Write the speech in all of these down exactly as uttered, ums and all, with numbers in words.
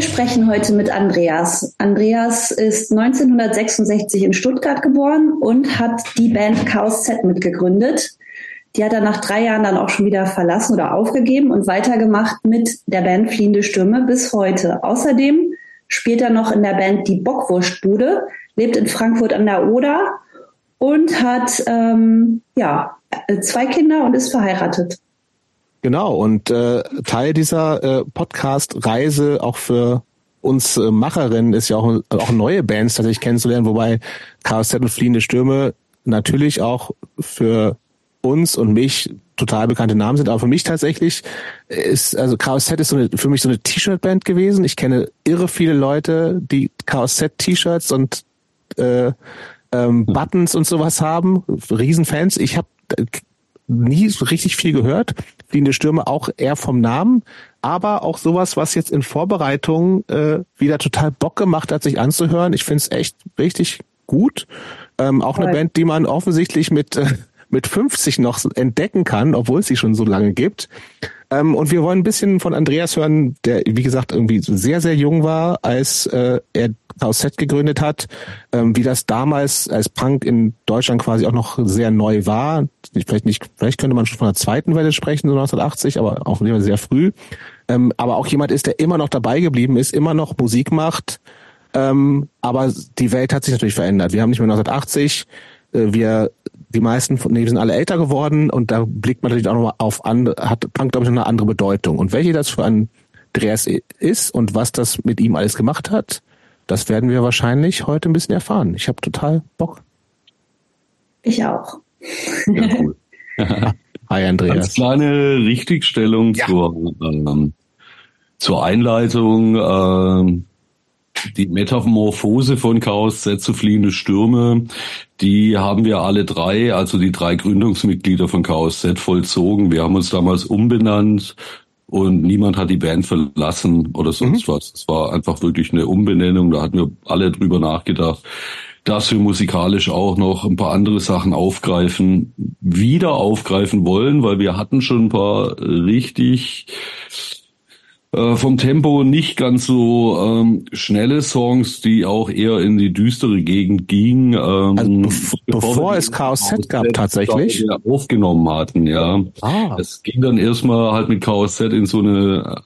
Wir sprechen heute mit Andreas. Andreas ist neunzehnhundertsechsundsechzig in Stuttgart geboren und hat die Band Chaos Z mitgegründet. Die hat er nach drei Jahren dann auch schon wieder verlassen oder aufgegeben und weitergemacht mit der Band Fliehende Stürme bis heute. Außerdem spielt er noch in der Band Die Bockwurstbude, lebt in Frankfurt an der Oder und hat ähm, ja zwei Kinder und ist verheiratet. Genau, und äh, Teil dieser äh, Podcast-Reise auch für uns äh, Macherinnen ist ja auch, auch neue Bands tatsächlich kennenzulernen, wobei Chaos Z und Fliehende Stürme natürlich auch für uns und mich total bekannte Namen sind, aber für mich tatsächlich ist, also Chaos Z ist so eine, für mich so eine T-Shirt-Band gewesen. Ich kenne irre viele Leute, die Chaos Z-T-Shirts und äh, ähm, Buttons und sowas haben, Riesenfans. Ich habe nie so richtig viel gehört. Fliehende Stürme auch eher vom Namen, aber auch sowas, was jetzt in Vorbereitung äh, wieder total Bock gemacht hat, sich anzuhören. Ich finde es echt richtig gut. Ähm, auch Voll. Eine Band, die man offensichtlich mit äh, mit fünfzig noch entdecken kann, obwohl es sie schon so lange gibt. Ähm, und wir wollen ein bisschen von Andreas hören, der, wie gesagt, irgendwie sehr, sehr jung war, als äh, er Chaos Z gegründet hat, ähm, wie das damals als Punk in Deutschland quasi auch noch sehr neu war. Vielleicht nicht, vielleicht könnte man schon von der zweiten Welle sprechen, so neunzehnhundertachtzig, aber auch sehr früh. Ähm, aber auch jemand ist, der immer noch dabei geblieben ist, immer noch Musik macht. Ähm, aber die Welt hat sich natürlich verändert. Wir haben nicht mehr neunzehnhundertachtzig, äh, wir die meisten von denen sind alle älter geworden und da blickt man natürlich auch nochmal auf andere, hat Punk, glaube ich, noch eine andere Bedeutung. Und welche das für Andreas ist und was das mit ihm alles gemacht hat, das werden wir wahrscheinlich heute ein bisschen erfahren. Ich habe total Bock. Ich auch. Ja, cool. Hi Andreas. Als kleine Richtigstellung ja. zur, ähm, zur Einleitung, ähm, die Metamorphose von Chaos Z zu Fliehende Stürme, die haben wir alle drei, also die drei Gründungsmitglieder von Chaos Z, vollzogen. Wir haben uns damals umbenannt und niemand hat die Band verlassen oder sonst mhm. was. Es war einfach wirklich eine Umbenennung, da hatten wir alle drüber nachgedacht, dass wir musikalisch auch noch ein paar andere Sachen aufgreifen, wieder aufgreifen wollen, weil wir hatten schon ein paar richtig vom Tempo nicht ganz so ähm, schnelle Songs, die auch eher in die düstere Gegend gingen. Ähm, also bev- bevor, bevor es Chaos Z gab tatsächlich? Aufgenommen hatten, ja. Ah. Es ging dann erstmal halt mit Chaos Z in so eine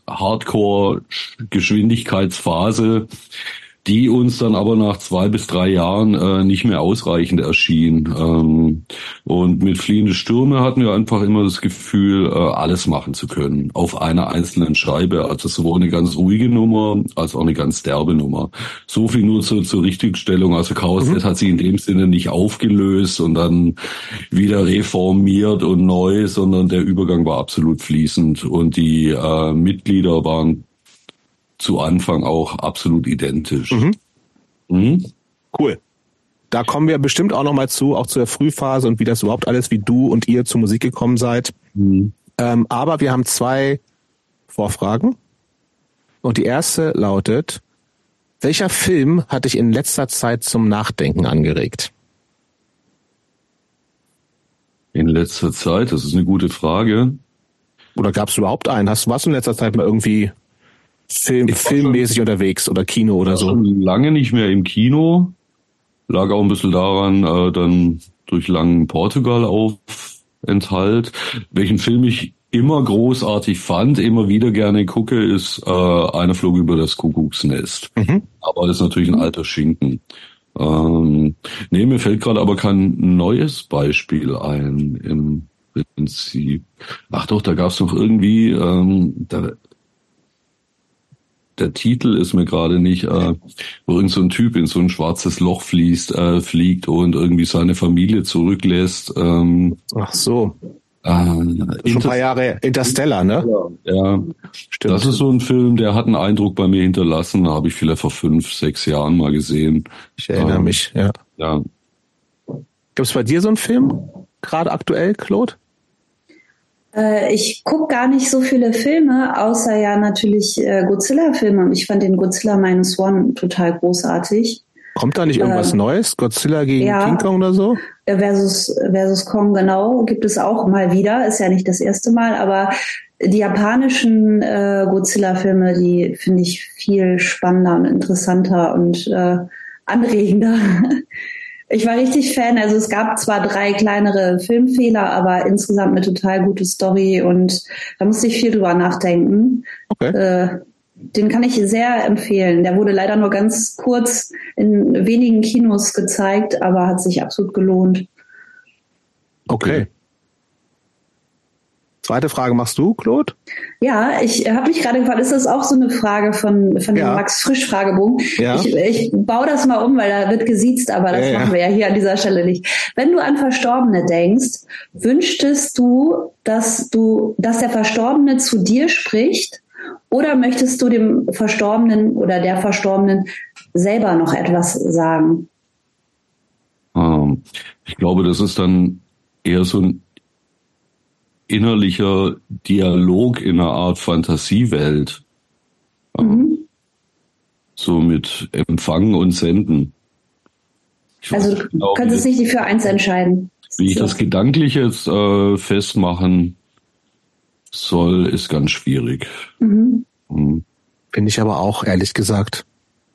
Hardcore-Geschwindigkeitsphase, die uns dann aber nach zwei bis drei Jahren äh, nicht mehr ausreichend erschien. Ähm, und mit Fliehende Stürme hatten wir einfach immer das Gefühl, äh, alles machen zu können auf einer einzelnen Scheibe. Also sowohl eine ganz ruhige Nummer als auch eine ganz derbe Nummer. So viel nur zur, zur Richtigstellung. Also Chaos Z mhm. hat sich in dem Sinne nicht aufgelöst und dann wieder reformiert und neu, sondern der Übergang war absolut fließend und die äh, Mitglieder waren zu Anfang auch absolut identisch. Mhm. Mhm. Cool. Da kommen wir bestimmt auch nochmal zu, auch zu der Frühphase und wie das überhaupt alles, wie du und ihr zur Musik gekommen seid. Mhm. Ähm, aber wir haben zwei Vorfragen. Und die erste lautet, welcher Film hat dich in letzter Zeit zum Nachdenken angeregt? In letzter Zeit? Das ist eine gute Frage. Oder gab es überhaupt einen? Hast, warst du in letzter Zeit mal irgendwie Film, filmmäßig schon unterwegs oder Kino oder so? Schon lange nicht mehr im Kino. Lag auch ein bisschen daran, äh, dann durch langen Portugal-Aufenthalt. Welchen Film ich immer großartig fand, immer wieder gerne gucke, ist äh, Einer flog über das Kuckucksnest. Mhm. Aber das ist natürlich ein alter Schinken. Ähm, nee, mir fällt gerade aber kein neues Beispiel ein im Prinzip. Ach doch, da gab es noch irgendwie... Ähm, da, Der Titel ist mir gerade nicht, äh, wo irgend so ein Typ in so ein schwarzes Loch fließt, äh, fliegt und irgendwie seine Familie zurücklässt. Ähm, Ach so. Äh, Schon ein paar Jahre Interstellar, ne? Ja, stimmt. Das ist so ein Film, der hat einen Eindruck bei mir hinterlassen. Da habe ich vielleicht vor fünf, sechs Jahren mal gesehen. Ich erinnere ähm, mich, ja. Ja. Gibt es bei dir so einen Film, gerade aktuell, Claude? Ich gucke gar nicht so viele Filme, außer ja natürlich äh, Godzilla-Filme. Und ich fand den Godzilla Minus One total großartig. Kommt da nicht irgendwas ähm, Neues? Godzilla gegen ja, King Kong oder so? Versus, versus Kong, genau. Gibt es auch mal wieder. Ist ja nicht das erste Mal, aber die japanischen äh, Godzilla-Filme, die finde ich viel spannender und interessanter und äh, anregender. Ich war richtig Fan. Also es gab zwar drei kleinere Filmfehler, aber insgesamt eine total gute Story und da musste ich viel drüber nachdenken. Okay. Äh, Den kann ich sehr empfehlen. Der wurde leider nur ganz kurz in wenigen Kinos gezeigt, aber hat sich absolut gelohnt. Okay. Zweite Frage machst du, Claude? Ja, ich habe mich gerade gefragt, ist das auch so eine Frage von, von ja. dem Max-Frisch-Fragebogen? Ja. Ich, ich baue das mal um, weil da wird gesiezt, aber das ja, machen wir ja hier an dieser Stelle nicht. Wenn du an Verstorbene denkst, wünschtest du, dass du, dass der Verstorbene zu dir spricht? Oder möchtest du dem Verstorbenen oder der Verstorbenen selber noch etwas sagen? Ähm, ich glaube, das ist dann eher so ein innerlicher Dialog in einer Art Fantasiewelt. Mhm. So mit Empfangen und Senden. Ich also du genau, kannst es nicht für eins entscheiden. Wie ich das gedanklich jetzt äh, festmachen soll, ist ganz schwierig. Mhm. Mhm. Finde ich aber auch, ehrlich gesagt.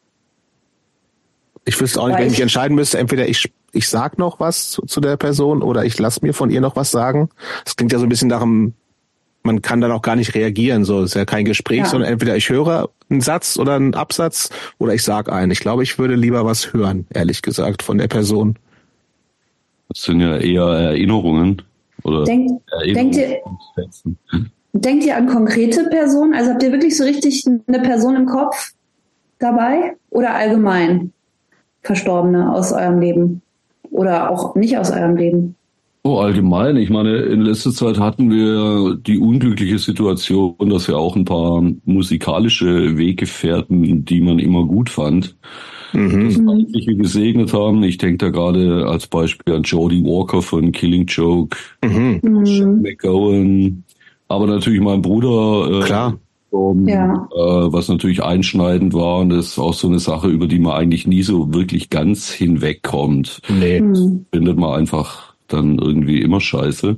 Ich wüsste auch nicht, wenn ich mich entscheiden müsste, entweder ich ich sag noch was zu, zu der Person oder ich lasse mir von ihr noch was sagen. Das klingt ja so ein bisschen nach einem, man kann dann auch gar nicht reagieren, so ist ja kein Gespräch, ja. sondern entweder ich höre einen Satz oder einen Absatz oder ich sag einen. Ich glaube, ich würde lieber was hören, ehrlich gesagt, von der Person. Das sind ja eher Erinnerungen. Oder Denk, denkt, ihr, denkt ihr an konkrete Personen? Also habt ihr wirklich so richtig eine Person im Kopf dabei? Oder allgemein Verstorbene aus eurem Leben? Oder auch nicht aus eurem Leben? Oh, allgemein. Ich meine, in letzter Zeit hatten wir die unglückliche Situation, dass wir auch ein paar musikalische Weggefährten, die man immer gut fand, mhm. das Feindliche gesegnet haben. Ich denke da gerade als Beispiel an Jodie Walker von Killing Joke, mhm. Sean McGowan, aber natürlich mein Bruder. Äh, Klar. Um, ja. äh, was natürlich einschneidend war und das ist auch so eine Sache, über die man eigentlich nie so wirklich ganz hinwegkommt. Nee. Mhm. Findet man einfach dann irgendwie immer scheiße.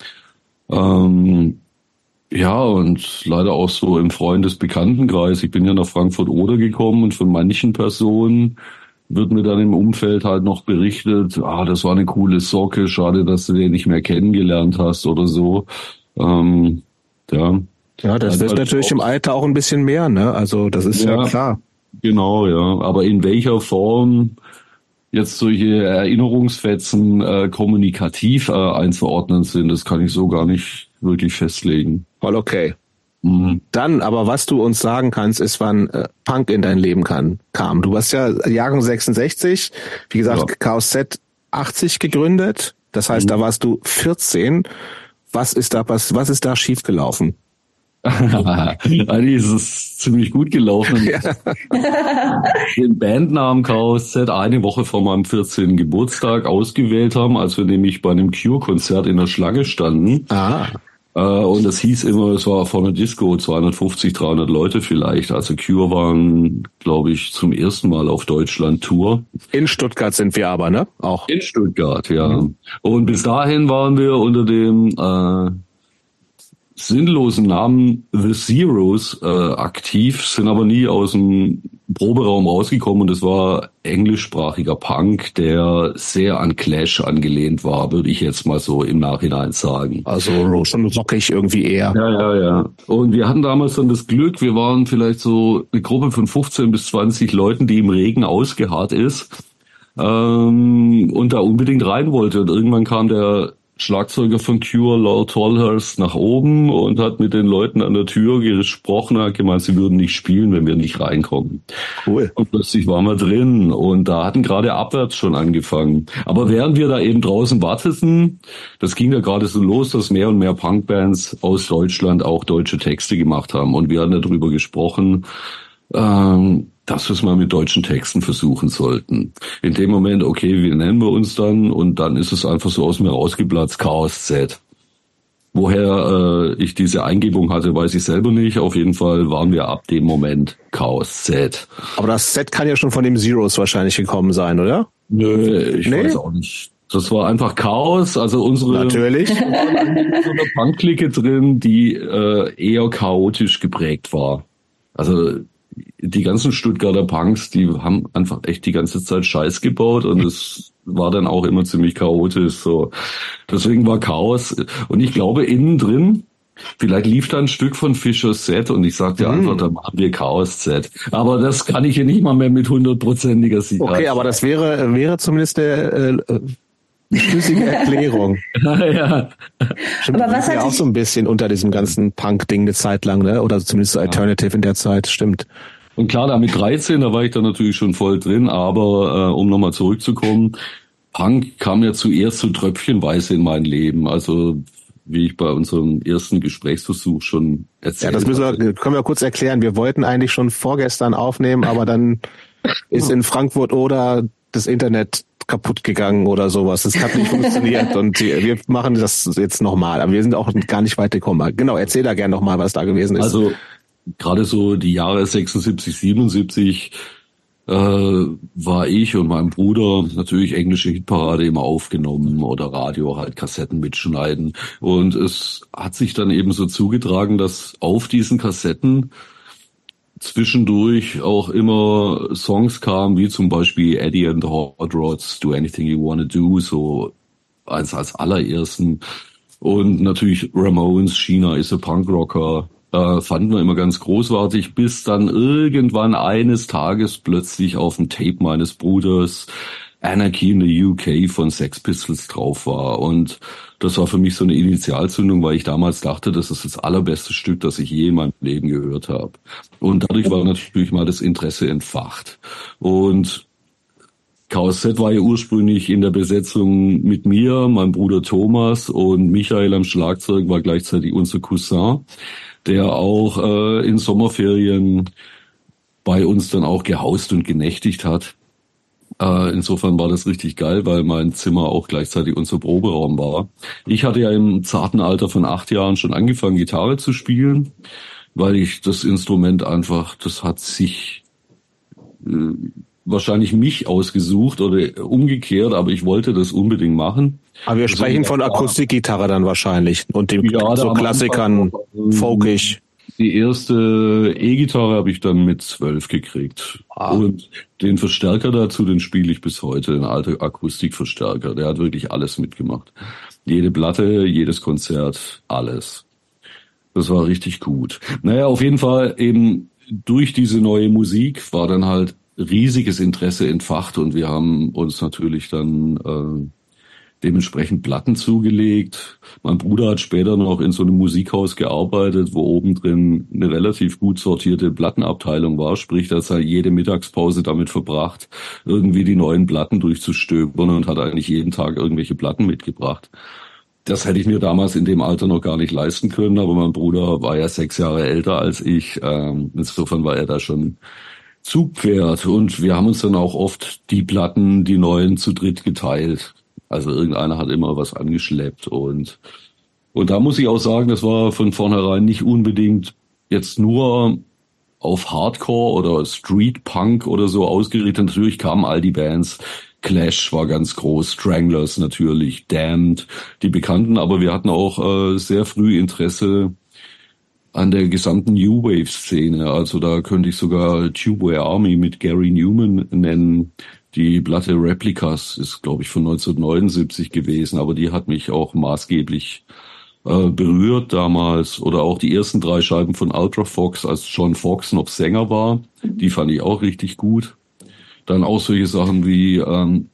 Ähm, ja, und leider auch so im Freundes-Bekanntenkreis. Ich bin ja nach Frankfurt-Oder gekommen und von manchen Personen wird mir dann im Umfeld halt noch berichtet, ah, das war eine coole Socke, schade, dass du den nicht mehr kennengelernt hast oder so. Ähm, ja. Ja, das wird natürlich im Alter auch ein bisschen mehr, ne? Also das ist ja, ja klar. Genau, ja. Aber in welcher Form jetzt solche Erinnerungsfetzen äh, kommunikativ äh, einzuordnen sind, das kann ich so gar nicht wirklich festlegen. Voll okay. Mhm. Dann, aber was du uns sagen kannst, ist, wann äh, Punk in dein Leben kann, kam. Du warst ja Jahrgang sechsundsechzig, wie gesagt, ja. K S Z achtzig gegründet. Das heißt, mhm. da warst du vierzehn. Was ist da was, was ist da schiefgelaufen? Eigentlich ist es ziemlich gut gelaufen. Ja. Den Bandnamen K S Z eine Woche vor meinem vierzehnten Geburtstag ausgewählt haben, als wir nämlich bei einem Cure-Konzert in der Schlange standen. Ah. Und das hieß immer, es war vor einer Disco, zweihundertfünfzig, dreihundert Leute vielleicht. Also Cure waren, glaube ich, zum ersten Mal auf Deutschland-Tour. In Stuttgart sind wir aber, ne? Auch. In Stuttgart, ja. Mhm. Und bis dahin waren wir unter dem äh, sinnlosen Namen The Zeros äh, aktiv, sind aber nie aus dem Proberaum rausgekommen und es war englischsprachiger Punk, der sehr an Clash angelehnt war, würde ich jetzt mal so im Nachhinein sagen. Also schon rockig irgendwie eher. Ja, ja, ja. Und wir hatten damals dann das Glück, wir waren vielleicht so eine Gruppe von fünfzehn bis zwanzig Leuten, die im Regen ausgeharrt ist ähm, und da unbedingt rein wollte. Und irgendwann kam der Schlagzeuger von Cure, Lord Tolhurst, nach oben und hat mit den Leuten an der Tür gesprochen, hat gemeint, sie würden nicht spielen, wenn wir nicht reinkommen. Cool. Und plötzlich waren wir drin und da hatten gerade abwärts schon angefangen. Aber während wir da eben draußen warteten, das ging ja gerade so los, dass mehr und mehr Punkbands aus Deutschland auch deutsche Texte gemacht haben und wir hatten darüber gesprochen, ähm, dass wir es mal mit deutschen Texten versuchen sollten. In dem Moment, okay, wie nennen wir uns dann? Und dann ist es einfach so aus mir rausgeplatzt, K S Z. Woher äh, ich diese Eingebung hatte, weiß ich selber nicht. Auf jeden Fall waren wir ab dem Moment Chaos Z. Aber das Z kann ja schon von dem Zeros wahrscheinlich gekommen sein, oder? Nö, ich nee? weiß auch nicht. Das war einfach Chaos. Also unsere Natürlich. so eine Punk-Clique drin, die äh, eher chaotisch geprägt war. Also die ganzen Stuttgarter Punks, die haben einfach echt die ganze Zeit Scheiß gebaut und es war dann auch immer ziemlich chaotisch. So, deswegen war Chaos. Und ich glaube innen drin, vielleicht lief da ein Stück von Fischer's Set und ich sagte mhm. einfach, dann machen wir Chaos Z. Aber das kann ich hier nicht mal mehr mit hundertprozentiger Sicherheit. Okay, aber das wäre wäre zumindest der äh, schlüssige Erklärung. ja. Stimmt, aber was hat ja auch so ein bisschen unter diesem ganzen Punk-Ding eine Zeit lang, ne? Oder zumindest so Alternative ja. in der Zeit, stimmt. Und klar, da mit dreizehn, da war ich dann natürlich schon voll drin, aber äh, um nochmal zurückzukommen, Punk kam ja zuerst so tröpfchenweise in mein Leben, also wie ich bei unserem ersten Gesprächsversuch schon erzählt habe. Ja, das müssen wir, können wir kurz erklären. Wir wollten eigentlich schon vorgestern aufnehmen, aber dann ist in Frankfurt oder das Internet kaputt gegangen oder sowas. Das hat nicht funktioniert und wir machen das jetzt nochmal. Aber wir sind auch gar nicht weit gekommen. Genau, erzähl da gerne nochmal, was da gewesen ist. Also gerade so die Jahre sechsundsiebzig, siebenundsiebzig äh, war ich und mein Bruder natürlich englische Hitparade immer aufgenommen oder Radio halt Kassetten mitschneiden. Und es hat sich dann eben so zugetragen, dass auf diesen Kassetten zwischendurch auch immer Songs kamen, wie zum Beispiel Eddie and the Hot Rods, Do Anything You Wanna Do, so als, als allerersten. Und natürlich Ramones, China is a Punk Rocker, äh, fanden wir immer ganz großartig, bis dann irgendwann eines Tages plötzlich auf dem Tape meines Bruders Anarchy in the U K von Sex Pistols drauf war. Und das war für mich so eine Initialzündung, weil ich damals dachte, das ist das allerbeste Stück, das ich je in meinem Leben gehört habe. Und dadurch war natürlich mal das Interesse entfacht. Und Chaos Z war ja ursprünglich in der Besetzung mit mir, meinem Bruder Thomas und Michael am Schlagzeug war gleichzeitig unser Cousin, der auch äh, in Sommerferien bei uns dann auch gehaust und genächtigt hat. Äh, insofern war das richtig geil, weil mein Zimmer auch gleichzeitig unser Proberaum war. Ich hatte ja im zarten Alter von acht Jahren schon angefangen, Gitarre zu spielen, weil ich das Instrument einfach, das hat sich äh, wahrscheinlich mich ausgesucht oder umgekehrt, aber ich wollte das unbedingt machen. Aber wir sprechen also, von Akustikgitarre dann wahrscheinlich und dem ja, so Klassikern, ähm, folkig. Die erste E-Gitarre habe ich dann mit zwölf gekriegt. Ah. Und den Verstärker dazu, den spiele ich bis heute, den alten Akustikverstärker. Der hat wirklich alles mitgemacht. Jede Platte, jedes Konzert, alles. Das war richtig gut. Naja, auf jeden Fall eben durch diese neue Musik war dann halt riesiges Interesse entfacht und wir haben uns natürlich dann äh, dementsprechend Platten zugelegt. Mein Bruder hat später noch in so einem Musikhaus gearbeitet, wo oben drin eine relativ gut sortierte Plattenabteilung war. Sprich, er hat halt jede Mittagspause damit verbracht, irgendwie die neuen Platten durchzustöbern und hat eigentlich jeden Tag irgendwelche Platten mitgebracht. Das hätte ich mir damals in dem Alter noch gar nicht leisten können, aber mein Bruder war ja sechs Jahre älter als ich. Ähm, insofern war er da schon Zugpferd und wir haben uns dann auch oft die Platten, die neuen, zu dritt geteilt. Also irgendeiner hat immer was angeschleppt und und da muss ich auch sagen, das war von vornherein nicht unbedingt jetzt nur auf Hardcore oder Street Punk oder so ausgerichtet. Natürlich kamen all die Bands. Clash war ganz groß, Stranglers natürlich, Damned, die Bekannten, aber wir hatten auch äh, sehr früh Interesse an der gesamten New Wave Szene. Also da könnte ich sogar Tubeware Army mit Gary Newman nennen. Die Platte Replicas ist, glaube ich, von neunzehnhundertneunundsiebzig gewesen, aber die hat mich auch maßgeblich äh, berührt damals. Oder auch die ersten drei Scheiben von Ultra Fox, als John Fox noch Sänger war. Die fand ich auch richtig gut. Dann auch solche Sachen wie ähm,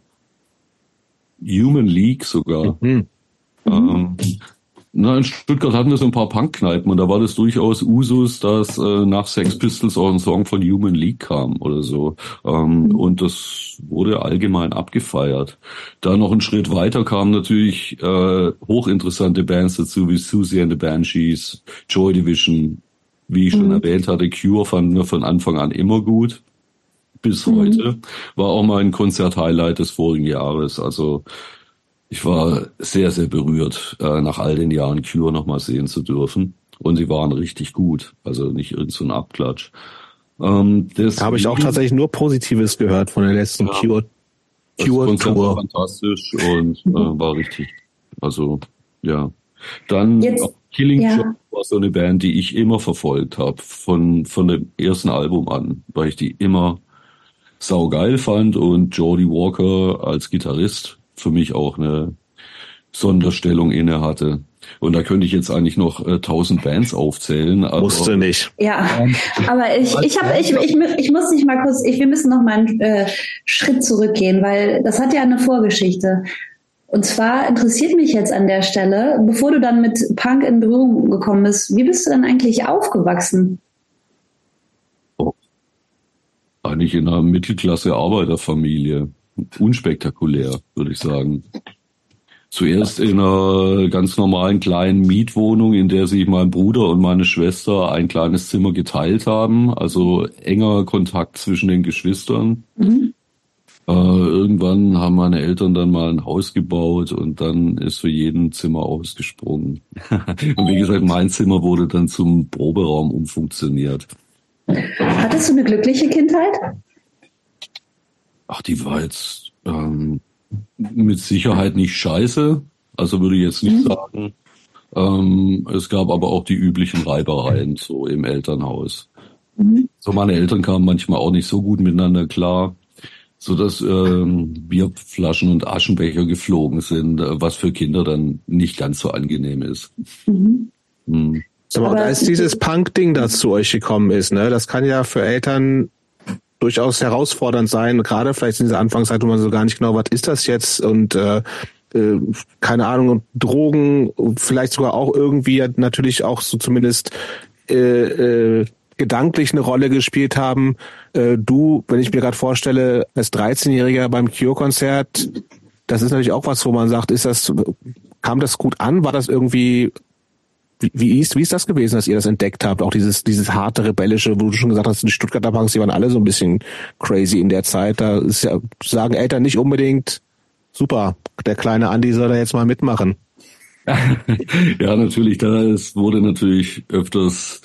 Human League sogar. Mhm. Ähm, na, in Stuttgart hatten wir so ein paar Punkkneipen und da war das durchaus Usus, dass äh, nach Sex Pistols auch ein Song von Human League kam oder so. Ähm, mhm. Und das wurde allgemein abgefeiert. Da noch einen Schritt weiter kamen natürlich äh, hochinteressante Bands dazu, wie Susie and the Banshees, Joy Division, wie ich schon mhm. erwähnt hatte. Cure fanden wir von Anfang an immer gut. Bis mhm. heute. War auch mal ein Konzert-Highlight des vorigen Jahres. Also ich war sehr, sehr berührt, äh, nach all den Jahren Cure nochmal sehen zu dürfen. Und sie waren richtig gut, also nicht irgend so ein Abklatsch. Ähm, da habe ich auch tatsächlich nur Positives gehört von der letzten ja, Cure, Cure das Konzert Tour. War fantastisch und äh, war richtig, also ja. Dann Jetzt, Killing ja. Joke war so eine Band, die ich immer verfolgt habe, von von dem ersten Album an, weil ich die immer saugeil fand und Jody Walker als Gitarrist für mich auch eine Sonderstellung inne hatte. Und da könnte ich jetzt eigentlich noch äh, tausend Bands aufzählen. Aber musste nicht. Ja, aber ich, ich habe, ich, ich, ich muss nicht mal kurz, ich, wir müssen noch mal einen äh, Schritt zurückgehen, weil das hat ja eine Vorgeschichte. Und zwar interessiert mich jetzt an der Stelle, bevor du dann mit Punk in Berührung gekommen bist, wie bist du dann eigentlich aufgewachsen? Oh. Eigentlich in einer Mittelklasse-Arbeiterfamilie. Unspektakulär, würde ich sagen. Zuerst in einer ganz normalen kleinen Mietwohnung, in der sich mein Bruder und meine Schwester ein kleines Zimmer geteilt haben. Also enger Kontakt zwischen den Geschwistern. Mhm. Äh, irgendwann haben meine Eltern dann mal ein Haus gebaut und dann ist für jeden Zimmer ausgesprungen. Und wie gesagt, mein Zimmer wurde dann zum Proberaum umfunktioniert. Hattest du eine glückliche Kindheit? Ach, die war jetzt ähm, mit Sicherheit nicht scheiße, also würde ich jetzt nicht mhm. sagen. Ähm, es gab aber auch die üblichen Reibereien so im Elternhaus. Mhm. So meine Eltern kamen manchmal auch nicht so gut miteinander klar, so dass ähm, Bierflaschen und Aschenbecher geflogen sind, was für Kinder dann nicht ganz so angenehm ist. Mhm. Mhm. Aber, aber da ist dieses Punk-Ding, das zu euch gekommen ist, ne? Das kann ja für Eltern durchaus herausfordernd sein, gerade vielleicht in dieser Anfangszeit, wo man so gar nicht genau, was ist das jetzt und äh, äh, keine Ahnung, und Drogen, vielleicht sogar auch irgendwie natürlich auch so zumindest äh, äh, gedanklich eine Rolle gespielt haben. Äh, du, wenn ich mir gerade vorstelle, als dreizehnjähriger beim Cure-Konzert, das ist natürlich auch was, wo man sagt, ist das, kam das gut an? War das irgendwie Wie ist, wie ist das gewesen, dass ihr das entdeckt habt? Auch dieses, dieses harte, rebellische, wo du schon gesagt hast, die Stuttgarter Punks, die waren alle so ein bisschen crazy in der Zeit. Da ist ja, sagen Eltern nicht unbedingt, super, der kleine Andi soll da jetzt mal mitmachen. Ja, natürlich, da es wurde natürlich öfters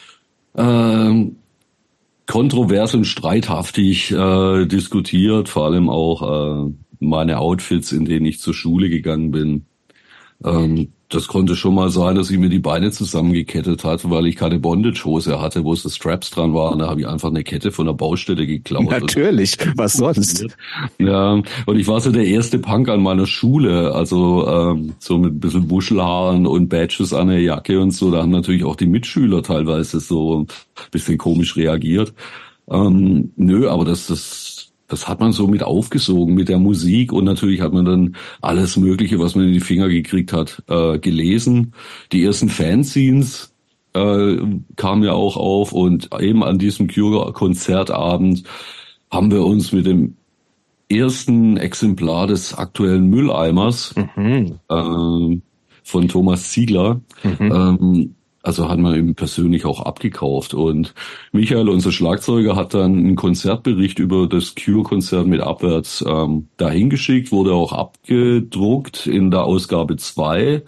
ähm, kontrovers und streithaftig äh, diskutiert, vor allem auch äh, meine Outfits, in denen ich zur Schule gegangen bin. Ähm, das konnte schon mal sein, dass ich mir die Beine zusammengekettet hatte, weil ich keine Bondage-Hose hatte, wo es das Straps dran war. Und da habe ich einfach eine Kette von der Baustelle geklaut. Natürlich, was sonst? Ja, und ich war so der erste Punk an meiner Schule, also ähm, so mit ein bisschen Wuschelhaaren und Badges an der Jacke und so. Da haben natürlich auch die Mitschüler teilweise so ein bisschen komisch reagiert. Ähm, nö, aber das, das Das hat man so mit aufgesogen mit der Musik und natürlich hat man dann alles Mögliche, was man in die Finger gekriegt hat, äh, gelesen. Die ersten Fanzines äh, kamen ja auch auf und eben an diesem Cure-Konzertabend haben wir uns mit dem ersten Exemplar des aktuellen Mülleimers mhm. äh, von Thomas Ziegler mhm. ähm, Also hat man eben persönlich auch abgekauft. Und Michael, unser Schlagzeuger, hat dann einen Konzertbericht über das Cure-Konzert mit Abwärts ähm, dahin geschickt, wurde auch abgedruckt in der Ausgabe zwei.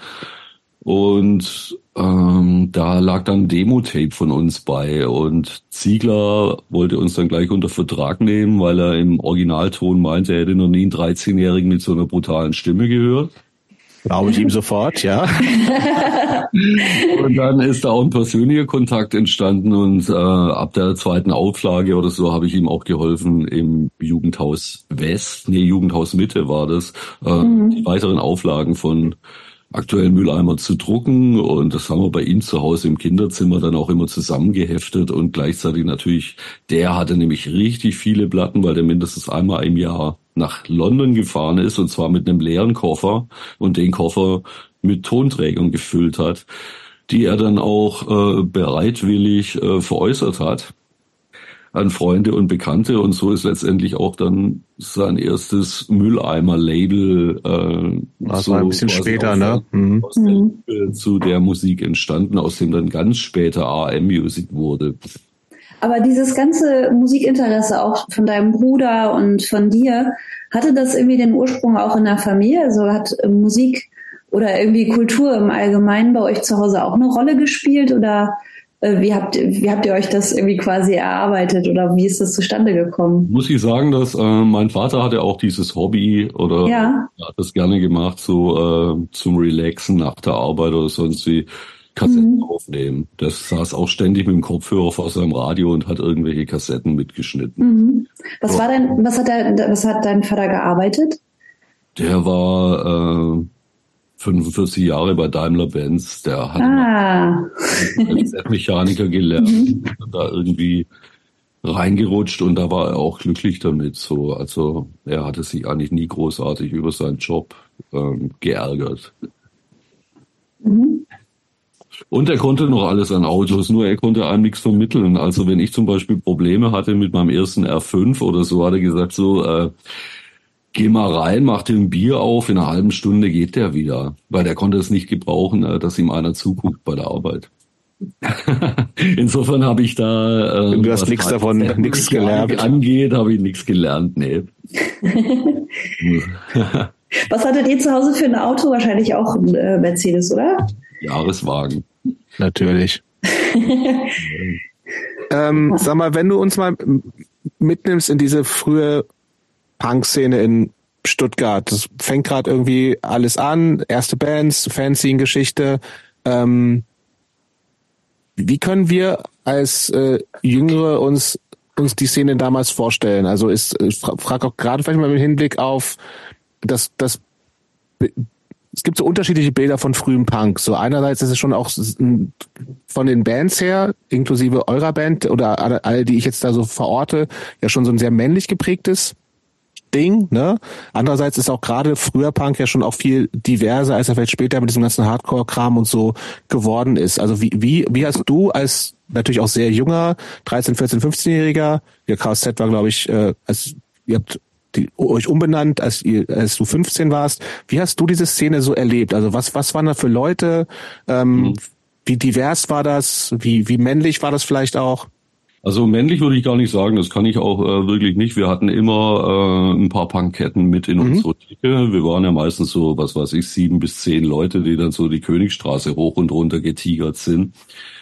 Und ähm, da lag dann ein Demo-Tape von uns bei. Und Ziegler wollte uns dann gleich unter Vertrag nehmen, weil er im Originalton meinte, er hätte noch nie einen dreizehnjährigen mit so einer brutalen Stimme gehört. Glaube ich ihm sofort, ja. Und dann ist da auch ein persönlicher Kontakt entstanden und äh, ab der zweiten Auflage oder so habe ich ihm auch geholfen, im Jugendhaus West, nee, Jugendhaus Mitte war das, äh, mhm. die weiteren Auflagen von aktuellen Mülleimer zu drucken, und das haben wir bei ihm zu Hause im Kinderzimmer dann auch immer zusammengeheftet, und gleichzeitig natürlich, der hatte nämlich richtig viele Platten, weil der mindestens einmal im Jahr nach London gefahren ist, und zwar mit einem leeren Koffer und den Koffer mit Tonträgern gefüllt hat, die er dann auch äh, bereitwillig äh, veräußert hat an Freunde und Bekannte, und so ist letztendlich auch dann sein erstes Mülleimer-Label äh, das so war ein bisschen später, ne? Mhm. Aus der Liebe zu der Musik entstanden, aus dem dann ganz später A M Music wurde. Aber dieses ganze Musikinteresse auch von deinem Bruder und von dir, hatte das irgendwie den Ursprung auch in der Familie? Also hat Musik oder irgendwie Kultur im Allgemeinen bei euch zu Hause auch eine Rolle gespielt? Oder äh, wie habt, wie habt ihr euch das irgendwie quasi erarbeitet oder wie ist das zustande gekommen? Muss ich sagen, dass äh, mein Vater hatte auch dieses Hobby oder Ja. hat das gerne gemacht, so äh, zum Relaxen nach der Arbeit oder sonst wie Kassetten Mhm. aufnehmen. Das saß auch ständig mit dem Kopfhörer vor seinem Radio und hat irgendwelche Kassetten mitgeschnitten. Mhm. Was So. war dein, was hat der, was hat dein Vater gearbeitet? Der war äh, fünfundvierzig Jahre bei Daimler-Benz. Der hat Ah. als Mechaniker gelernt Mhm. und da irgendwie reingerutscht und da war er auch glücklich damit. So, also er hatte sich eigentlich nie großartig über seinen Job ähm, geärgert. Mhm. Und er konnte noch alles an Autos, nur er konnte einem nichts vermitteln. Also wenn ich zum Beispiel Probleme hatte mit meinem ersten R fünf oder so, hat er gesagt so, äh, geh mal rein, mach dir ein Bier auf, in einer halben Stunde geht der wieder. Weil der konnte es nicht gebrauchen, äh, dass ihm einer zuguckt bei der Arbeit. Insofern habe ich da... Äh, Du hast nichts davon, nichts gelernt. Angeht, habe ich nichts gelernt, nee. Was hattet ihr zu Hause für ein Auto? Wahrscheinlich auch ein äh, Mercedes, oder? Jahreswagen. Natürlich. ähm, sag mal, wenn du uns mal mitnimmst in diese frühe Punk-Szene in Stuttgart, das fängt gerade irgendwie alles an, erste Bands, Fanzine-Geschichte. Ähm, wie können wir als äh, Jüngere uns uns die Szene damals vorstellen? Also ist, ich frage auch gerade vielleicht mal mit Hinblick auf das, das es gibt so unterschiedliche Bilder von frühem Punk. So einerseits ist es schon auch von den Bands her, inklusive eurer Band oder alle, alle, die ich jetzt da so verorte, ja schon so ein sehr männlich geprägtes Ding, ne? Andererseits ist auch gerade früher Punk ja schon auch viel diverser, als er vielleicht später mit diesem ganzen Hardcore-Kram und so geworden ist. Also wie, wie, wie hast du als natürlich auch sehr junger, dreizehn, vierzehn, fünfzehnjähriger, ja, K Z war, glaube ich, äh, als ihr habt die, euch umbenannt, als ihr, als du fünfzehn warst. Wie hast du diese Szene so erlebt? Also was, was waren da für Leute? Ähm, mhm. Wie divers war das? Wie, wie männlich war das vielleicht auch? Also männlich würde ich gar nicht sagen, das kann ich auch äh, wirklich nicht. Wir hatten immer äh, ein paar Punkketten mit in mhm. unserer Clique. Wir waren ja meistens so, was weiß ich, sieben bis zehn Leute, die dann so die Königstraße hoch und runter getigert sind.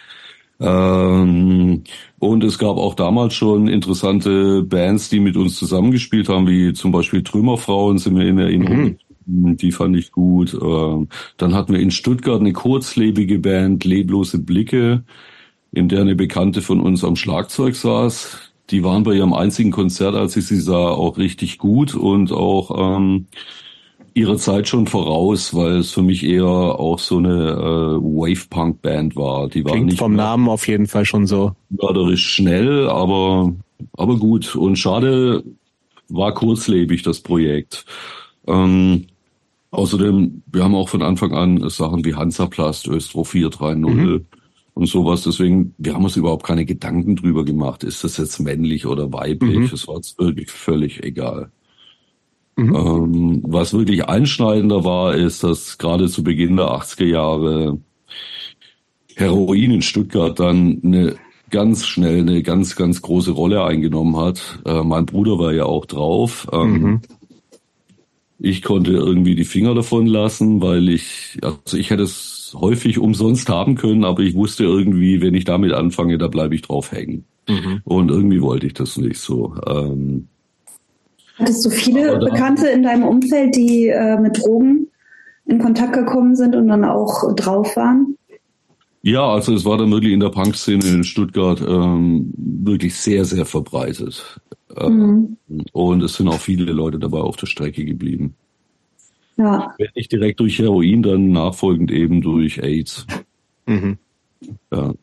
Ähm, und es gab auch damals schon interessante Bands, die mit uns zusammengespielt haben, wie zum Beispiel Trümmerfrauen, sind wir in Erinnerung. Mhm. Die fand ich gut. Ähm, dann hatten wir in Stuttgart eine kurzlebige Band, Leblose Blicke, in der eine Bekannte von uns am Schlagzeug saß. Die waren bei ihrem einzigen Konzert, als ich sie sah, auch richtig gut und auch ähm, ihrer Zeit schon voraus, weil es für mich eher auch so eine äh, Wave-Punk-Band war. Die war Klingt nicht vom Namen auf jeden Fall schon so. Mörderisch schnell, aber aber gut. Und schade, war kurzlebig das Projekt. Ähm, außerdem, wir haben auch von Anfang an Sachen wie Hansaplast, Östro vier drei null mhm. und sowas. Deswegen, wir haben uns überhaupt keine Gedanken drüber gemacht. Ist das jetzt männlich oder weiblich? Es mhm. war uns wirklich völlig egal. Mhm. Ähm, was wirklich einschneidender war, ist, dass gerade zu Beginn der achtziger Jahre Heroin in Stuttgart dann eine ganz schnell eine ganz, ganz große Rolle eingenommen hat. Äh, mein Bruder war ja auch drauf. Ähm, mhm. Ich konnte irgendwie die Finger davon lassen, weil ich, also ich hätte es häufig umsonst haben können, aber ich wusste irgendwie, wenn ich damit anfange, da bleibe ich drauf hängen. Mhm. Und irgendwie wollte ich das nicht so. Ähm, Hattest du viele da, Bekannte in deinem Umfeld, die äh, mit Drogen in Kontakt gekommen sind und dann auch drauf waren? Ja, also es war dann wirklich in der Punk-Szene in Stuttgart ähm, wirklich sehr, sehr verbreitet. Mhm. Ähm, und es sind auch viele Leute dabei auf der Strecke geblieben. Ja. Wenn nicht direkt durch Heroin, dann nachfolgend eben durch AIDS. Mhm. Ja.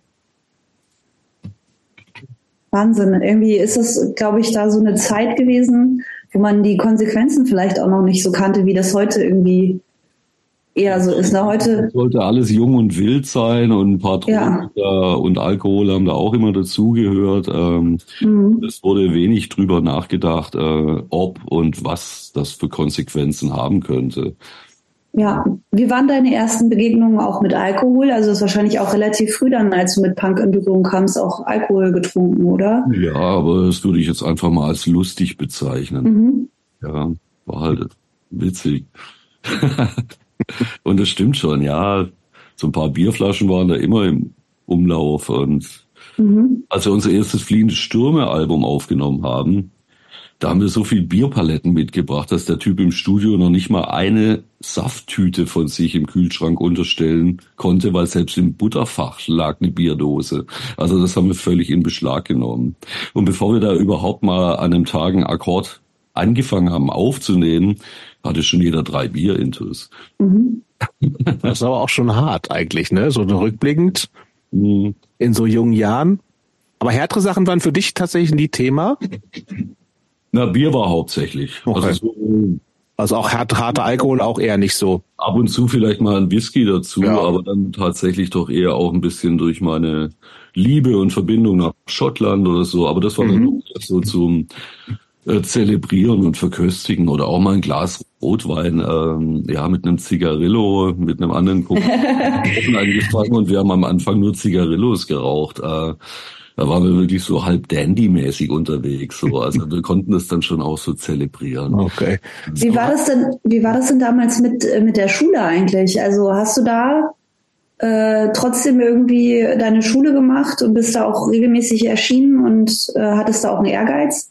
Wahnsinn. Irgendwie ist es, glaube ich, da so eine Zeit gewesen, wo man die Konsequenzen vielleicht auch noch nicht so kannte, wie das heute irgendwie eher so ist. Na, heute es sollte alles jung und wild sein und ein paar Drogen ja. und Alkohol haben da auch immer dazugehört. Ähm, mhm. Es wurde wenig drüber nachgedacht, äh, ob und was das für Konsequenzen haben könnte. Ja, wie waren deine ersten Begegnungen auch mit Alkohol? Also es ist wahrscheinlich auch relativ früh dann, als du mit Punk in Berührung kamst, auch Alkohol getrunken, oder? Ja, aber das würde ich jetzt einfach mal als lustig bezeichnen. Mhm. Ja, war halt witzig. Und das stimmt schon, ja. So ein paar Bierflaschen waren da immer im Umlauf. Und mhm. als wir unser erstes Fliehende Stürme-Album aufgenommen haben, da haben wir so viel Bierpaletten mitgebracht, dass der Typ im Studio noch nicht mal eine Safttüte von sich im Kühlschrank unterstellen konnte, weil selbst im Butterfach lag eine Bierdose. Also das haben wir völlig in Beschlag genommen. Und bevor wir da überhaupt mal an einem Tag einen Akkord angefangen haben aufzunehmen, hatte schon jeder drei Bier intus. Mhm. Das ist aber auch schon hart eigentlich, ne? So rückblickend mhm. in so jungen Jahren. Aber härtere Sachen waren für dich tatsächlich nie Thema? Na, Bier war hauptsächlich. Okay. Also, so, also auch hart, harter Alkohol auch eher nicht so. Ab und zu vielleicht mal ein Whisky dazu, ja. Aber dann tatsächlich doch eher auch ein bisschen durch meine Liebe und Verbindung nach Schottland oder so. Aber das war mhm. dann auch so zum äh, Zelebrieren und Verköstigen oder auch mal ein Glas Rotwein, ähm, ja, mit einem Zigarillo, mit einem anderen Kuchen eingefangen und wir haben am Anfang nur Zigarillos geraucht. Äh, Da waren wir wirklich so halb Dandy-mäßig unterwegs, so. Also wir konnten das dann schon auch so zelebrieren. Okay. Wie war das denn, wie war das denn damals mit, mit der Schule eigentlich? Also hast du da äh, trotzdem irgendwie deine Schule gemacht und bist da auch regelmäßig erschienen und äh, hattest da auch einen Ehrgeiz?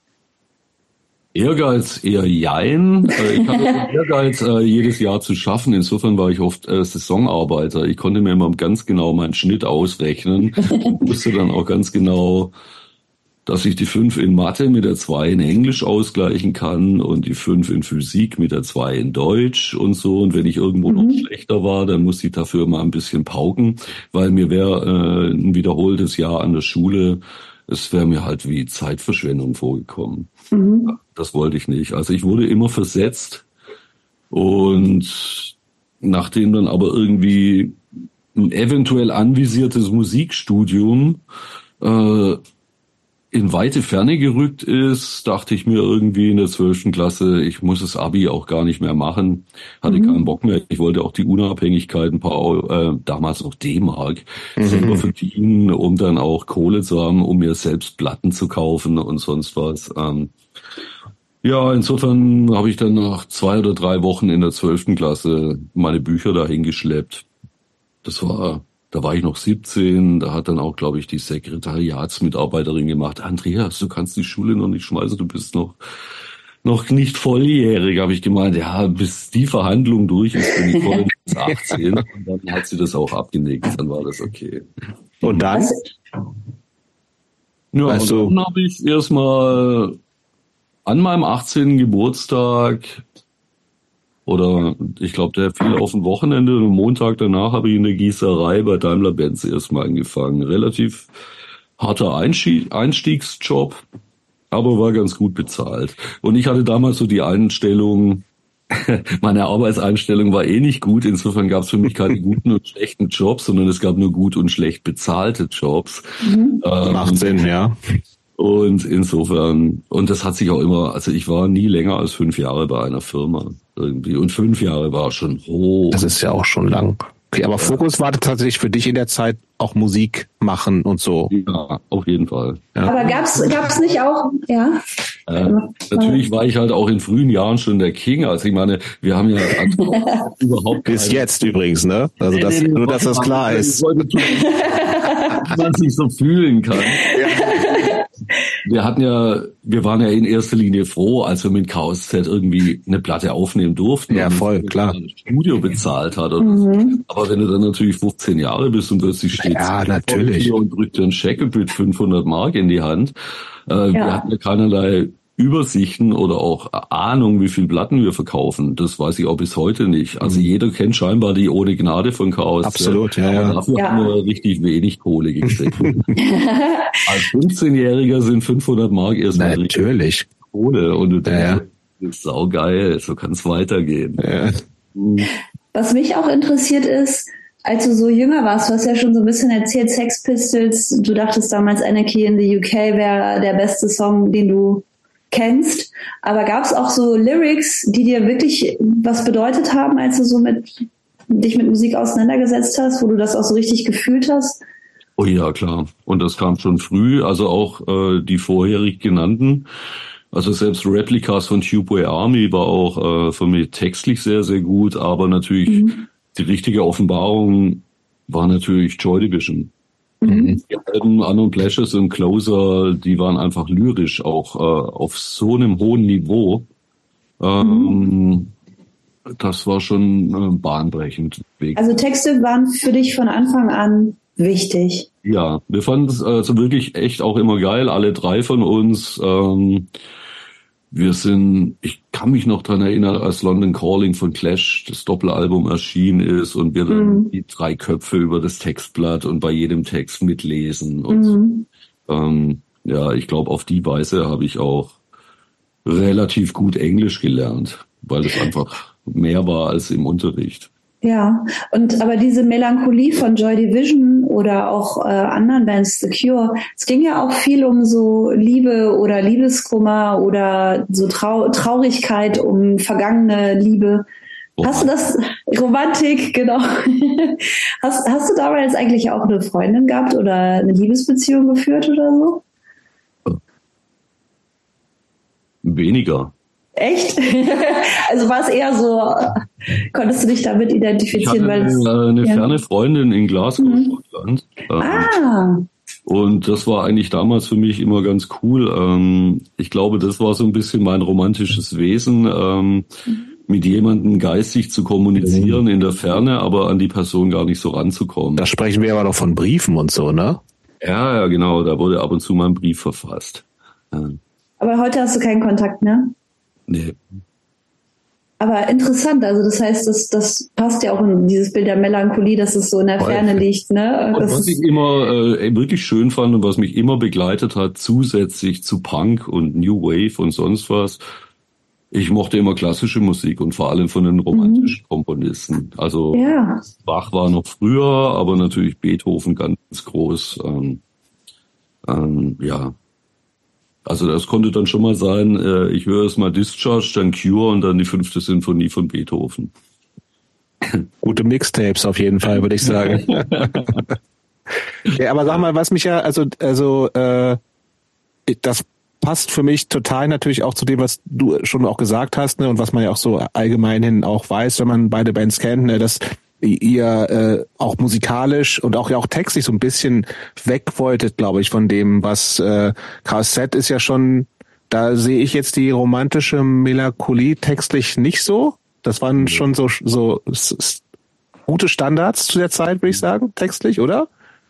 Ehrgeiz eher jein. Ich hatte den Ehrgeiz, jedes Jahr zu schaffen. Insofern war ich oft Saisonarbeiter. Ich konnte mir immer ganz genau meinen Schnitt ausrechnen und wusste dann auch ganz genau, dass ich die fünf in Mathe mit der zwei in Englisch ausgleichen kann und die fünf in Physik mit der zwei in Deutsch und so. Und wenn ich irgendwo mhm. noch schlechter war, dann musste ich dafür mal ein bisschen pauken, weil mir wäre äh, ein wiederholtes Jahr an der Schule, es wäre mir halt wie Zeitverschwendung vorgekommen. Mhm. Das wollte ich nicht. Also ich wurde immer versetzt und nachdem dann aber irgendwie ein eventuell anvisiertes Musikstudium äh, in weite Ferne gerückt ist, dachte ich mir irgendwie in der zwölften Klasse, ich muss das Abi auch gar nicht mehr machen. Hatte mhm. keinen Bock mehr. Ich wollte auch die Unabhängigkeit, ein paar, äh, damals noch D-Mark, mhm. selber verdienen, um dann auch Kohle zu haben, um mir selbst Platten zu kaufen und sonst was. Ähm, ja, insofern habe ich dann nach zwei oder drei Wochen in der zwölften Klasse meine Bücher dahin geschleppt. Das war... Da war ich noch siebzehn, da hat dann auch, glaube ich, die Sekretariatsmitarbeiterin gemacht, Andreas, du kannst die Schule noch nicht schmeißen, du bist noch noch nicht volljährig, habe ich gemeint. Ja, bis die Verhandlung durch ist, bin ich voll bis achtzehn. Und dann hat sie das auch abgenickt, dann war das okay. Und dann? Ja, weißt und dann habe ich erstmal an meinem achtzehnten Geburtstag oder ich glaube, der fiel auf ein Wochenende und am Montag danach habe ich in der Gießerei bei Daimler-Benz erstmal angefangen. Relativ harter Einstieg, Einstiegsjob, aber war ganz gut bezahlt. Und ich hatte damals so die Einstellung, meine Arbeitseinstellung war eh nicht gut, insofern gab es für mich keine guten und schlechten Jobs, sondern es gab nur gut und schlecht bezahlte Jobs. Mhm. Ähm, Macht Sinn, ja. Und insofern, und das hat sich auch immer, also ich war nie länger als fünf Jahre bei einer Firma irgendwie. Und fünf Jahre war schon hoch. Das ist ja auch schon lang. Okay, aber ja. Fokus war tatsächlich für dich in der Zeit auch Musik machen und so. Ja, auf jeden Fall. Ja. Aber gab's gab's nicht auch, ja? Äh, natürlich war ich halt auch in frühen Jahren schon der King. Also ich meine, wir haben ja überhaupt bis keine... jetzt übrigens, ne? Also das, nee, nee, nur, dass das klar ist. Man sich so fühlen kann. Ja. Wir hatten ja, wir waren ja in erster Linie froh, als wir mit Chaos Z irgendwie eine Platte aufnehmen durften. Ja, voll, klar. Das Studio bezahlt hat. Und mhm. Aber wenn du dann natürlich fünfzehn Jahre bist und plötzlich steht ja, natürlich. und drückt dir ein Scheck mit fünfhundert Mark in die Hand. Äh, ja. Wir hatten ja keinerlei Übersichten oder auch Ahnung, wie viel Platten wir verkaufen. Das weiß ich auch bis heute nicht. Also mhm. jeder kennt scheinbar die Ohne Gnade von Chaos. Absolut, ja. ja. Dafür ja. haben wir richtig wenig Kohle gekriegt. Als fünfzehnjähriger sind fünfhundert Mark erstmal natürlich Kohle. Und du denkst, ja. das ist saugeil, so kann es weitergehen. Ja. Was mich auch interessiert ist, als du so jünger warst, du hast ja schon so ein bisschen erzählt, Sex Pistols, du dachtest damals Anarchy in the U K wäre der beste Song, den du kennst. Aber gab es auch so Lyrics, die dir wirklich was bedeutet haben, als du so mit dich mit Musik auseinandergesetzt hast, wo du das auch so richtig gefühlt hast? Oh ja, klar. Und das kam schon früh, also auch äh, die vorherig genannten. Also selbst Replicas von Tubeway Army war auch äh, für mich textlich sehr, sehr gut, aber natürlich mhm. die richtige Offenbarung war natürlich Joy Division. Mhm. Die Alben Unknown Pleasures und Closer, die waren einfach lyrisch auch äh, auf so einem hohen Niveau. Ähm, mhm. Das war schon äh, bahnbrechend. Also Texte waren für dich von Anfang an wichtig? Ja, wir fanden es also wirklich echt auch immer geil, alle drei von uns. Ähm, wir sind, ich kann mich noch dran erinnern, als London Calling von Clash, das Doppelalbum erschienen ist und wir dann mhm. die drei Köpfe über das Textblatt und bei jedem Text mitlesen. Und mhm. ähm, ja, ich glaube, auf die Weise habe ich auch relativ gut Englisch gelernt, weil es einfach mehr war als im Unterricht. Ja, und aber diese Melancholie von Joy Division oder auch äh, anderen Bands, The Cure, es ging ja auch viel um so Liebe oder Liebeskummer oder so Trau- Traurigkeit um vergangene Liebe. Oh. Hast du das, Romantik, genau. Hast, hast du damals eigentlich auch eine Freundin gehabt oder eine Liebesbeziehung geführt oder so? Weniger. Echt? Also war es eher so, konntest du dich damit identifizieren? Ich hatte weil eine, eine ja. ferne Freundin in Glasgow, mhm. Schottland. Ah. Und das war eigentlich damals für mich immer ganz cool. Ich glaube, das war so ein bisschen mein romantisches Wesen, mhm. mit jemandem geistig zu kommunizieren mhm. in der Ferne, aber an die Person gar nicht so ranzukommen. Da sprechen wir aber noch von Briefen und so, ne? Ja, ja, genau. Da wurde ab und zu mal ein Brief verfasst. Ja. Aber heute hast du keinen Kontakt, ne? Nee. Aber interessant, also das heißt, das, das passt ja auch in dieses Bild der Melancholie, dass es so in der Voll. Ferne liegt, ne? Und was ich immer äh, wirklich schön fand und was mich immer begleitet hat, zusätzlich zu Punk und New Wave und sonst was, ich mochte immer klassische Musik und vor allem von den romantischen mhm. Komponisten. Also ja. Bach war noch früher, aber natürlich Beethoven ganz groß. Ähm, ähm, ja. Also das konnte dann schon mal sein, äh, ich höre es mal Discharge, dann Cure und dann die fünfte Sinfonie von Beethoven. Gute Mixtapes auf jeden Fall, würde ich sagen. Ja, aber sag mal, was mich ja, also, also äh, das passt für mich total natürlich auch zu dem, was du schon auch gesagt hast, ne, und was man ja auch so allgemeinhin auch weiß, wenn man beide Bands kennt, ne, dass ihr äh, auch musikalisch und auch ja auch textlich so ein bisschen weg wolltet, glaube ich, von dem, was äh, K Z ist ja schon, da sehe ich jetzt die romantische Melancholie textlich nicht so. Das waren schon so so s- s- gute Standards zu der Zeit, würde ich sagen, textlich, oder?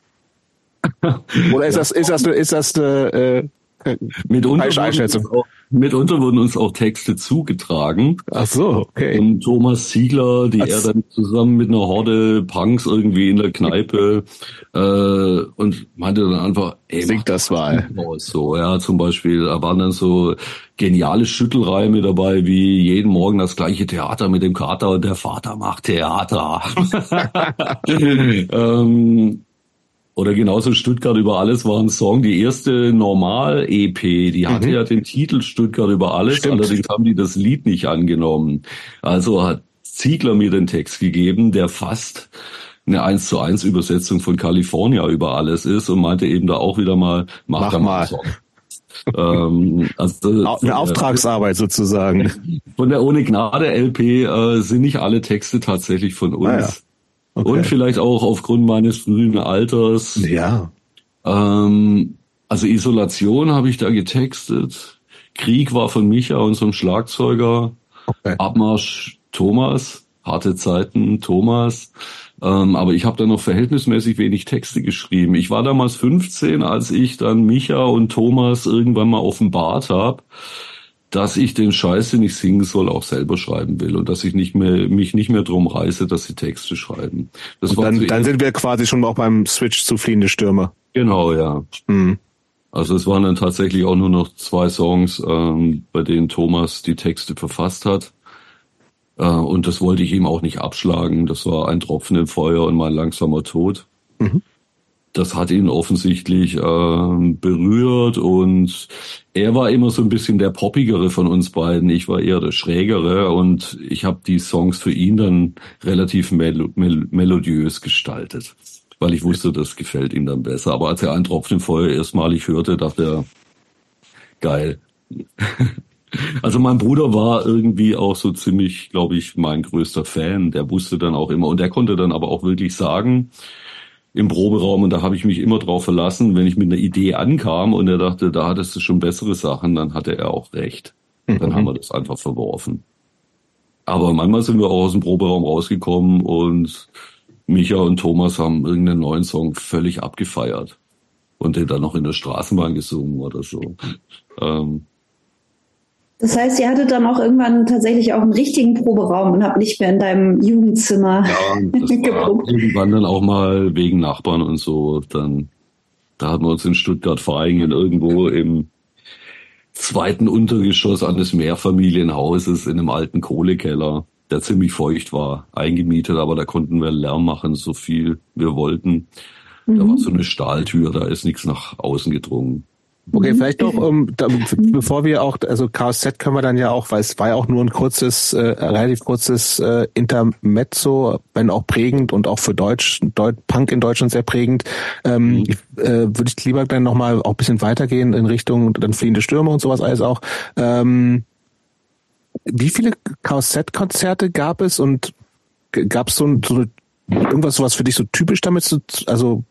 Oder ist das ist das ist das äh, Mitunter wurden, auch, mitunter wurden uns auch Texte zugetragen. Ach so, okay. Und Thomas Ziegler, die Was? er dann zusammen mit einer Horde Punks irgendwie in der Kneipe äh, und meinte dann einfach, ey, singt das mal. So, ja, zum Beispiel, da waren dann so geniale Schüttelreime dabei, wie jeden Morgen das gleiche Theater mit dem Kater und der Vater macht Theater. ähm, Oder genauso Stuttgart über alles war ein Song. Die erste Normal-E P, die hatte mhm. ja den Titel Stuttgart über alles. Stimmt. Allerdings haben die das Lied nicht angenommen. Also hat Ziegler mir den Text gegeben, der fast eine eins zu eins Übersetzung von California über alles ist und meinte eben da auch wieder mal, mach, mach da mal einen Song. ähm, also eine Auftragsarbeit sozusagen. Von der Ohne Gnade L P äh, sind nicht alle Texte tatsächlich von uns. Ah, ja. Okay. Und vielleicht auch aufgrund meines frühen Alters. Ja. Ähm, also Isolation habe ich da getextet. Krieg war von Micha, unserem Schlagzeuger. Okay. Abmarsch Thomas. Harte Zeiten Thomas. Ähm, aber ich habe da noch verhältnismäßig wenig Texte geschrieben. Ich war damals fünfzehn, als ich dann Micha und Thomas irgendwann mal offenbart habe, dass ich den Scheiß, den ich singen soll, auch selber schreiben will und dass ich nicht mehr mich nicht mehr drum reiße, dass sie Texte schreiben. Das und war dann, dann sind wir quasi schon auch beim Switch zu Fliehende Stürme. Genau, ja. Mhm. Also es waren dann tatsächlich auch nur noch zwei Songs, ähm, bei denen Thomas die Texte verfasst hat. Äh, und das wollte ich ihm auch nicht abschlagen. Das war ein Tropfen im Feuer und mein langsamer Tod. Mhm. das hat ihn offensichtlich äh, berührt und er war immer so ein bisschen der Poppigere von uns beiden. Ich war eher der Schrägere und ich habe die Songs für ihn dann relativ mel- mel- melodiös gestaltet, weil ich wusste, das gefällt ihm dann besser. Aber als er einen Tropfen im Feuer erstmalig hörte, dachte er, geil. Also mein Bruder war irgendwie auch so ziemlich, glaube ich, mein größter Fan. Der wusste dann auch immer und der konnte dann aber auch wirklich sagen im Proberaum, und da habe ich mich immer drauf verlassen, wenn ich mit einer Idee ankam und er dachte, da hattest du schon bessere Sachen, dann hatte er auch recht. Dann mhm. haben wir das einfach verworfen. Aber manchmal sind wir auch aus dem Proberaum rausgekommen und Micha und Thomas haben irgendeinen neuen Song völlig abgefeiert und den dann noch in der Straßenbahn gesungen oder so. Ähm, Das heißt, ihr hattet dann auch irgendwann tatsächlich auch einen richtigen Proberaum und habt nicht mehr in deinem Jugendzimmer ja, das war irgendwann dann auch mal wegen Nachbarn und so. Dann, da hatten wir uns in Stuttgart-Vaihingen irgendwo im zweiten Untergeschoss eines Mehrfamilienhauses in einem alten Kohlekeller, der ziemlich feucht war, eingemietet, aber da konnten wir Lärm machen, so viel wir wollten. Mhm. Da war so eine Stahltür, da ist nichts nach außen gedrungen. Okay, vielleicht noch, um, da, bevor wir auch, also Chaos Z können wir dann ja auch, weil es war ja auch nur ein kurzes, äh, relativ kurzes äh, Intermezzo, wenn auch prägend und auch für Deutsch, Deut, Punk in Deutschland sehr prägend. Ähm, mhm. ich, äh, würde ich lieber dann nochmal auch ein bisschen weitergehen in Richtung dann Fliehende Stürme und sowas alles auch. Ähm, wie viele Chaos Z-Konzerte gab es und gab es so, so irgendwas, was für dich so typisch damit zu, also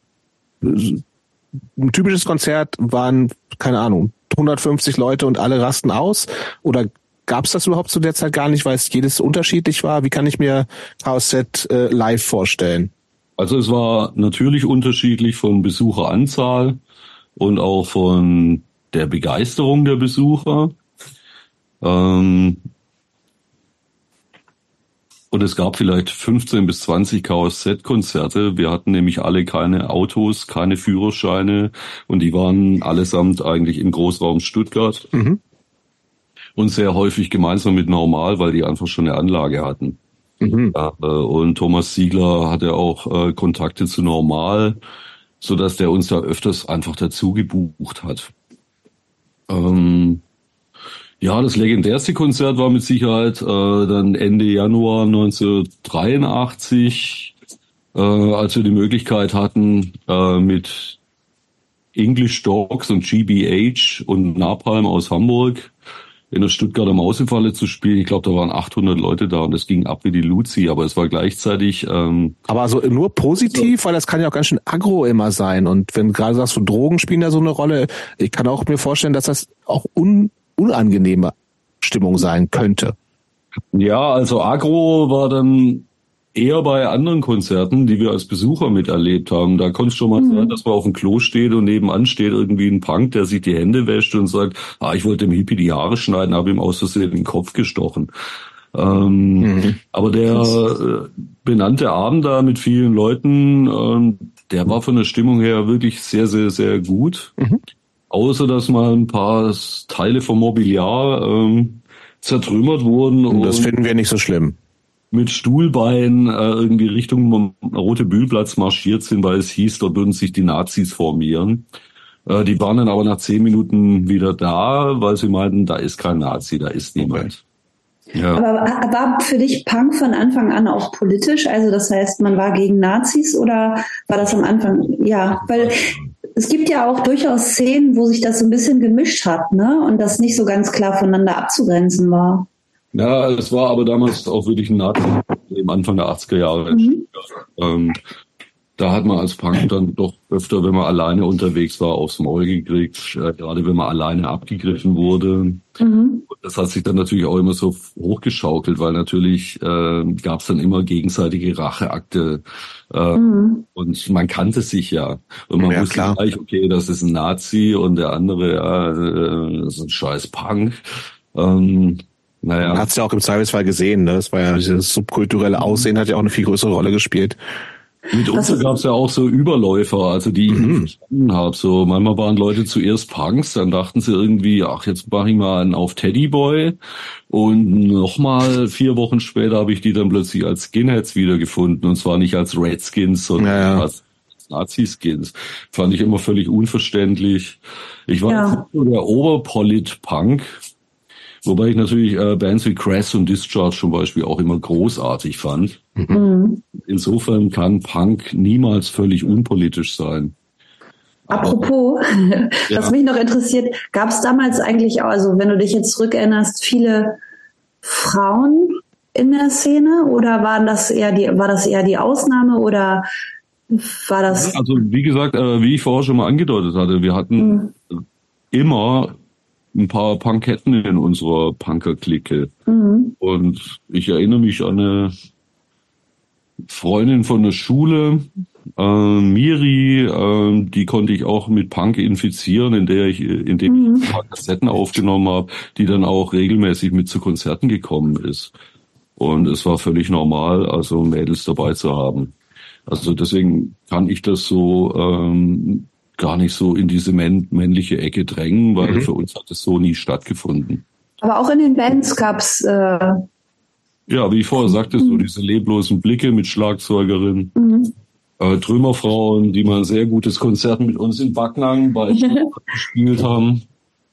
ein typisches Konzert waren, keine Ahnung, hundertfünfzig Leute und alle rasten aus? Oder gab es das überhaupt zu der Zeit gar nicht, weil es jedes unterschiedlich war? Wie kann ich mir Chaos Z äh, live vorstellen? Also es war natürlich unterschiedlich von Besucheranzahl und auch von der Begeisterung der Besucher. Ähm Und es gab vielleicht fünfzehn bis zwanzig Chaos Z-Konzerte. Wir hatten nämlich alle keine Autos, keine Führerscheine und die waren allesamt eigentlich im Großraum Stuttgart. Mhm. Und sehr häufig gemeinsam mit Normal, weil die einfach schon eine Anlage hatten. Mhm. Ja, und Thomas Ziegler hatte auch äh, Kontakte zu Normal, sodass der uns da öfters einfach dazu gebucht hat. Ähm Ja, das legendärste Konzert war mit Sicherheit äh, dann Ende Januar neunzehnhundertdreiundachtzig, äh, als wir die Möglichkeit hatten, äh, mit English Dogs und G B H und Napalm aus Hamburg in der Stuttgarter Mausefalle zu spielen. Ich glaube, da waren achthundert Leute da und das ging ab wie die Luzi, aber es war gleichzeitig... Ähm, aber also nur positiv, so, weil das kann ja auch ganz schön aggro immer sein. Und wenn du gerade sagst, so Drogen spielen da so eine Rolle, ich kann auch mir vorstellen, dass das auch un unangenehme Stimmung sein könnte. Ja, also Agro war dann eher bei anderen Konzerten, die wir als Besucher miterlebt haben. Da konnte es schon mal mhm. sein, dass man auf dem Klo steht und nebenan steht irgendwie ein Punk, der sich die Hände wäscht und sagt, ah, ich wollte dem Hippie die Haare schneiden, habe ihm aus Versehen den Kopf gestochen. Ähm, mhm. Aber der äh, benannte Abend da mit vielen Leuten, ähm, der war von der Stimmung her wirklich sehr, sehr, sehr gut. Mhm. Außer, dass mal ein paar Teile vom Mobiliar ähm, zertrümmert wurden. Und das finden wir nicht so schlimm. Mit Stuhlbeinen äh, irgendwie Richtung Rote Bühlplatz marschiert sind, weil es hieß, dort würden sich die Nazis formieren. Äh, die waren dann aber nach zehn Minuten wieder da, weil sie meinten, da ist kein Nazi, da ist niemand. Okay. Ja. Aber war für dich Punk von Anfang an auch politisch? Also das heißt, man war gegen Nazis oder war das am Anfang? Ja, weil... Es gibt ja auch durchaus Szenen, wo sich das so ein bisschen gemischt hat, ne? Und das nicht so ganz klar voneinander abzugrenzen war. Ja, es war aber damals auch wirklich ein Nazi, im Anfang der achtziger Jahre. Mhm. Ähm, da hat man als Punk dann doch öfter, wenn man alleine unterwegs war, aufs Maul gekriegt, äh, gerade wenn man alleine abgegriffen wurde. Mhm. Das hat sich dann natürlich auch immer so hochgeschaukelt, weil natürlich äh, gab es dann immer gegenseitige Racheakte. Äh, mhm. Und man kannte sich ja. Und man ja, wusste klar. gleich, okay, das ist ein Nazi und der andere, ja, äh, das ist ein scheiß Punk. Ähm, naja. Man hat es ja auch im Zweifelsfall gesehen, ne? Das war ja dieses subkulturelle Aussehen, hat ja auch eine viel größere Rolle gespielt. Mitunter gab es ja auch so Überläufer, also die ich mhm. nicht verstanden habe. So, manchmal waren Leute zuerst Punks, dann dachten sie irgendwie, ach, jetzt mache ich mal einen auf Teddyboy. Und nochmal vier Wochen später habe ich die dann plötzlich als Skinheads wiedergefunden. Und zwar nicht als Redskins, sondern ja, ja. als Nazi-Skins. Fand ich immer völlig unverständlich. Ich war Ja. so der Oberpolit-Punk, wobei ich natürlich äh, Bands wie Crass und Discharge zum Beispiel auch immer großartig fand. Mhm. Insofern kann Punk niemals völlig unpolitisch sein. Apropos, was Ja. mich noch interessiert, gab es damals eigentlich auch, also wenn du dich jetzt zurückerinnerst, viele Frauen in der Szene oder waren das eher die, war das eher die Ausnahme oder war das? Also wie gesagt, äh, wie ich vorher schon mal angedeutet hatte, wir hatten Mhm. immer ein paar Punketten in unserer Punker-Clique. Mhm. Und ich erinnere mich an eine Freundin von der Schule, äh, Miri, äh, die konnte ich auch mit Punk infizieren, in der ich, indem Mhm. ich ein paar Kassetten aufgenommen habe, die dann auch regelmäßig mit zu Konzerten gekommen ist. Und es war völlig normal, also Mädels dabei zu haben. Also deswegen kann ich das so ähm, gar nicht so in diese männ männliche Ecke drängen, weil Mhm. für uns hat es so nie stattgefunden. Aber auch in den Bands gab's äh, Ja, wie ich vorher sagte, so diese leblosen Blicke mit Schlagzeugerin, mhm. äh, Trümmerfrauen, die mal ein sehr gutes Konzert mit uns in Backnang bei Stuttgart gespielt haben.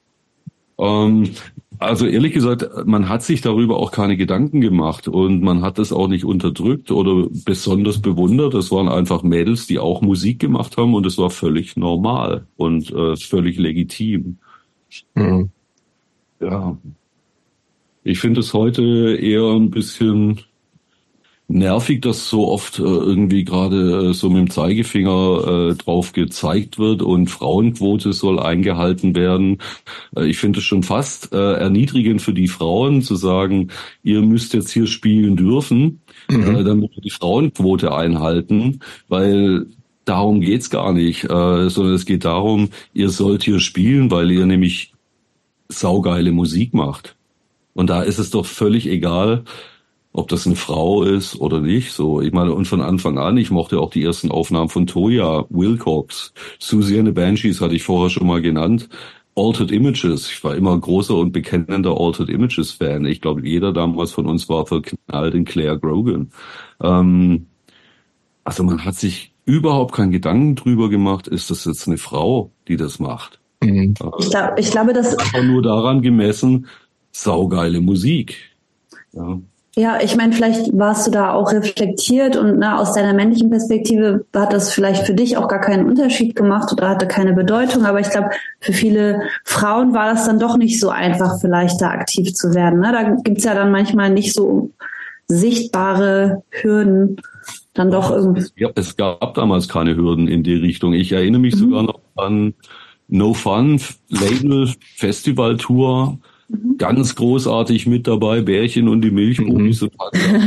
Ähm, also ehrlich gesagt, man hat sich darüber auch keine Gedanken gemacht und man hat das auch nicht unterdrückt oder besonders bewundert. Das waren einfach Mädels, die auch Musik gemacht haben und es war völlig normal und äh, völlig legitim. Mhm. Ja. Ich finde es heute eher ein bisschen nervig, dass so oft äh, irgendwie gerade äh, so mit dem Zeigefinger äh, drauf gezeigt wird und Frauenquote soll eingehalten werden. Äh, ich finde es schon fast äh, erniedrigend für die Frauen zu sagen, ihr müsst jetzt hier spielen dürfen, Mhm. äh, damit wir die Frauenquote einhalten, weil darum geht's gar nicht, äh, sondern es geht darum, ihr sollt hier spielen, weil ihr nämlich saugeile Musik macht. Und da ist es doch völlig egal, ob das eine Frau ist oder nicht. So, ich meine, und von Anfang an, ich mochte auch die ersten Aufnahmen von Toya, Wilcox, Susie and the Banshees hatte ich vorher schon mal genannt. Altered Images, ich war immer ein großer und bekennender Altered Images Fan. Ich glaube, jeder damals von uns war verknallt in Claire Grogan. Ähm, also man hat sich überhaupt keinen Gedanken drüber gemacht, ist das jetzt eine Frau, die das macht. Mhm. Ich glaube, ich glaube, das Einfach nur daran gemessen, saugeile Musik. Ja. ja, ich meine, vielleicht warst du da auch reflektiert und ne, aus deiner männlichen Perspektive hat das vielleicht für dich auch gar keinen Unterschied gemacht oder hatte keine Bedeutung. Aber ich glaube, für viele Frauen war das dann doch nicht so einfach, vielleicht da aktiv zu werden. Ne? Da gibt's ja dann manchmal nicht so sichtbare Hürden. Dann doch irgendwie. Ja, es gab damals keine Hürden in die Richtung. Ich erinnere mich Mhm. sogar noch an No Fun, Label, Festivaltour. Ganz großartig mit dabei, Bärchen und die Milchbubis. Mhm.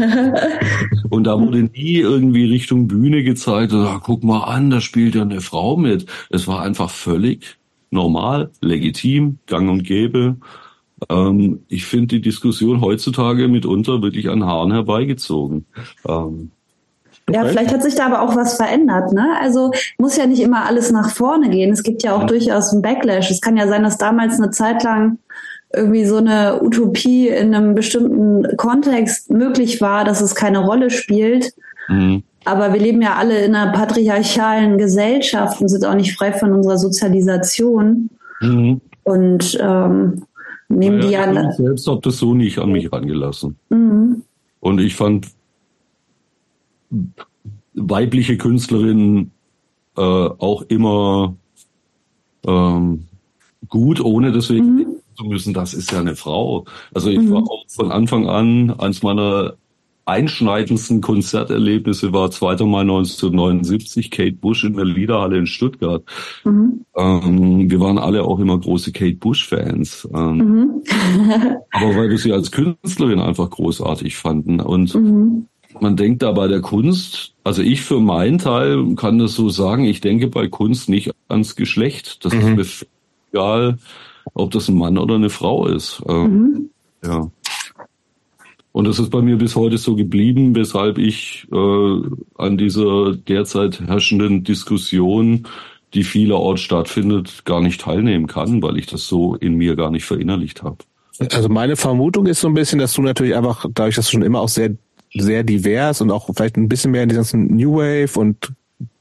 Und da wurde nie irgendwie Richtung Bühne gezeigt, oder, guck mal an, da spielt ja eine Frau mit. Es war einfach völlig normal, legitim, gang und gäbe. Ähm, ich finde die Diskussion heutzutage mitunter wirklich an Haaren herbeigezogen. Ähm, Ja, vielleicht hat sich da aber auch was verändert, ne? Also muss ja nicht immer alles nach vorne gehen. Es gibt ja auch durchaus einen Backlash. Es kann ja sein, dass damals eine Zeit lang irgendwie so eine Utopie in einem bestimmten Kontext möglich war, dass es keine Rolle spielt. mhm. Aber wir leben ja alle in einer patriarchalen Gesellschaft und sind auch nicht frei von unserer Sozialisation. Mhm. Und ähm, nehmen die Ja, ja... ich selbst habe das so nicht an mich rangelassen. Mhm. Und ich fand weibliche Künstlerinnen äh, auch immer ähm, gut, ohne deswegen Mhm. zu müssen, das ist ja eine Frau. Also ich Mhm. war auch von Anfang an, eins meiner einschneidendsten Konzerterlebnisse war zweiter Mai neunzehnhundertneunundsiebzig, Kate Bush in der Liederhalle in Stuttgart. Mhm. Ähm, wir waren alle auch immer große Kate Bush-Fans. Ähm, Mhm. aber weil wir sie als Künstlerin einfach großartig fanden. Und Mhm. man denkt da bei der Kunst, also ich für meinen Teil kann das so sagen, ich denke bei Kunst nicht ans Geschlecht. Das Mhm. ist mir egal, ob das ein Mann oder eine Frau ist. Ähm, Mhm. ja. Und das ist bei mir bis heute so geblieben, weshalb ich äh, an dieser derzeit herrschenden Diskussion, die vielerorts stattfindet, gar nicht teilnehmen kann, weil ich das so in mir gar nicht verinnerlicht habe. Also meine Vermutung ist so ein bisschen, dass du natürlich einfach, dadurch, dass du schon immer auch sehr, sehr divers und auch vielleicht ein bisschen mehr in die ganzen New Wave und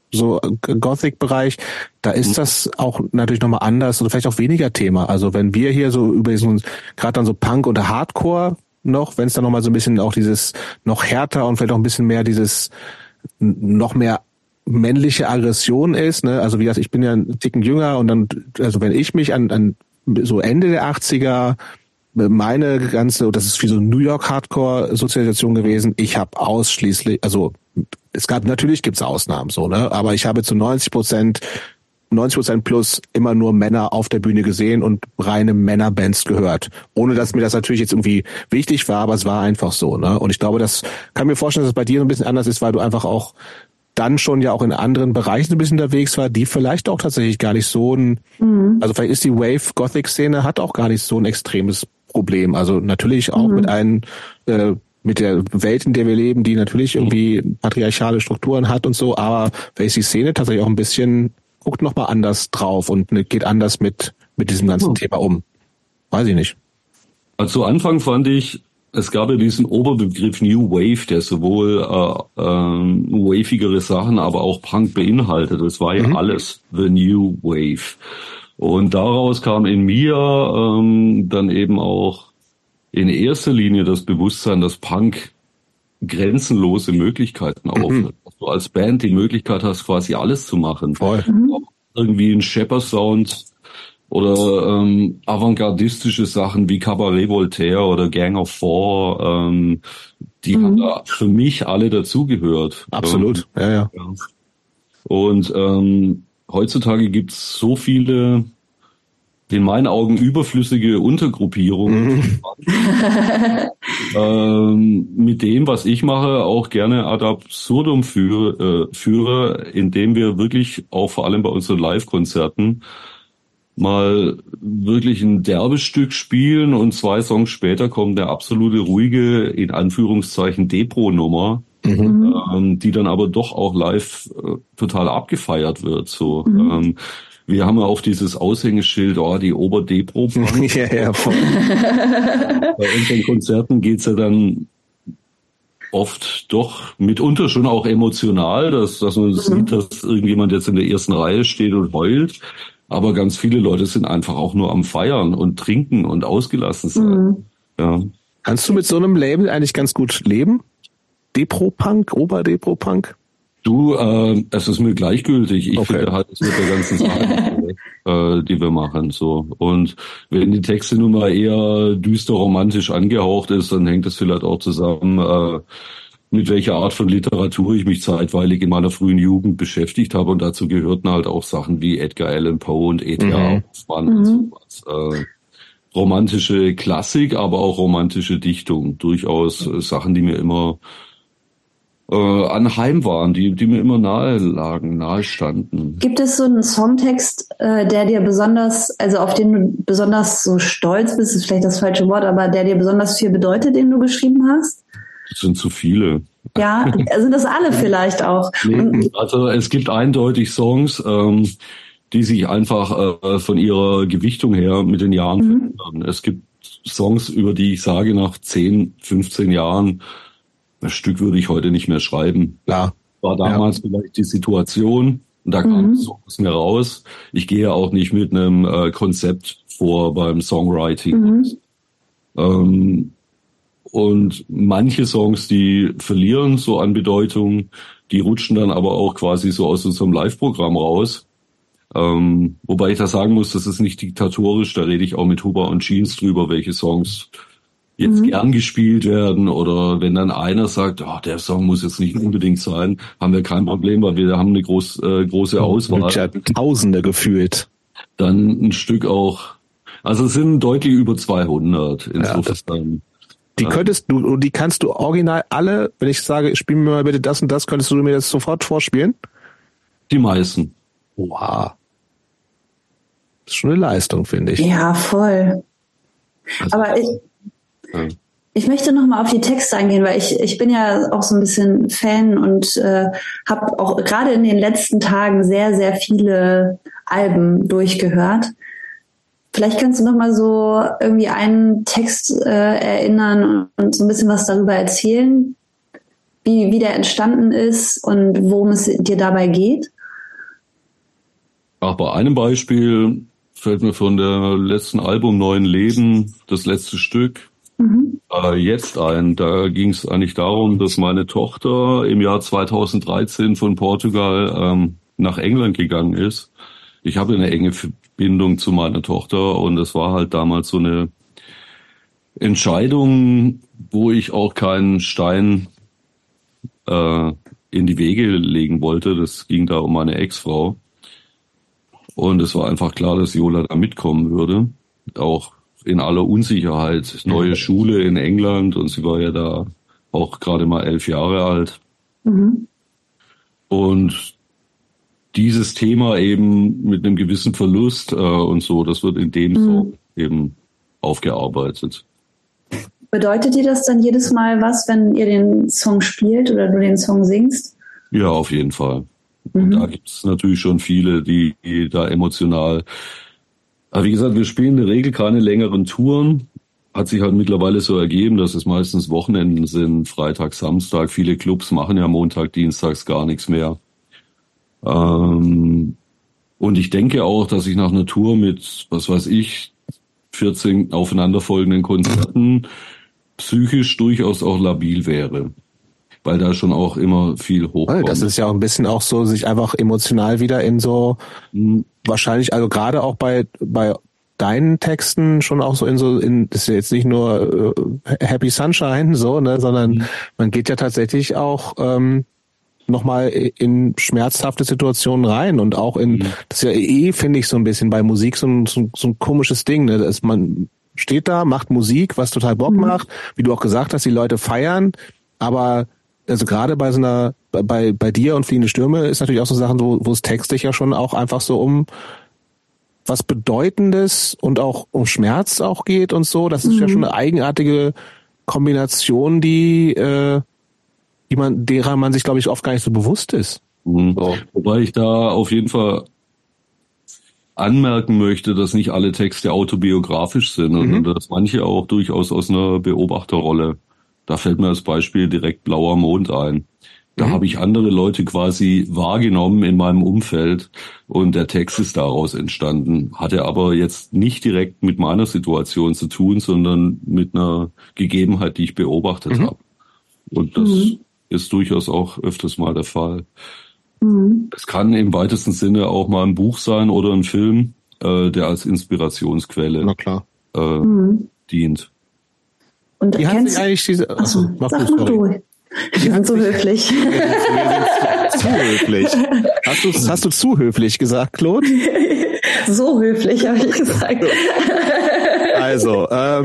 so Gothic-Bereich, da ist das auch natürlich nochmal anders oder vielleicht auch weniger Thema. Also wenn wir hier so über so gerade dann so Punk oder Hardcore noch, wenn es dann nochmal so ein bisschen auch dieses noch härter und vielleicht auch ein bisschen mehr dieses noch mehr männliche Aggression ist, ne? Also wie gesagt, ich bin ja ein Ticken jünger und dann, also wenn ich mich an, an so Ende der achtziger meine ganze, das ist wie so New York Hardcore Sozialisation gewesen, ich habe ausschließlich, also es gab, natürlich gibt's Ausnahmen so, ne? Aber ich habe zu neunzig Prozent, neunzig Prozent plus immer nur Männer auf der Bühne gesehen und reine Männerbands gehört. Ohne dass mir das natürlich jetzt irgendwie wichtig war, aber es war einfach so, ne? Und ich glaube, das kann mir vorstellen, dass es bei dir so ein bisschen anders ist, weil du einfach auch dann schon ja auch in anderen Bereichen ein bisschen unterwegs war, die vielleicht auch tatsächlich gar nicht so ein, mhm. also vielleicht ist die Wave-Gothic-Szene hat auch gar nicht so ein extremes Problem. Also natürlich auch mhm. mit einem, äh, mit der Welt, in der wir leben, die natürlich irgendwie patriarchale Strukturen hat und so, aber vielleicht ist die Szene tatsächlich auch ein bisschen, guckt nochmal anders drauf und geht anders mit, mit diesem ganzen oh. Thema um. Weiß ich nicht. Also zu Anfang fand ich, es gab ja diesen Oberbegriff New Wave, der sowohl äh, äh, wavigere Sachen, aber auch Punk beinhaltet. Das war ja mhm. alles The New Wave. Und daraus kam in mir ähm, dann eben auch in erster Linie das Bewusstsein, dass Punk grenzenlose Möglichkeiten mhm. aufnimmt. Dass du als Band die Möglichkeit hast, quasi alles zu machen. Voll. Mhm. Irgendwie ein Shepherd-Sound oder ähm, avantgardistische Sachen wie Cabaret Voltaire oder Gang of Four, ähm, die mhm. haben da für mich alle dazugehört. Absolut, ähm, ja, ja. ja. Und ähm, heutzutage gibt's so viele, in meinen Augen überflüssige Untergruppierungen, mhm. ähm, mit dem, was ich mache, auch gerne ad absurdum führe, äh, führe, indem wir wirklich auch vor allem bei unseren Live-Konzerten mal wirklich ein derbes Stück spielen und zwei Songs später kommt eine absolute ruhige, in Anführungszeichen, Depro-Nummer, mhm. ähm, die dann aber doch auch live äh, total abgefeiert wird. So, mhm. ähm, wir haben ja auch dieses Aushängeschild, oh, die Ober-Depro. ja, ja, voll. Bei unseren Konzerten geht's ja dann oft doch mitunter schon auch emotional, dass, dass man mhm. sieht, dass irgendjemand jetzt in der ersten Reihe steht und heult. Aber ganz viele Leute sind einfach auch nur am Feiern und trinken und ausgelassen sein. Mhm. Ja. Kannst du mit so einem Label eigentlich ganz gut leben? Depro-Punk, Ober-Depro-Punk? Du, äh, es ist mir gleichgültig. Ich okay. finde halt, es mit der ganzen Sache, äh, die wir machen, so. Und wenn die Texte nun mal eher düster romantisch angehaucht ist, dann hängt das vielleicht auch zusammen, äh, mit welcher Art von Literatur ich mich zeitweilig in meiner frühen Jugend beschäftigt habe. Und dazu gehörten halt auch Sachen wie Edgar Allan Poe und E T A. Hoffmann mhm. und sowas. Äh, romantische Klassik, aber auch romantische Dichtung. Durchaus äh, Sachen, die mir immer äh, anheim waren, die, die mir immer nahe lagen, nahe standen. Gibt es so einen Songtext, äh, der dir besonders, also auf den du besonders so stolz bist, ist vielleicht das falsche Wort, aber der dir besonders viel bedeutet, den du geschrieben hast? Das sind zu viele. Ja, sind das alle vielleicht auch? Nee, also es gibt eindeutig Songs, ähm, die sich einfach äh, von ihrer Gewichtung her mit den Jahren mhm. verändern. Es gibt Songs, über die ich sage, nach zehn, fünfzehn Jahren, das Stück würde ich heute nicht mehr schreiben. Klar. War damals ja. vielleicht die Situation, und da kam mhm. so aus mir raus. Ich gehe auch nicht mit einem äh, Konzept vor beim Songwriting. Mhm. Ähm, Und manche Songs, die verlieren so an Bedeutung, die rutschen dann aber auch quasi so aus unserem Live-Programm raus. Ähm, wobei ich da sagen muss, das ist nicht diktatorisch, da rede ich auch mit Huber und Jeans drüber, welche Songs jetzt mhm. gern gespielt werden. Oder wenn dann einer sagt, oh, der Song muss jetzt nicht unbedingt sein, haben wir kein Problem, weil wir haben eine groß, äh, große Auswahl. Ja, Tausende gefühlt. Dann ein Stück auch, also es sind deutlich über zweihundert insofern. Ja, die könntest du, und die kannst du original alle, wenn ich sage, spiel mir mal bitte das und das, könntest du mir das sofort vorspielen? Die meisten. Wow. Das ist schon eine Leistung, finde ich. Ja, voll. Also, aber ich, ja. ich möchte noch mal auf die Texte eingehen, weil ich, ich bin ja auch so ein bisschen Fan und äh, habe auch gerade in den letzten Tagen sehr, sehr viele Alben durchgehört. Vielleicht kannst du noch mal so irgendwie einen Text äh, erinnern und so ein bisschen was darüber erzählen, wie, wie der entstanden ist und worum es dir dabei geht. Ach, bei einem Beispiel fällt mir von der letzten Album Neuen Leben das letzte Stück mhm. äh, jetzt ein. Da ging es eigentlich darum, dass meine Tochter im Jahr zweitausenddreizehn von Portugal ähm, nach England gegangen ist. Ich habe eine enge Verbindung zu meiner Tochter und es war halt damals so eine Entscheidung, wo ich auch keinen Stein äh, in die Wege legen wollte. Das ging da um meine Ex-Frau. Und es war einfach klar, dass Viola da mitkommen würde. Auch in aller Unsicherheit. Neue Schule in England und sie war ja da auch gerade mal elf Jahre alt. Mhm. Und dieses Thema eben mit einem gewissen Verlust äh, und so, das wird in dem mhm. Song eben aufgearbeitet. Bedeutet dir das dann jedes Mal was, wenn ihr den Song spielt oder du den Song singst? Ja, auf jeden Fall. Und mhm. da gibt es natürlich schon viele, die, die da emotional... Aber wie gesagt, wir spielen in der Regel keine längeren Touren. Hat sich halt mittlerweile so ergeben, dass es meistens Wochenenden sind, Freitag, Samstag. Viele Clubs machen ja Montag, Dienstags gar nichts mehr. Ähm, und ich denke auch, dass ich nach einer Tour mit, was weiß ich, vierzehn aufeinanderfolgenden Konzerten psychisch durchaus auch labil wäre. Weil da schon auch immer viel hochkommt. Das ist ja auch ein bisschen auch so, sich einfach emotional wieder in so, mhm. wahrscheinlich, also gerade auch bei bei deinen Texten schon auch so in so, in das ist ja jetzt nicht nur äh, Happy Sunshine so, ne, sondern mhm. man geht ja tatsächlich auch ähm, nochmal in schmerzhafte Situationen rein und auch in, mhm. das ist ja eh, finde ich, so ein bisschen bei Musik so ein, so, so ein komisches Ding, ne, dass man steht da, macht Musik, was total Bock mhm. macht, wie du auch gesagt hast, die Leute feiern, aber also gerade bei so einer, bei bei dir und Fliehende Stürme ist natürlich auch so Sachen, wo, wo es textlich ja schon auch einfach so um was Bedeutendes und auch um Schmerz auch geht und so. Das ist mhm. ja schon eine eigenartige Kombination, die, äh, die man, derer man sich, glaube ich, oft gar nicht so bewusst ist. Mhm. So. Wobei ich da auf jeden Fall anmerken möchte, dass nicht alle Texte autobiografisch sind mhm. und dass manche auch durchaus aus einer Beobachterrolle. Da fällt mir als Beispiel direkt Blauer Mond ein. Da mhm. habe ich andere Leute quasi wahrgenommen in meinem Umfeld und der Text ist daraus entstanden. Hatte aber jetzt nicht direkt mit meiner Situation zu tun, sondern mit einer Gegebenheit, die ich beobachtet mhm. habe. Und das mhm. ist durchaus auch öfters mal der Fall. Mhm. Es kann im weitesten Sinne auch mal ein Buch sein oder ein Film, äh, der als Inspirationsquelle Na klar. Äh, mhm. dient. Und Wie hat sich eigentlich diese... Achso, Achso sag mal du. Wir sind so höflich. Wir sind zu, zu höflich. Hast du, hast du zu höflich gesagt, Claude? So höflich, habe ich gesagt. Also, ähm,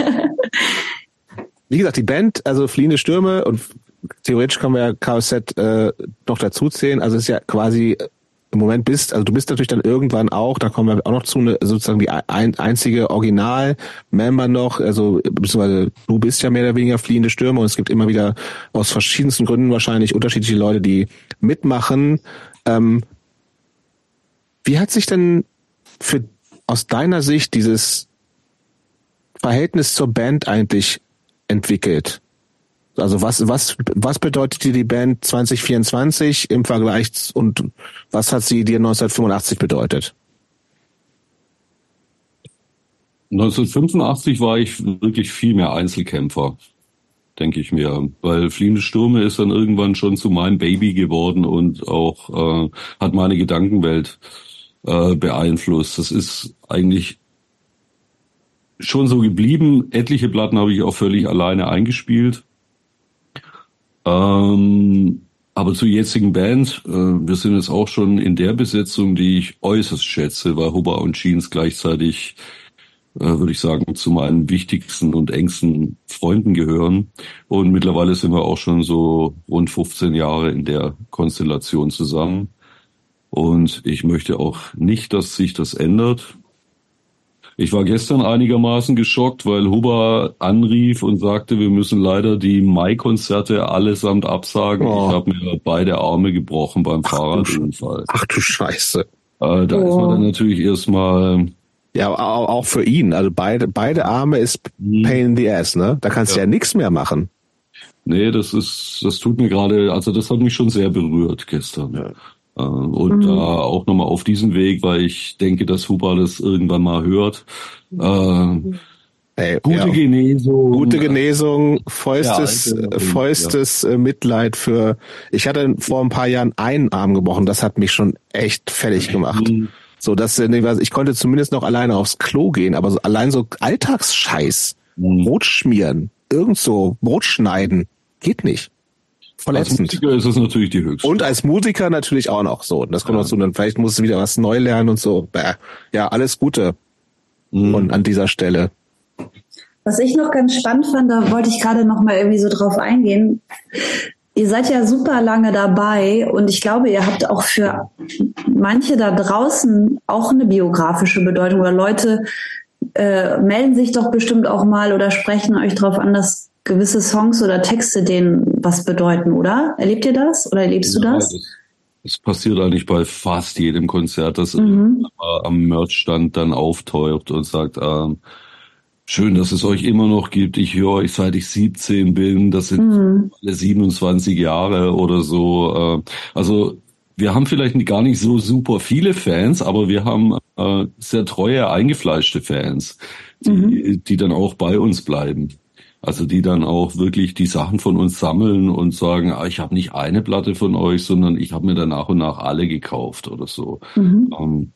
wie gesagt, die Band, also Fliehende Stürme und theoretisch können wir ja K Z äh, noch dazu zählen. Also es ist ja quasi im Moment bist, also du bist natürlich dann irgendwann auch, da kommen wir auch noch zu, eine, sozusagen die ein, einzige Original-Member noch, also beziehungsweise du bist ja mehr oder weniger Fliehende Stürme und es gibt immer wieder aus verschiedensten Gründen wahrscheinlich unterschiedliche Leute, die mitmachen. Ähm, wie hat sich denn für aus deiner Sicht dieses Verhältnis zur Band eigentlich entwickelt? Also was was was bedeutet dir die Band zwanzig vierundzwanzig im Vergleich und was hat sie dir neunzehnhundertfünfundachtzig bedeutet? neunzehnhundertfünfundachtzig war ich wirklich viel mehr Einzelkämpfer, denke ich mir, weil Fliehende Stürme ist dann irgendwann schon zu meinem Baby geworden und auch äh, hat meine Gedankenwelt äh, beeinflusst. Das ist eigentlich schon so geblieben. Etliche Platten habe ich auch völlig alleine eingespielt. Ähm, aber zur jetzigen Band, äh, wir sind jetzt auch schon in der Besetzung, die ich äußerst schätze, weil Hubba und Jeans gleichzeitig, äh, würde ich sagen, zu meinen wichtigsten und engsten Freunden gehören. Und mittlerweile sind wir auch schon so rund fünfzehn Jahre in der Konstellation zusammen. Und ich möchte auch nicht, dass sich das ändert. Ich war gestern einigermaßen geschockt, weil Hubba anrief und sagte, wir müssen leider die Mai-Konzerte allesamt absagen. Oh. Ich habe mir beide Arme gebrochen beim Fahrradunfall. Ach du Scheiße. Äh, da oh. ist man dann natürlich erstmal... Ja, auch für ihn. Also beide beide Arme ist pain in the ass, ne? Da kannst du ja, ja nichts mehr machen. Nee, das ist, das tut mir gerade, also das hat mich schon sehr berührt gestern. Ja. Äh, und mhm. da auch nochmal auf diesem Weg, weil ich denke, dass Huber das irgendwann mal hört. Äh, Ey, gute ja. Genesung. Gute Genesung, vollstes, ja, also, vollstes ja. Mitleid für, ich hatte vor ein paar Jahren einen Arm gebrochen, das hat mich schon echt fertig gemacht. Mhm. So, dass, ich konnte zumindest noch alleine aufs Klo gehen, aber so, allein so Alltagsscheiß, mhm. Brot schmieren, irgend so, Brot schneiden, geht nicht. Verletzend. Als Musiker ist es natürlich die höchste. Und als Musiker natürlich auch noch so. Das kommt ja. dazu, dann vielleicht musst du wieder was neu lernen und so. Ja, alles Gute. Mhm. Und an dieser Stelle. Was ich noch ganz spannend fand, da wollte ich gerade noch mal irgendwie so drauf eingehen. Ihr seid ja super lange dabei und ich glaube, ihr habt auch für manche da draußen auch eine biografische Bedeutung. Oder Leute äh, melden sich doch bestimmt auch mal oder sprechen euch drauf an, dass gewisse Songs oder Texte denen was bedeuten, oder? Erlebt ihr das oder erlebst ja, du das? das? Das passiert eigentlich bei fast jedem Konzert, dass mhm. am Merchstand dann auftaucht und sagt, ähm, schön, dass es euch immer noch gibt. Ich höre euch, seit ich siebzehn bin. Das sind mhm. alle siebenundzwanzig Jahre oder so. Also wir haben vielleicht gar nicht so super viele Fans, aber wir haben äh, sehr treue, eingefleischte Fans, die, mhm. die dann auch bei uns bleiben. Also die dann auch wirklich die Sachen von uns sammeln und sagen, ah, ich habe nicht eine Platte von euch, sondern ich habe mir dann nach und nach alle gekauft oder so. Mhm. Ähm,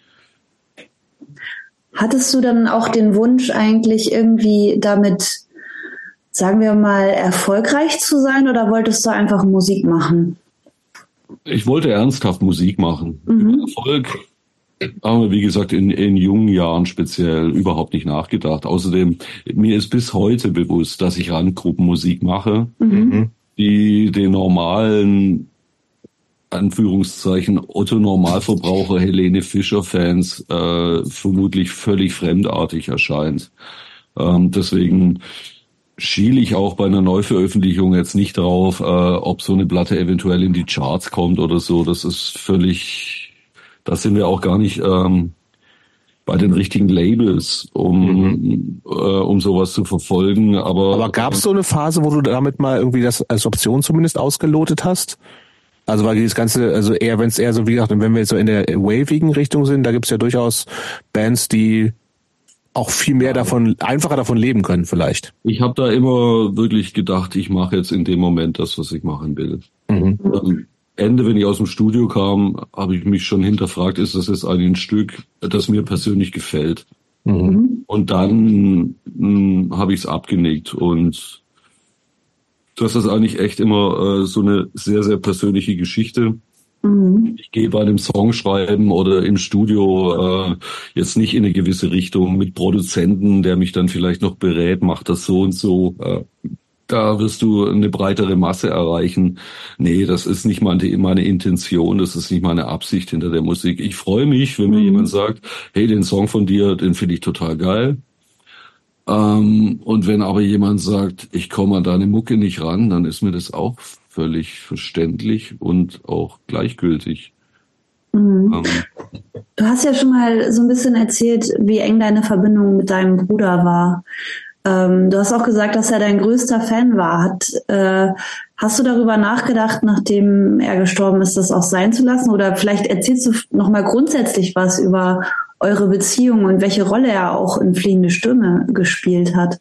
Hattest du dann auch den Wunsch eigentlich irgendwie damit, sagen wir mal, erfolgreich zu sein oder wolltest du einfach Musik machen? Ich wollte ernsthaft Musik machen. Mhm. Erfolg haben wir, wie gesagt, in, in jungen Jahren speziell überhaupt nicht nachgedacht. Außerdem, mir ist bis heute bewusst, dass ich Randgruppenmusik mache, mhm. die den normalen Anführungszeichen Otto-Normalverbraucher Helene Fischer-Fans äh, vermutlich völlig fremdartig erscheint. Ähm, deswegen schiele ich auch bei einer Neuveröffentlichung jetzt nicht drauf, äh, ob so eine Platte eventuell in die Charts kommt oder so. Das ist völlig, da sind wir auch gar nicht ähm, bei den richtigen Labels, um mhm. äh, um sowas zu verfolgen. Aber, Aber gab es so eine Phase, wo du damit mal irgendwie das als Option zumindest ausgelotet hast? Also weil dieses Ganze, also eher, wenn es eher so, wie gesagt, wenn wir jetzt so in der wavigen Richtung sind, da gibt's ja durchaus Bands, die auch viel mehr davon, einfacher davon leben können vielleicht. Ich habe da immer wirklich gedacht, ich mache jetzt in dem Moment das, was ich machen will. Mhm. Am Ende, wenn ich aus dem Studio kam, habe ich mich schon hinterfragt, ist das jetzt ein Stück, das mir persönlich gefällt? Mhm. Und dann habe ich es abgenickt und das ist eigentlich echt immer äh, so eine sehr, sehr persönliche Geschichte. Mhm. Ich gehe bei einem Songschreiben oder im Studio äh, jetzt nicht in eine gewisse Richtung mit Produzenten, der mich dann vielleicht noch berät, macht das so und so. Äh, da wirst du eine breitere Masse erreichen. Nee, das ist nicht meine, meine Intention, das ist nicht meine Absicht hinter der Musik. Ich freue mich, wenn mir mhm. jemand sagt, hey, den Song von dir, den finde ich total geil. Ähm, und wenn aber jemand sagt, ich komme an deine Mucke nicht ran, dann ist mir das auch völlig verständlich und auch gleichgültig. Mhm. Ähm, du hast ja schon mal so ein bisschen erzählt, wie eng deine Verbindung mit deinem Bruder war. Ähm, du hast auch gesagt, dass er dein größter Fan war. Hat, äh, hast du darüber nachgedacht, nachdem er gestorben ist, das auch sein zu lassen? Oder vielleicht erzählst du noch mal grundsätzlich was über eure Beziehung und welche Rolle er auch in Fliehende Stürme gespielt hat?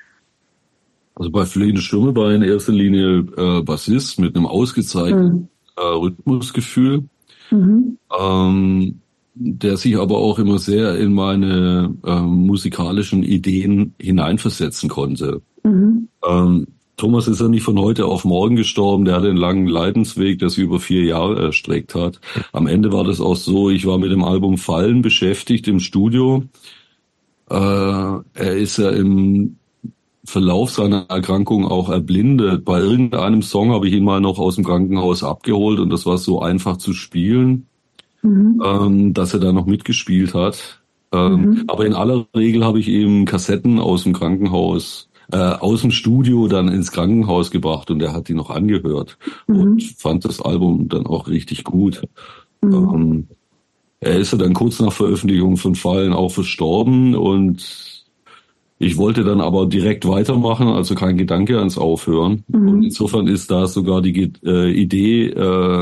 Also bei Fliehende Stürme war er in erster Linie äh, Bassist mit einem ausgezeichneten mhm. äh, Rhythmusgefühl, mhm. ähm, der sich aber auch immer sehr in meine äh, musikalischen Ideen hineinversetzen konnte. Mhm. Ähm, Thomas ist ja nicht von heute auf morgen gestorben, der hatte einen langen Leidensweg, der sich über vier Jahre erstreckt hat. Am Ende war das auch so, ich war mit dem Album Fallen beschäftigt im Studio. Äh, er ist ja im Verlauf seiner Erkrankung auch erblindet. Bei irgendeinem Song habe ich ihn mal noch aus dem Krankenhaus abgeholt und das war so einfach zu spielen, mhm. ähm, dass er da noch mitgespielt hat. Ähm, mhm. Aber in aller Regel habe ich ihm Kassetten aus dem Krankenhaus Äh, aus dem Studio dann ins Krankenhaus gebracht und er hat die noch angehört mhm. und fand das Album dann auch richtig gut. Mhm. Ähm, er ist ja dann kurz nach Veröffentlichung von Fallen auch verstorben und ich wollte dann aber direkt weitermachen, also kein Gedanke ans Aufhören. Mhm. Und insofern ist da sogar die äh, Idee äh,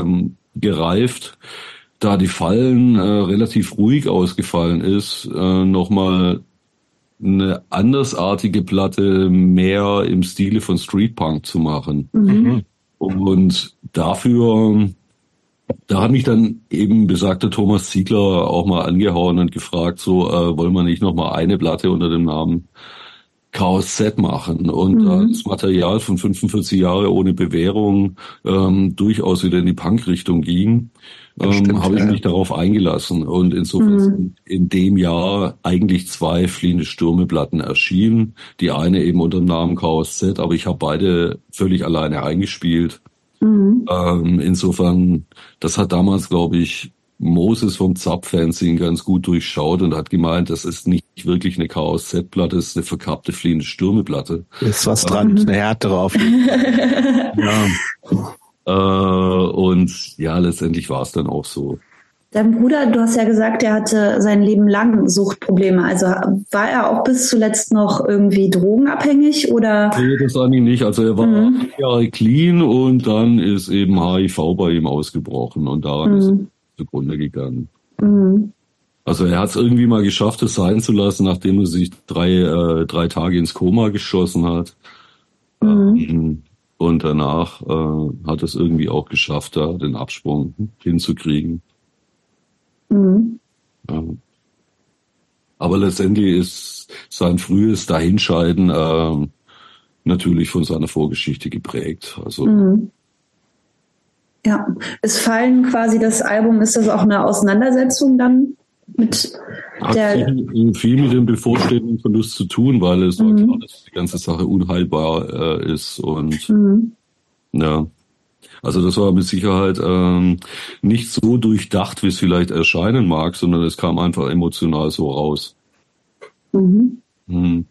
gereift, da die Fallen äh, relativ ruhig ausgefallen ist, äh, nochmal eine andersartige Platte mehr im Stile von Street Punk zu machen. Mhm. Und dafür, da hat mich dann eben besagter Thomas Ziegler auch mal angehauen und gefragt, so, äh, wollen wir nicht nochmal eine Platte unter dem Namen Chaos Z machen? Und mhm. äh, das Material von fünfundvierzig Jahre ohne Bewährung ähm, durchaus wieder in die Punk-Richtung ging, ähm, habe ich mich ja. darauf eingelassen. Und insofern mhm. sind in dem Jahr eigentlich zwei Fliehende Stürme-Platten erschienen. Die eine eben unter dem Namen Chaos Z, aber ich habe beide völlig alleine eingespielt. Mhm. Ähm, insofern, das hat damals, glaube ich, Moses vom Zapf-Fernsehen ganz gut durchschaut und hat gemeint, das ist nicht wirklich eine Chaos Z-Platte, das ist eine verkappte Fliehende Stürme-Platte. Ist was dran, ähm, eine Härte drauf. Ja. Äh, und ja, letztendlich war es dann auch so. Dein Bruder, du hast ja gesagt, er hatte sein Leben lang Suchtprobleme. Also war er auch bis zuletzt noch irgendwie drogenabhängig oder? Nee, das eigentlich nicht. Also er war mhm. Jahre clean und dann ist eben H I V bei ihm ausgebrochen und daran mhm. ist er zugrunde gegangen. Mhm. Also er hat es irgendwie mal geschafft, es sein zu lassen, nachdem er sich drei, äh, drei Tage ins Koma geschossen hat. Mhm. Ähm, und danach äh, hat es irgendwie auch geschafft, da den Absprung hinzukriegen. Mhm. Ja. Aber letztendlich ist sein frühes Dahinscheiden äh, natürlich von seiner Vorgeschichte geprägt. Also mhm. Ja, ist Fallen quasi das Album, ist das auch eine Auseinandersetzung dann mit Hat der... viel, viel mit dem bevorstehenden Verlust zu tun, weil es mhm. klar, dass die ganze Sache unheilbar äh, ist und mhm. ja. Also das war mit Sicherheit ähm, nicht so durchdacht, wie es vielleicht erscheinen mag, sondern es kam einfach emotional so raus. Mhm. Mhm.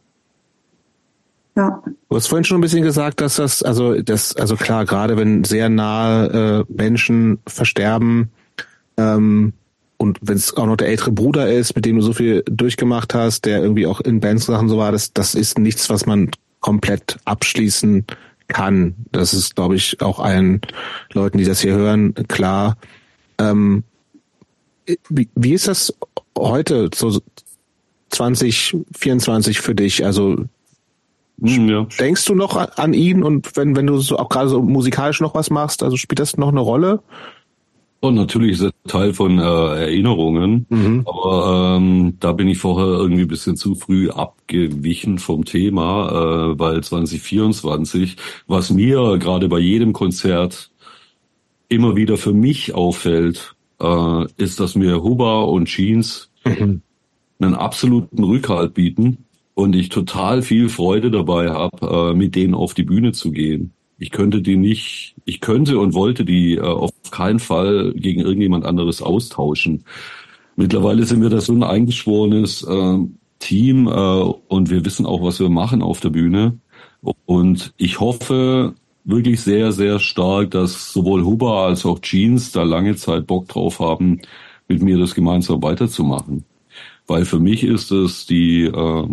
Ja. Du hast vorhin schon ein bisschen gesagt, dass das, also das, also klar, gerade wenn sehr nahe äh, Menschen versterben ähm, und wenn es auch noch der ältere Bruder ist, mit dem du so viel durchgemacht hast, der irgendwie auch in Bands-Sachen so war, das, das ist nichts, was man komplett abschließen kann. Das ist, glaube ich, auch allen Leuten, die das hier hören, klar. Ähm, wie, wie ist das heute, so zwanzig vierundzwanzig für dich? Also hm, ja. Denkst du noch an ihn und wenn wenn du so auch gerade so musikalisch noch was machst, also spielt das noch eine Rolle? Und natürlich ist es Teil von äh, Erinnerungen, mhm. aber ähm, da bin ich vorher irgendwie ein bisschen zu früh abgewichen vom Thema, äh, weil zwanzig vierundzwanzig, was mir gerade bei jedem Konzert immer wieder für mich auffällt, äh, ist, dass mir Huber und Jeans mhm. einen absoluten Rückhalt bieten und ich total viel Freude dabei habe, äh, mit denen auf die Bühne zu gehen. Ich könnte die nicht, ich könnte und wollte die äh, auf keinen Fall gegen irgendjemand anderes austauschen. Mittlerweile sind wir da so ein eingeschworenes äh, Team äh, und wir wissen auch, was wir machen auf der Bühne. Und ich hoffe wirklich sehr, sehr stark, dass sowohl Huber als auch Jeans da lange Zeit Bock drauf haben, mit mir das gemeinsam weiterzumachen. Weil für mich ist es die äh,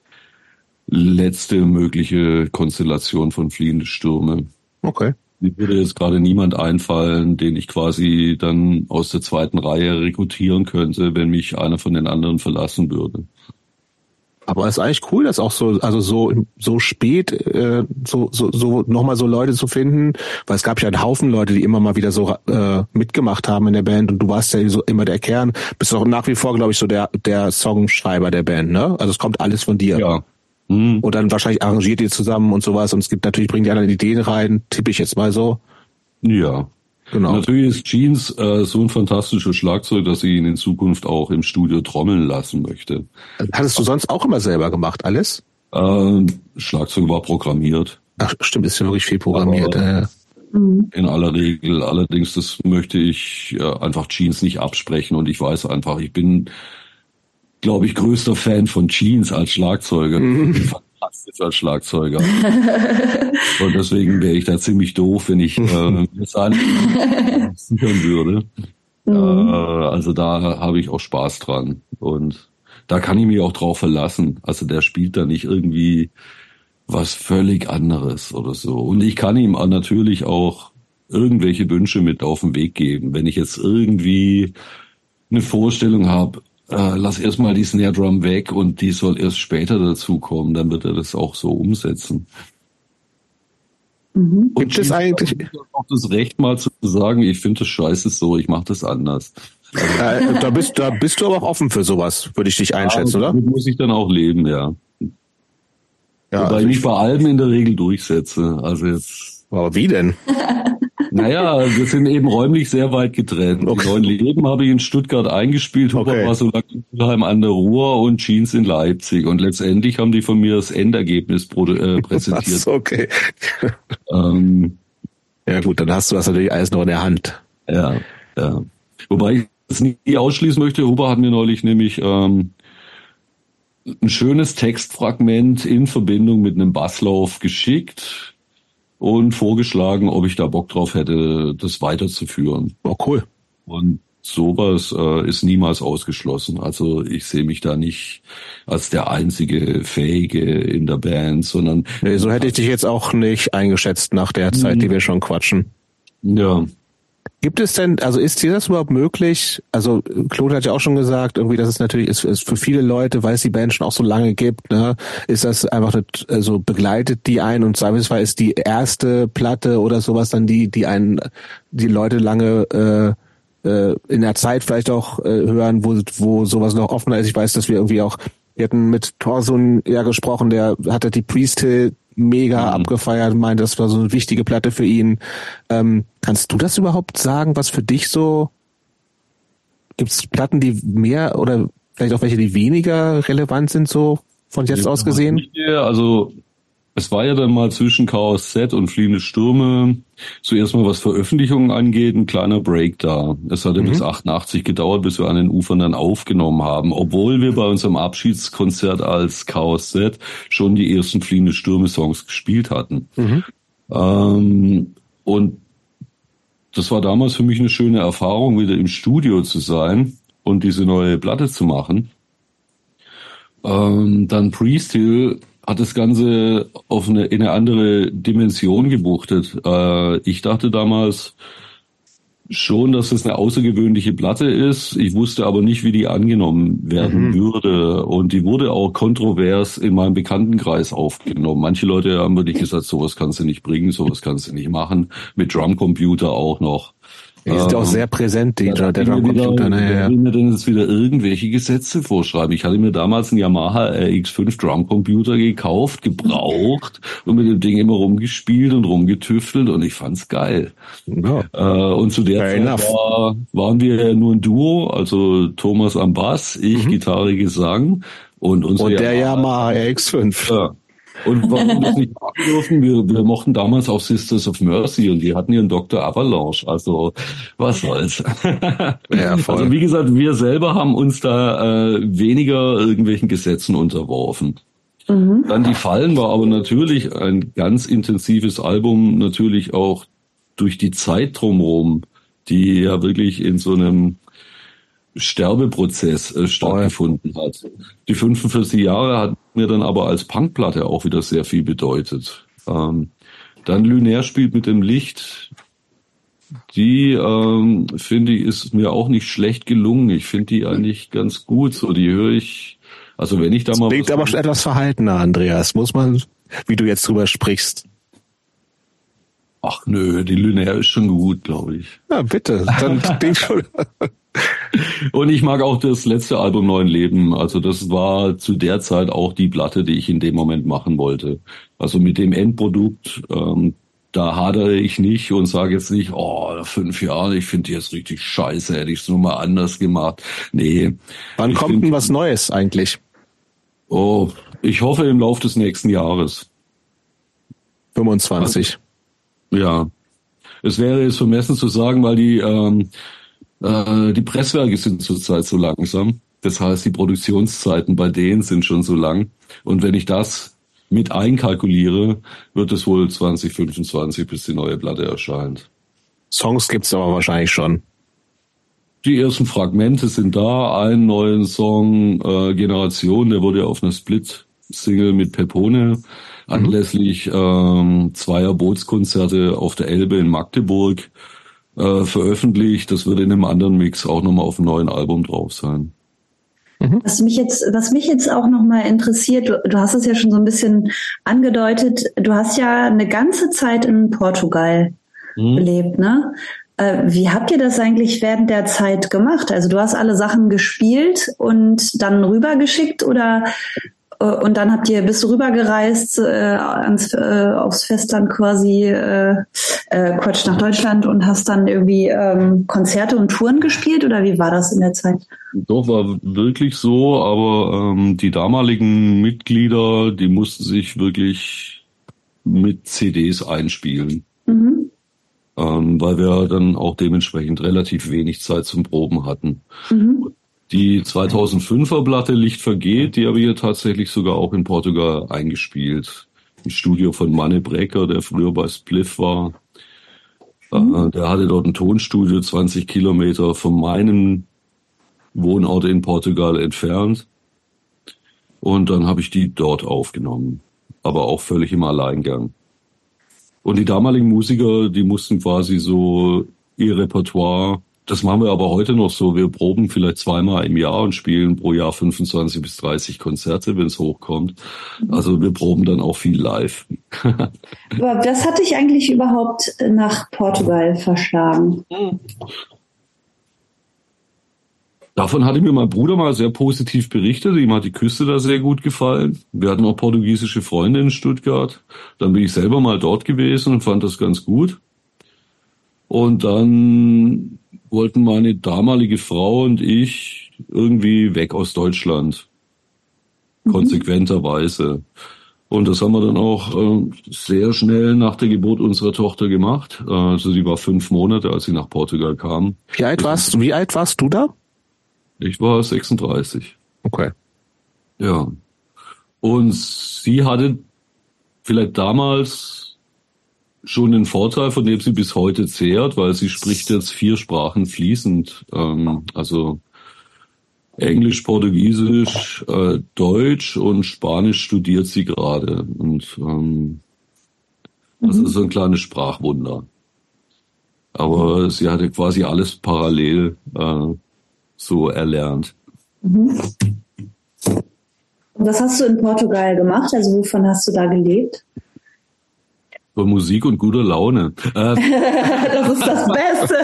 letzte mögliche Konstellation von Fliehende Stürme. Okay. Mir würde jetzt gerade niemand einfallen, den ich quasi dann aus der zweiten Reihe rekrutieren könnte, wenn mich einer von den anderen verlassen würde. Aber es ist eigentlich cool, dass auch so, also so so spät äh, so so so nochmal so Leute zu finden, weil es gab ja einen Haufen Leute, die immer mal wieder so äh, mitgemacht haben in der Band und du warst ja so immer der Kern, bist auch nach wie vor, glaube ich, so der der Songschreiber der Band, ne? Also es kommt alles von dir. Ja. Mhm. Und dann wahrscheinlich arrangiert ihr zusammen und sowas und es gibt natürlich, bringt die anderen Ideen rein, tippe ich jetzt mal so. Ja. Genau. Natürlich ist Jeans äh, so ein fantastischer Schlagzeug, dass ich ihn in Zukunft auch im Studio trommeln lassen möchte. Hattest du sonst auch immer selber gemacht, alles? Äh, Schlagzeug war programmiert. Ach stimmt, ist ja wirklich viel programmiert. Aber äh. in aller Regel. Allerdings, das möchte ich äh, einfach Jeans nicht absprechen und ich weiß einfach, ich bin, glaube ich, größter Fan von Jeans als Schlagzeuger. Mhm. Als Schlagzeuger. Und deswegen wäre ich da ziemlich doof, wenn ich äh, das sichern würde. Mhm. Äh, also da habe ich auch Spaß dran. Und da kann ich mich auch drauf verlassen. Also der spielt da nicht irgendwie was völlig anderes oder so. Und ich kann ihm natürlich auch irgendwelche Wünsche mit auf den Weg geben. Wenn ich jetzt irgendwie eine Vorstellung habe, äh, lass erstmal die Snare Drum weg und die soll erst später dazukommen, dann wird er das auch so umsetzen. Mhm. Und gibt es eigentlich auch das Recht mal zu sagen, ich finde das scheiße so, ich mache das anders. Äh, da bist, da bist du aber auch offen für sowas, würde ich dich einschätzen, ja, oder? Damit muss ich dann auch leben, ja. Ja, Wobei also ich mich ich bei Alben in der Regel durchsetze. Also jetzt. Aber wie denn? Naja, wir sind eben räumlich sehr weit getrennt. Okay. Die neuen Leben habe ich in Stuttgart eingespielt, Huber okay. war so lange in Mülheim an der Ruhr und Jeans in Leipzig. Und letztendlich haben die von mir das Endergebnis äh, präsentiert. Das ist okay. ähm, ja gut, dann hast du das natürlich alles noch in der Hand. Ja, ja. Wobei ich das nie ausschließen möchte. Huber hat mir neulich nämlich ähm, ein schönes Textfragment in Verbindung mit einem Basslauf geschickt und vorgeschlagen, ob ich da Bock drauf hätte, das weiterzuführen. Oh, cool. Und sowas äh, ist niemals ausgeschlossen. Also ich sehe mich da nicht als der einzige Fähige in der Band, sondern... Nee, so hätte ich dich jetzt auch nicht eingeschätzt nach der Zeit, die wir schon quatschen. Ja. Gibt es denn, also ist dir das überhaupt möglich? Also Claude hat ja auch schon gesagt, irgendwie, dass es natürlich ist, ist für viele Leute, weil es die Band schon auch so lange gibt, ne, ist das einfach, nicht, also begleitet die einen und zweifelsfall ist die erste Platte oder sowas dann die, die einen, die Leute lange äh, äh, in der Zeit vielleicht auch äh, hören, wo wo sowas noch offener ist. Ich weiß, dass wir irgendwie auch, wir hatten mit Thorson ja gesprochen, der hatte die Priest Hill mega mhm. abgefeiert, meinte, das war so eine wichtige Platte für ihn. Ähm, kannst du das überhaupt sagen, was für dich so, gibt es Platten, die mehr oder vielleicht auch welche, die weniger relevant sind, so von jetzt ja, aus gesehen? Also es war ja dann mal zwischen Chaos Z und Fliehende Stürme zuerst mal, was Veröffentlichungen angeht, ein kleiner Break da. Es hat ja mhm. bis achtundachtzig gedauert, bis wir an den Ufern dann aufgenommen haben, obwohl wir bei unserem Abschiedskonzert als Chaos Z schon die ersten Fliehende Stürme Songs gespielt hatten. Mhm. Ähm, und das war damals für mich eine schöne Erfahrung, wieder im Studio zu sein und diese neue Platte zu machen. Ähm, dann Priest Hill hat das Ganze auf eine, in eine andere Dimension gebuchtet. Äh, ich dachte damals schon, dass es eine außergewöhnliche Platte ist. Ich wusste aber nicht, wie die angenommen werden mhm. würde. Und die wurde auch kontrovers in meinem Bekanntenkreis aufgenommen. Manche Leute haben wirklich gesagt, sowas kannst du nicht bringen, sowas kannst du nicht machen. Mit Drumcomputer auch noch. Die ist ähm, auch sehr präsent, die, der Drumcomputer. Wer will mir denn jetzt wieder irgendwelche Gesetze vorschreiben? Ich hatte mir damals einen Yamaha R X fünf Drumcomputer gekauft, gebraucht und mit dem Ding immer rumgespielt und rumgetüftelt und ich fand's geil. Ja. Äh, und zu der Fair Zeit war, waren wir nur ein Duo, also Thomas am Bass, ich mhm. Gitarre, Gesang und unser und der Yamaha R X fünf. Ja. Und warum wir das nicht machen dürfen, wir, wir mochten damals auch Sisters of Mercy und die hatten ihren Doktor Avalanche, also was soll's. Ja, voll. Also wie gesagt, wir selber haben uns da äh, weniger irgendwelchen Gesetzen unterworfen. Mhm. Dann die Fallen war aber natürlich ein ganz intensives Album, natürlich auch durch die Zeit drumherum, die ja wirklich in so einem Sterbeprozess äh, stattgefunden oh ja. hat. Die fünfundvierzig Jahre hat mir dann aber als Punkplatte auch wieder sehr viel bedeutet. Ähm, dann Lunaire spielt mit dem Licht. Die, ähm, finde ich, ist mir auch nicht schlecht gelungen. Ich finde die eigentlich ganz gut. So, die höre ich, also wenn ich da das mal... Klingt aber schon etwas verhaltener, Andreas. Muss man, wie du jetzt drüber sprichst. Ach nö, die Lunaire ist schon gut, glaube ich. Ja, bitte. Dann klingt schon... Und ich mag auch das letzte Album Neuen Leben. Also das war zu der Zeit auch die Platte, die ich in dem Moment machen wollte. Also mit dem Endprodukt, ähm, da hadere ich nicht und sage jetzt nicht, oh, fünf Jahre, ich finde die jetzt richtig scheiße, hätte ich es nur mal anders gemacht. Nee. Wann kommt find, denn was Neues eigentlich? Oh, ich hoffe im Laufe des nächsten Jahres. fünfundzwanzig. Also, ja. Es wäre jetzt vermessen zu sagen, weil die... Ähm, Die Presswerke sind zurzeit so langsam. Das heißt, die Produktionszeiten bei denen sind schon so lang. Und wenn ich das mit einkalkuliere, wird es wohl zwanzig fünfundzwanzig, bis die neue Platte erscheint. Songs gibt's aber wahrscheinlich schon. Die ersten Fragmente sind da. Einen neuen Song, äh, Generation, der wurde auf einer Split-Single mit Pepone anlässlich ähm, zweier Bootskonzerte auf der Elbe in Magdeburg äh, veröffentlicht. Das wird in einem anderen Mix auch nochmal auf dem neuen Album drauf sein. Was mich jetzt, was mich jetzt auch nochmal interessiert, du, du hast es ja schon so ein bisschen angedeutet, du hast ja eine ganze Zeit in Portugal mhm. gelebt, ne? Äh, wie habt ihr das eigentlich während der Zeit gemacht? Also du hast alle Sachen gespielt und dann rübergeschickt oder und dann habt ihr, bist du rübergereist äh, ans, äh, aufs Festland quasi, äh, äh, Quatsch, nach Deutschland und hast dann irgendwie ähm, Konzerte und Touren gespielt oder wie war das in der Zeit? Doch, war wirklich so, aber ähm, die damaligen Mitglieder, die mussten sich wirklich mit C Ds einspielen, mhm. ähm, weil wir dann auch dementsprechend relativ wenig Zeit zum Proben hatten. Mhm. Die zweitausendfünfer Platte Licht vergeht, die habe ich ja tatsächlich sogar auch in Portugal eingespielt. Im Studio von Manne Brecker, der früher bei Spliff war. Mhm. Äh, der hatte dort ein Tonstudio zwanzig Kilometer von meinem Wohnort in Portugal entfernt. Und dann habe ich die dort aufgenommen. Aber auch völlig im Alleingang. Und die damaligen Musiker, die mussten quasi so ihr Repertoire. Das machen wir aber heute noch so. Wir proben vielleicht zweimal im Jahr und spielen pro Jahr fünfundzwanzig bis dreißig Konzerte, wenn es hochkommt. Also wir proben dann auch viel live. Aber was hat dich eigentlich überhaupt nach Portugal verschlagen? Davon hatte mir mein Bruder mal sehr positiv berichtet. Ihm hat die Küste da sehr gut gefallen. Wir hatten auch portugiesische Freunde in Stuttgart. Dann bin ich selber mal dort gewesen und fand das ganz gut. Und dann wollten meine damalige Frau und ich irgendwie weg aus Deutschland. Mhm. Konsequenterweise. Und das haben wir dann auch äh, sehr schnell nach der Geburt unserer Tochter gemacht. Äh, also sie war fünf Monate, als sie nach Portugal kam. Wie alt warst, wie alt warst du da? Ich war sechsunddreißig. Okay. Ja. Und sie hatte vielleicht damals schon den Vorteil, von dem sie bis heute zehrt, weil sie spricht jetzt vier Sprachen fließend. Ähm, also Englisch, Portugiesisch, äh, Deutsch und Spanisch studiert sie gerade. Und ähm, das mhm. ist so ein kleines Sprachwunder. Aber sie hatte quasi alles parallel äh, so erlernt. Mhm. Und was hast du in Portugal gemacht? Also wovon hast du da gelebt? Von Musik und guter Laune. Das ist das Beste.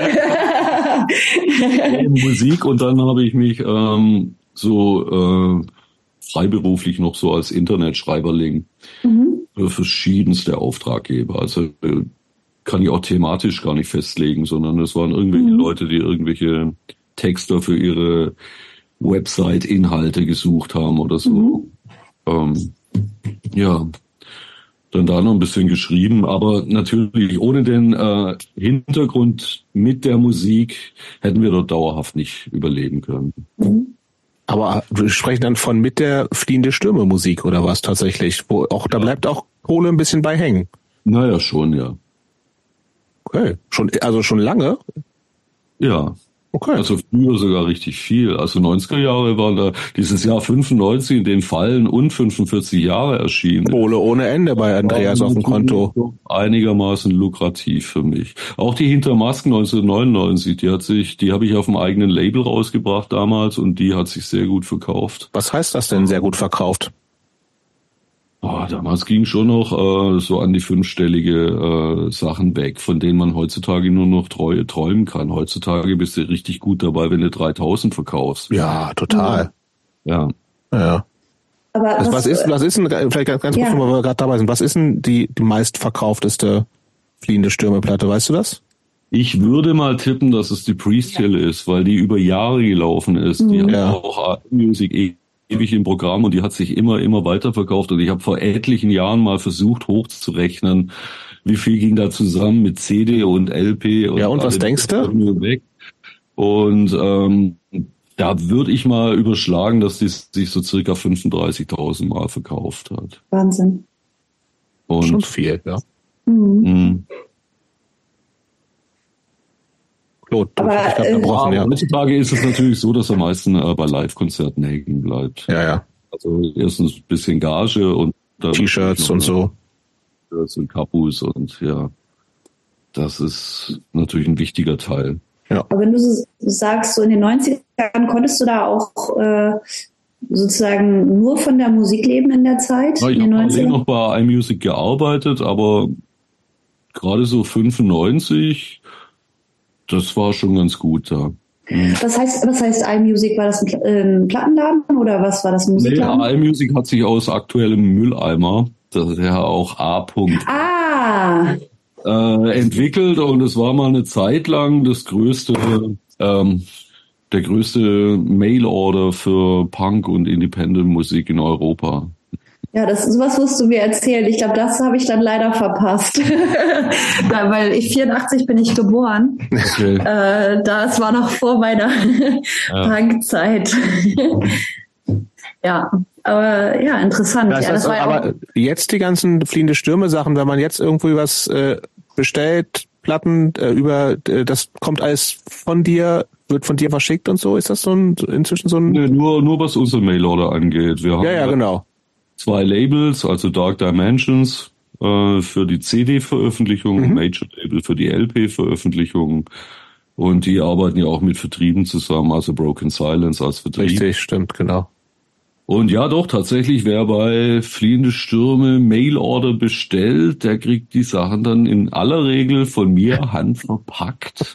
Musik und dann habe ich mich ähm, so äh, freiberuflich noch so als Internetschreiberling mhm. für verschiedenste Auftraggeber. Also äh, kann ich auch thematisch gar nicht festlegen, sondern es waren irgendwelche mhm. Leute, die irgendwelche Texter für ihre Website-Inhalte gesucht haben oder so. Mhm. Ähm, ja. Dann da noch ein bisschen geschrieben, aber natürlich ohne den äh, Hintergrund mit der Musik hätten wir dort dauerhaft nicht überleben können. Aber wir sprechen dann von mit der fliehende Stürme Musik oder was tatsächlich? Wo auch da bleibt auch Kohle ein bisschen bei hängen. Naja, schon, ja. Okay, schon also schon lange? Ja. Okay. Also früher sogar richtig viel. Also neunziger Jahre waren da dieses Jahr fünfundneunzig, in dem Fallen und fünfundvierzig Jahre erschienen. Kohle ohne Ende bei Andreas auf dem Konto. Einigermaßen lukrativ für mich. Auch die Hintermasken neunzehnhundertneunundneunzig, die hat sich, die habe ich auf dem eigenen Label rausgebracht damals und die hat sich sehr gut verkauft. Was heißt das denn, sehr gut verkauft? Oh, damals ging schon noch äh, so an die fünfstellige äh, Sachen weg, von denen man heutzutage nur noch treu, träumen kann. Heutzutage bist du richtig gut dabei, wenn du dreitausend verkaufst. Ja, total. Ja. Ja. Aber was, was ist, was ist denn, vielleicht ganz, ganz kurz, ja. weil wir gerade dabei sind, was ist denn die, die meistverkaufteste fliehende Stürme-Platte, weißt du das? Ich würde mal tippen, dass es die Priest Hill ja. ist, weil die über Jahre gelaufen ist. Die ja. hat auch Music ewig im Programm und die hat sich immer, immer weiterverkauft. Und ich habe vor etlichen Jahren mal versucht hochzurechnen, wie viel ging da zusammen mit C D und L P. Und ja, und was denkst du? Weg. Und ähm, da würde ich mal überschlagen, dass die sich so circa fünfunddreißigtausend Mal verkauft hat. Wahnsinn. Und schon viel, ja. Mhm. Mh. Claude, aber äh, gebrochen, ja. Heutzutage ist es natürlich so, dass am meisten äh, bei Live-Konzerten hängen bleibt. Ja, ja. Also erstens ein bisschen Gage und T-Shirts und so. T-Shirts und Kapus und ja, das ist natürlich ein wichtiger Teil. Ja. Aber wenn du so sagst, so in den neunzigern konntest du da auch äh, sozusagen nur von der Musik leben in der Zeit? Ja, ich habe noch bei iMusic gearbeitet, aber gerade so fünfundneunzig, das war schon ganz gut da. Mhm. Was heißt, was heißt iMusic? War das ein, ein Plattenladen oder was war das, Musikladen? Nee, iMusic hat sich aus aktuellem Mülleimer, das ist ja auch A. -Punkt, ah. äh, entwickelt, und es war mal eine Zeit lang das größte, ähm, der größte Mail-Order für Punk und Independent-Musik in Europa. Ja, das sowas musst du mir erzählen. Ich glaube, das habe ich dann leider verpasst. Ja, weil ich vierundachtzig bin ich geboren. Okay. Äh, das war noch vor meiner ja. Punkzeit. Ja, aber ja, interessant. Das ja, das heißt, war ja aber auch jetzt die ganzen fliehende Stürme-Sachen, wenn man jetzt irgendwie was äh, bestellt, Platten äh, über, äh, das kommt alles von dir, wird von dir verschickt und so. Ist das so ein inzwischen so ein? Nee, nur nur was unsere Mail-Order angeht. Wir haben ja, ja, genau. zwei Labels, also Dark Dimensions äh, für die C D-Veröffentlichung, mhm. Major Label für die L P-Veröffentlichung, und die arbeiten ja auch mit Vertrieben zusammen, also Broken Silence als Vertrieb. Richtig, stimmt, genau. Und ja, doch, tatsächlich, wer bei Fliehende Stürme Mail-Order bestellt, der kriegt die Sachen dann in aller Regel von mir handverpackt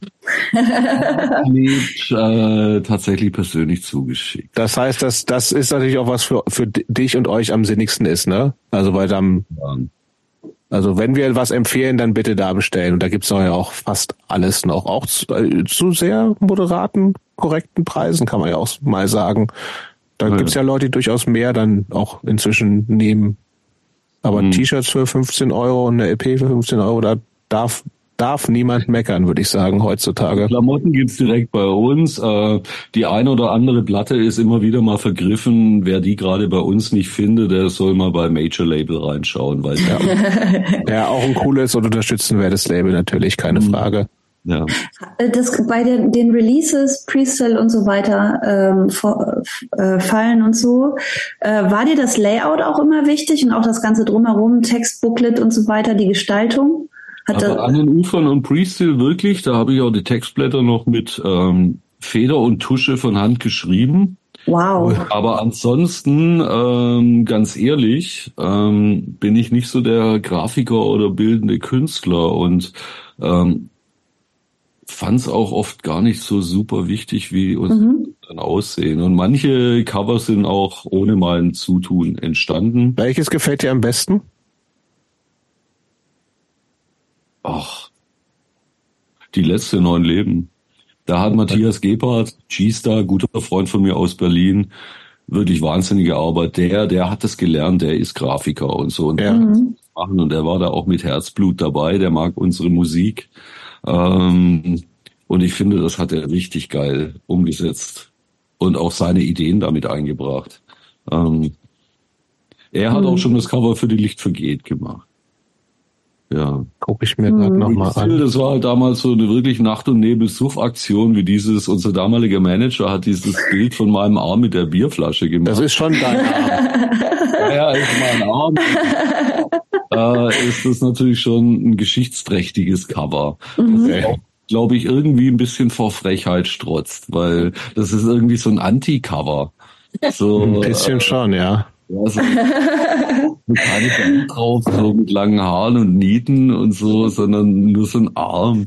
mit, äh, tatsächlich persönlich zugeschickt. Das heißt, das, das ist natürlich auch was für, für dich und euch am sinnigsten ist, ne? Also, weil dann, ja. Also wenn wir was empfehlen, dann bitte da bestellen. Und da gibt's ja auch fast alles noch, auch zu, zu sehr moderaten, korrekten Preisen, kann man ja auch mal sagen. Da ja. gibt's ja Leute, die durchaus mehr dann auch inzwischen nehmen. Aber mhm. T-Shirts für fünfzehn Euro und eine L P für fünfzehn Euro, da darf darf niemand meckern, würde ich sagen, heutzutage. Klamotten gibt's direkt bei uns. Äh, die eine oder andere Platte ist immer wieder mal vergriffen. Wer die gerade bei uns nicht findet, der soll mal bei Major Label reinschauen. Weil ja, ja, auch ein cooles und unterstützenwertes Label natürlich, keine mhm. Frage. Ja. Das bei den, den Releases, Presale und so weiter ähm, vor, äh, fallen und so, äh, war dir das Layout auch immer wichtig und auch das ganze drumherum, Textbooklet und so weiter, die Gestaltung? Hat Aber an den Ufern und Presale wirklich, da habe ich auch die Textblätter noch mit ähm, Feder und Tusche von Hand geschrieben. Wow. Aber ansonsten, ähm, ganz ehrlich, ähm, bin ich nicht so der Grafiker oder bildende Künstler und ähm, fand es auch oft gar nicht so super wichtig, wie uns mhm. dann aussehen. Und manche Cover sind auch ohne mein Zutun entstanden. Welches gefällt dir am besten? Ach, die letzte Neun Leben. Da hat Matthias Gebhardt, G-Star, guter Freund von mir aus Berlin, wirklich wahnsinnige Arbeit. Der, der hat das gelernt, der ist Grafiker und so. Und, ja. mhm. und der war da auch mit Herzblut dabei, der mag unsere Musik. Ähm, und ich finde, das hat er richtig geil umgesetzt und auch seine Ideen damit eingebracht. Ähm, er hat mhm. auch schon das Cover für Die Licht vergeht gemacht. Ja. Guck ich mir gerade mhm. nochmal an. Das war halt damals so eine wirklich Nacht- und Nebel-Suff-Aktion, wie dieses, unser damaliger Manager hat dieses Bild von meinem Arm mit der Bierflasche gemacht. Das ist schon dein Arm. Ja, ist mein Arm. äh, ist das natürlich schon ein geschichtsträchtiges Cover. Mhm. Das auch, glaube ich, irgendwie ein bisschen vor Frechheit strotzt, weil das ist irgendwie so ein Anti-Cover. So, ein bisschen äh, schon, ja. Ja, so keine Band drauf, so mit langen Haaren und Nieten und so, sondern nur so ein Arm.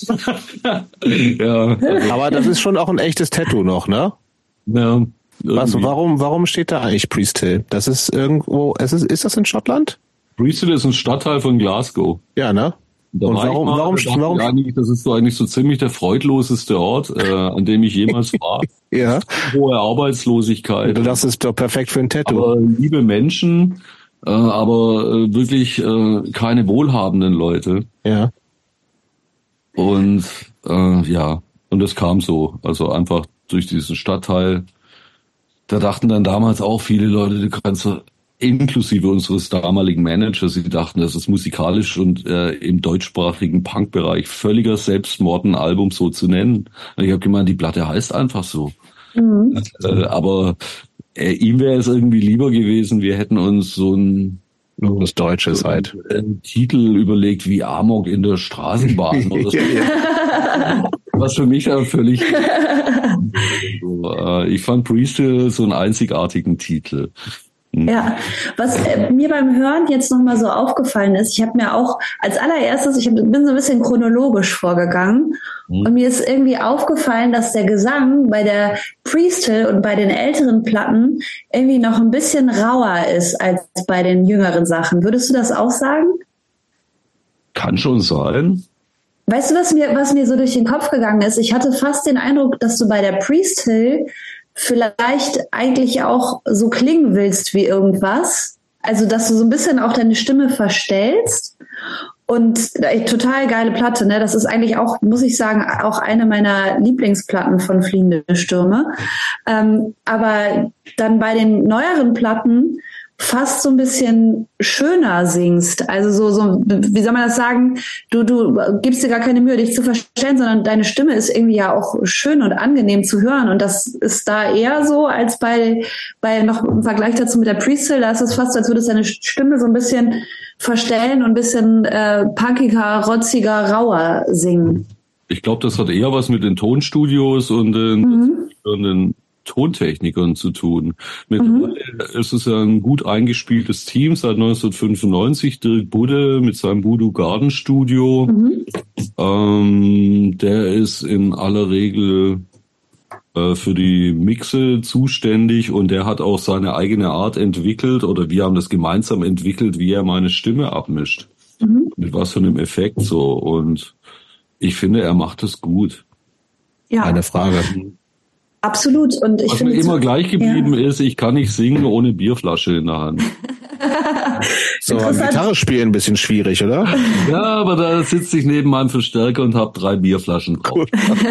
Ja, also. Aber das ist schon auch ein echtes Tattoo noch, ne? Ja. Was, warum, warum steht da eigentlich Priest Hill? Das ist irgendwo, es ist, ist das in Schottland? Priest Hill ist ein Stadtteil von Glasgow. Ja, ne? Da und warum, mal, warum, warum? Eigentlich, das ist so eigentlich so ziemlich der freudloseste Ort, äh, an dem ich jemals war. Ja. Hohe Arbeitslosigkeit. Das ist doch perfekt für ein Tattoo. Aber liebe Menschen, äh, aber äh, wirklich äh, keine wohlhabenden Leute. Ja. Und äh, ja, und das kam so, also einfach durch diesen Stadtteil. Da dachten dann damals auch viele Leute, du kannst so, inklusive unseres damaligen Managers, sie dachten, das ist musikalisch und äh, im deutschsprachigen Punkbereich völliger Selbstmord, ein Album so zu nennen. Und ich habe gemeint, die Platte heißt einfach so. Mhm. Äh, aber äh, ihm wäre es irgendwie lieber gewesen, wir hätten uns so ein was Deutsches halt. Einen Titel überlegt wie Amok in der Straßenbahn oder so. Ja, ja. Was für mich ja völlig so, äh, ich fand Priesthill so einen einzigartigen Titel. Ja, was äh, mir beim Hören jetzt nochmal so aufgefallen ist, ich habe mir auch als allererstes, ich hab, bin so ein bisschen chronologisch vorgegangen mhm. und mir ist irgendwie aufgefallen, dass der Gesang bei der Priesthill und bei den älteren Platten irgendwie noch ein bisschen rauer ist als bei den jüngeren Sachen. Würdest du das auch sagen? Kann schon sein. Weißt du, was mir, was mir so durch den Kopf gegangen ist? Ich hatte fast den Eindruck, dass du bei der Priesthill vielleicht eigentlich auch so klingen willst wie irgendwas. Also, dass du so ein bisschen auch deine Stimme verstellst. Und äh, total geile Platte, ne? Das ist eigentlich auch, muss ich sagen, auch eine meiner Lieblingsplatten von Fliehende Stürme. Ähm, aber dann bei den neueren Platten fast so ein bisschen schöner singst. Also so, so, wie soll man das sagen? Du, du gibst dir gar keine Mühe, dich zu verstellen, sondern deine Stimme ist irgendwie ja auch schön und angenehm zu hören. Und das ist da eher so, als bei, bei noch im Vergleich dazu mit der Priesthill, da ist es fast, als würdest du deine Stimme so ein bisschen verstellen und ein bisschen äh, punkiger, rotziger, rauer singen. Ich glaube, das hat eher was mit den Tonstudios und den, mhm. und den Tontechnikern zu tun. Mittlerweile mhm. ist es ja ein gut eingespieltes Team seit neunzehnhundertfünfundneunzig. Dirk Budde mit seinem Voodoo Garden Studio. Mhm. Ähm, der ist in aller Regel äh, für die Mixe zuständig und der hat auch seine eigene Art entwickelt oder wir haben das gemeinsam entwickelt, wie er meine Stimme abmischt. Mhm. Mit was für einem Effekt so. Und ich finde, er macht es gut. Ja. Eine Frage. Absolut. Und ich Was finde mir immer gleich geblieben ja. ist, ich kann nicht singen ohne Bierflasche in der Hand. So, Gitarre spielen ein bisschen schwierig, oder? Ja, aber da sitze ich neben meinem Verstärker und habe drei Bierflaschen drauf.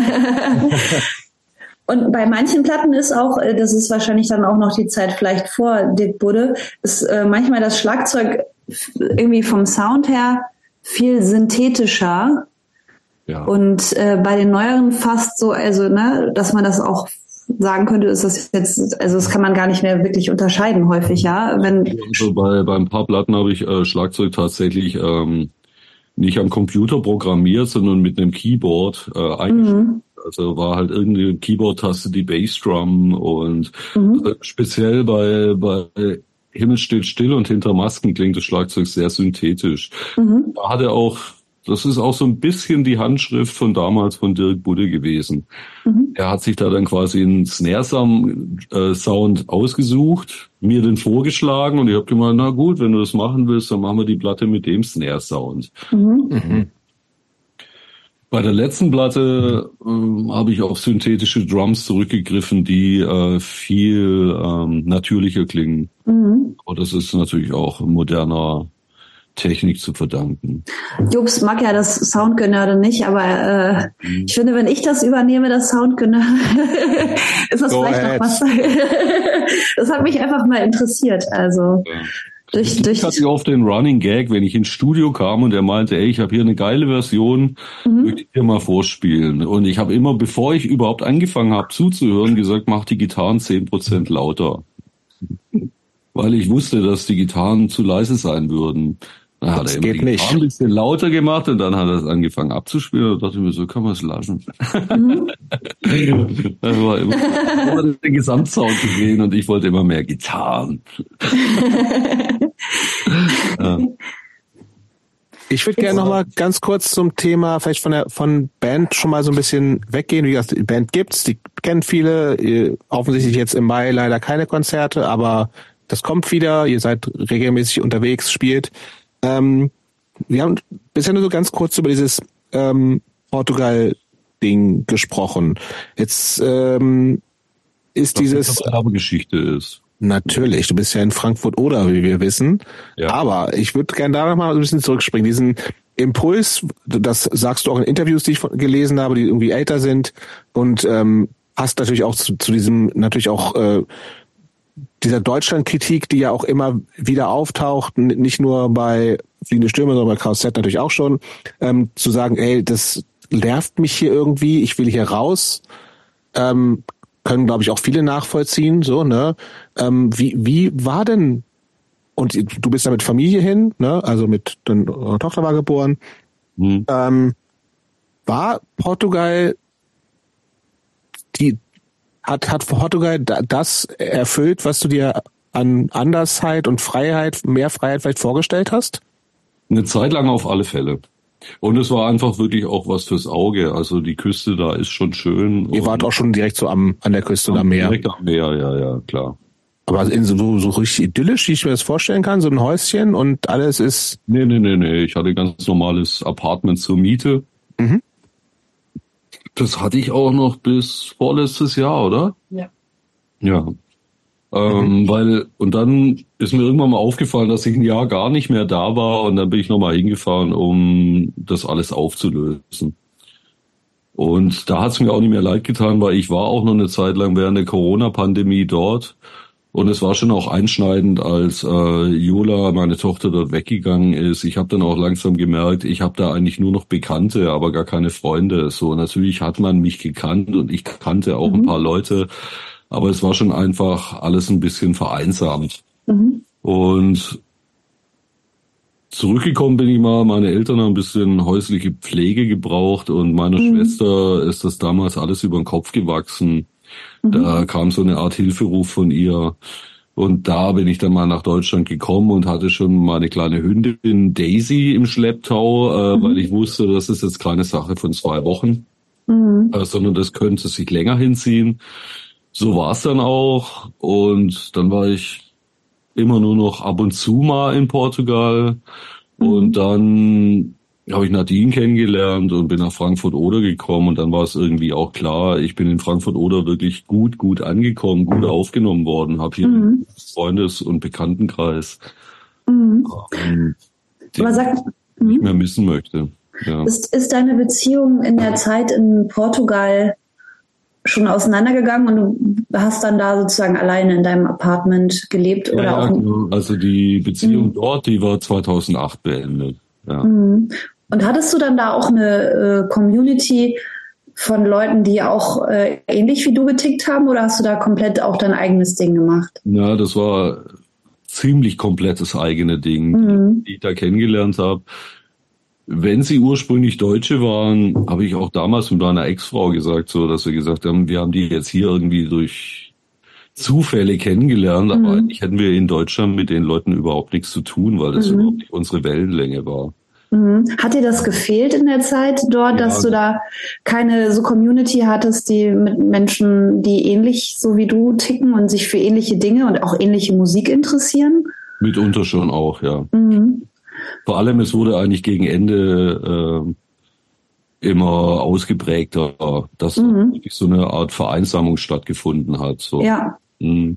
Und bei manchen Platten ist auch, das ist wahrscheinlich dann auch noch die Zeit vielleicht vor Dirk Budde, ist äh, manchmal das Schlagzeug irgendwie vom Sound her viel synthetischer. Ja. Und äh, bei den neueren fast so, also ne, dass man das auch sagen könnte, ist das jetzt, also das kann man gar nicht mehr wirklich unterscheiden häufig, ja. Wenn also bei, bei ein paar Platten habe ich äh, Schlagzeug tatsächlich ähm, nicht am Computer programmiert, sondern mit einem Keyboard äh, eingestellt. Mhm. Also war halt irgendeine Keyboard-Taste die Bassdrum und mhm. äh, speziell bei, bei Himmel steht still und hinter Masken klingt das Schlagzeug sehr synthetisch. Mhm. Da hat er auch Das ist auch so ein bisschen die Handschrift von damals von Dirk Budde gewesen. Mhm. Er hat sich da dann quasi einen Snare-Sound ausgesucht, mir den vorgeschlagen und ich habe gemeint, na gut, wenn du das machen willst, dann machen wir die Platte mit dem Snare-Sound. Mhm. Mhm. Bei der letzten Platte äh, habe ich auf synthetische Drums zurückgegriffen, die äh, viel ähm, natürlicher klingen. Mhm. Und das ist natürlich auch moderner Technik zu verdanken. Jobs mag ja das Soundgenörde nicht, aber äh, mhm. ich finde, wenn ich das übernehme, das Soundgenörde, ist das Go vielleicht ahead. Noch was. Das hat mich einfach mal interessiert. Also ja. durch, durch ich hatte oft den Running Gag, wenn ich ins Studio kam und er meinte, ey, ich habe hier eine geile Version, mhm. möchte ich dir mal vorspielen. Und ich habe immer, bevor ich überhaupt angefangen habe zuzuhören, gesagt, mach die Gitarren zehn Prozent lauter. Weil ich wusste, dass die Gitarren zu leise sein würden. Dann hat das er immer geht die nicht. Gitarren ein bisschen lauter gemacht und dann hat er es angefangen abzuspielen und dachte mir, so kann man es lassen. Mhm. Das war immer, immer den Gesamtsound gesehen und ich wollte immer mehr Gitarren. Ja. Ich würde gerne noch mal ganz kurz zum Thema vielleicht von der von Band schon mal so ein bisschen weggehen. Wie gesagt, die Band gibt's, die kennen viele. Offensichtlich jetzt im Mai leider keine Konzerte, aber das kommt wieder. Ihr seid regelmäßig unterwegs, spielt. Ähm, wir haben bisher nur so ganz kurz über dieses ähm, Portugal-Ding gesprochen. Jetzt ähm, ist das dieses eine Geschichte ist. Natürlich, du bist ja in Frankfurt oder wie wir wissen. Ja. Aber ich würde gerne da noch mal ein bisschen zurückspringen. Diesen Impuls, das sagst du auch in Interviews, die ich gelesen habe, die irgendwie älter sind und ähm, passt natürlich auch zu, zu diesem, natürlich auch äh, dieser Deutschland-Kritik, die ja auch immer wieder auftaucht, nicht nur bei Fliehende Stürme, sondern bei K Z natürlich auch schon, ähm, zu sagen, ey, das nervt mich hier irgendwie, ich will hier raus. Ähm, können, glaube ich, auch viele nachvollziehen, so, ne? Ähm, wie, wie war denn, und du bist da mit Familie hin, ne? Also mit, deine Tochter war geboren. Mhm. Ähm, war Portugal, die, hat, hat Portugal das erfüllt, was du dir an Andersheit und Freiheit, mehr Freiheit vielleicht vorgestellt hast? Eine Zeit lang auf alle Fälle. Und es war einfach wirklich auch was fürs Auge. Also die Küste da ist schon schön. Ihr wart auch schon direkt so am, an der Küste oder am Meer? Direkt am Meer, ja, ja, klar. Aber in so, so richtig idyllisch, wie ich mir das vorstellen kann, so ein Häuschen und alles ist... Nee, nee, nee, nee. Ich hatte ein ganz normales Apartment zur Miete. Mhm. Das hatte ich auch noch bis vorletztes Jahr, oder? Ja. Ja. Ähm, mhm. Weil, und dann ist mir irgendwann mal aufgefallen, dass ich ein Jahr gar nicht mehr da war und dann bin ich nochmal hingefahren, um das alles aufzulösen. Und da hat es mir auch nicht mehr leid getan, weil ich war auch noch eine Zeit lang während der Corona-Pandemie dort und es war schon auch einschneidend, als äh, Jola, meine Tochter, dort weggegangen ist. Ich habe dann auch langsam gemerkt, ich habe da eigentlich nur noch Bekannte, aber gar keine Freunde. So, natürlich hat man mich gekannt und ich kannte auch mhm. ein paar Leute, aber es war schon einfach alles ein bisschen vereinsamt. Mhm. Und zurückgekommen bin ich mal, meine Eltern haben ein bisschen häusliche Pflege gebraucht und meiner mhm. Schwester ist das damals alles über den Kopf gewachsen. Mhm. Da kam so eine Art Hilferuf von ihr. Und da bin ich dann mal nach Deutschland gekommen und hatte schon meine kleine Hündin Daisy im Schlepptau, äh, mhm. weil ich wusste, das ist jetzt keine Sache von zwei Wochen, mhm. äh, sondern das könnte sich länger hinziehen. So war es dann auch. Und dann war ich immer nur noch ab und zu mal in Portugal. Mhm. Und dann habe ich Nadine kennengelernt und bin nach Frankfurt-Oder gekommen. Und dann war es irgendwie auch klar, ich bin in Frankfurt-Oder wirklich gut, gut angekommen, gut aufgenommen worden. Habe hier mhm. einen Freundes- und Bekanntenkreis, mhm. ähm, den Aber sag, ich nicht mehr missen möchte. Ja. Ist, ist deine Beziehung in der Zeit in Portugal schon auseinandergegangen und du hast dann da sozusagen alleine in deinem Apartment gelebt? Oder Ja, auch ja, genau. Also die Beziehung mhm. dort, die war zweitausendacht beendet. Ja. Mhm. Und hattest du dann da auch eine äh, Community von Leuten, die auch äh, ähnlich wie du getickt haben, oder hast du da komplett auch dein eigenes Ding gemacht? Ja, das war ziemlich komplettes eigene Ding, mhm. die ich da kennengelernt habe. Wenn sie ursprünglich Deutsche waren, habe ich auch damals mit meiner Ex-Frau gesagt, so, dass wir gesagt haben, wir haben die jetzt hier irgendwie durch Zufälle kennengelernt, aber mhm. eigentlich hätten wir in Deutschland mit den Leuten überhaupt nichts zu tun, weil das mhm. überhaupt nicht unsere Wellenlänge war. Mhm. Hat dir das gefehlt in der Zeit dort, ja, dass du da keine so Community hattest, die mit Menschen, die ähnlich so wie du ticken und sich für ähnliche Dinge und auch ähnliche Musik interessieren? Mitunter schon auch, ja. Mhm. Vor allem, es wurde eigentlich gegen Ende äh, immer ausgeprägter, dass mhm. wirklich so eine Art Vereinsamung stattgefunden hat. So. Ja. Mhm.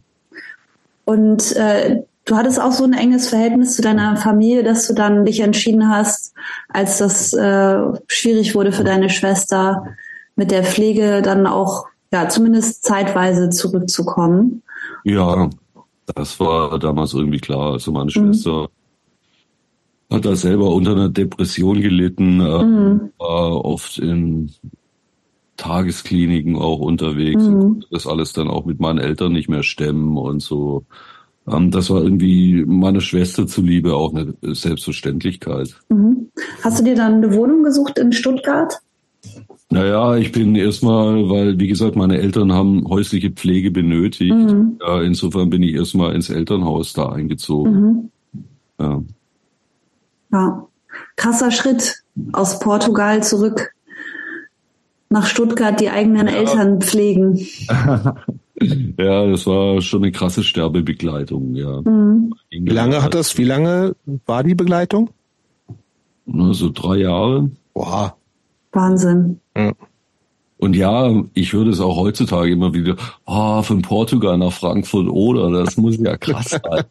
Und äh, du hattest auch so ein enges Verhältnis zu deiner Familie, dass du dann dich entschieden hast, als das äh, schwierig wurde für deine Schwester, mit der Pflege dann auch, ja, zumindest zeitweise zurückzukommen. Ja, das war damals irgendwie klar. Also meine mhm. Schwester hat da selber unter einer Depression gelitten, äh, mhm. war oft in Tageskliniken auch unterwegs mhm. und das alles dann auch mit meinen Eltern nicht mehr stemmen und so. Ähm, das war irgendwie meiner Schwester zuliebe auch eine Selbstverständlichkeit. Mhm. Hast du dir dann eine Wohnung gesucht in Stuttgart? Naja, ich bin erstmal, weil, wie gesagt, meine Eltern haben häusliche Pflege benötigt. Mhm. Ja, insofern bin ich erstmal ins Elternhaus da eingezogen. Mhm. Ja. Ja, krasser Schritt aus Portugal zurück nach Stuttgart, die eigenen ja. Eltern pflegen. Ja, das war schon eine krasse Sterbebegleitung, ja. Mhm. Wie lange hat das, wie lange war die Begleitung? Na, so drei Jahre. Boah. Wahnsinn. Ja. Und ja, ich höre das auch heutzutage immer wieder, ah, oh, von Portugal nach Frankfurt oder, das muss ja krass sein.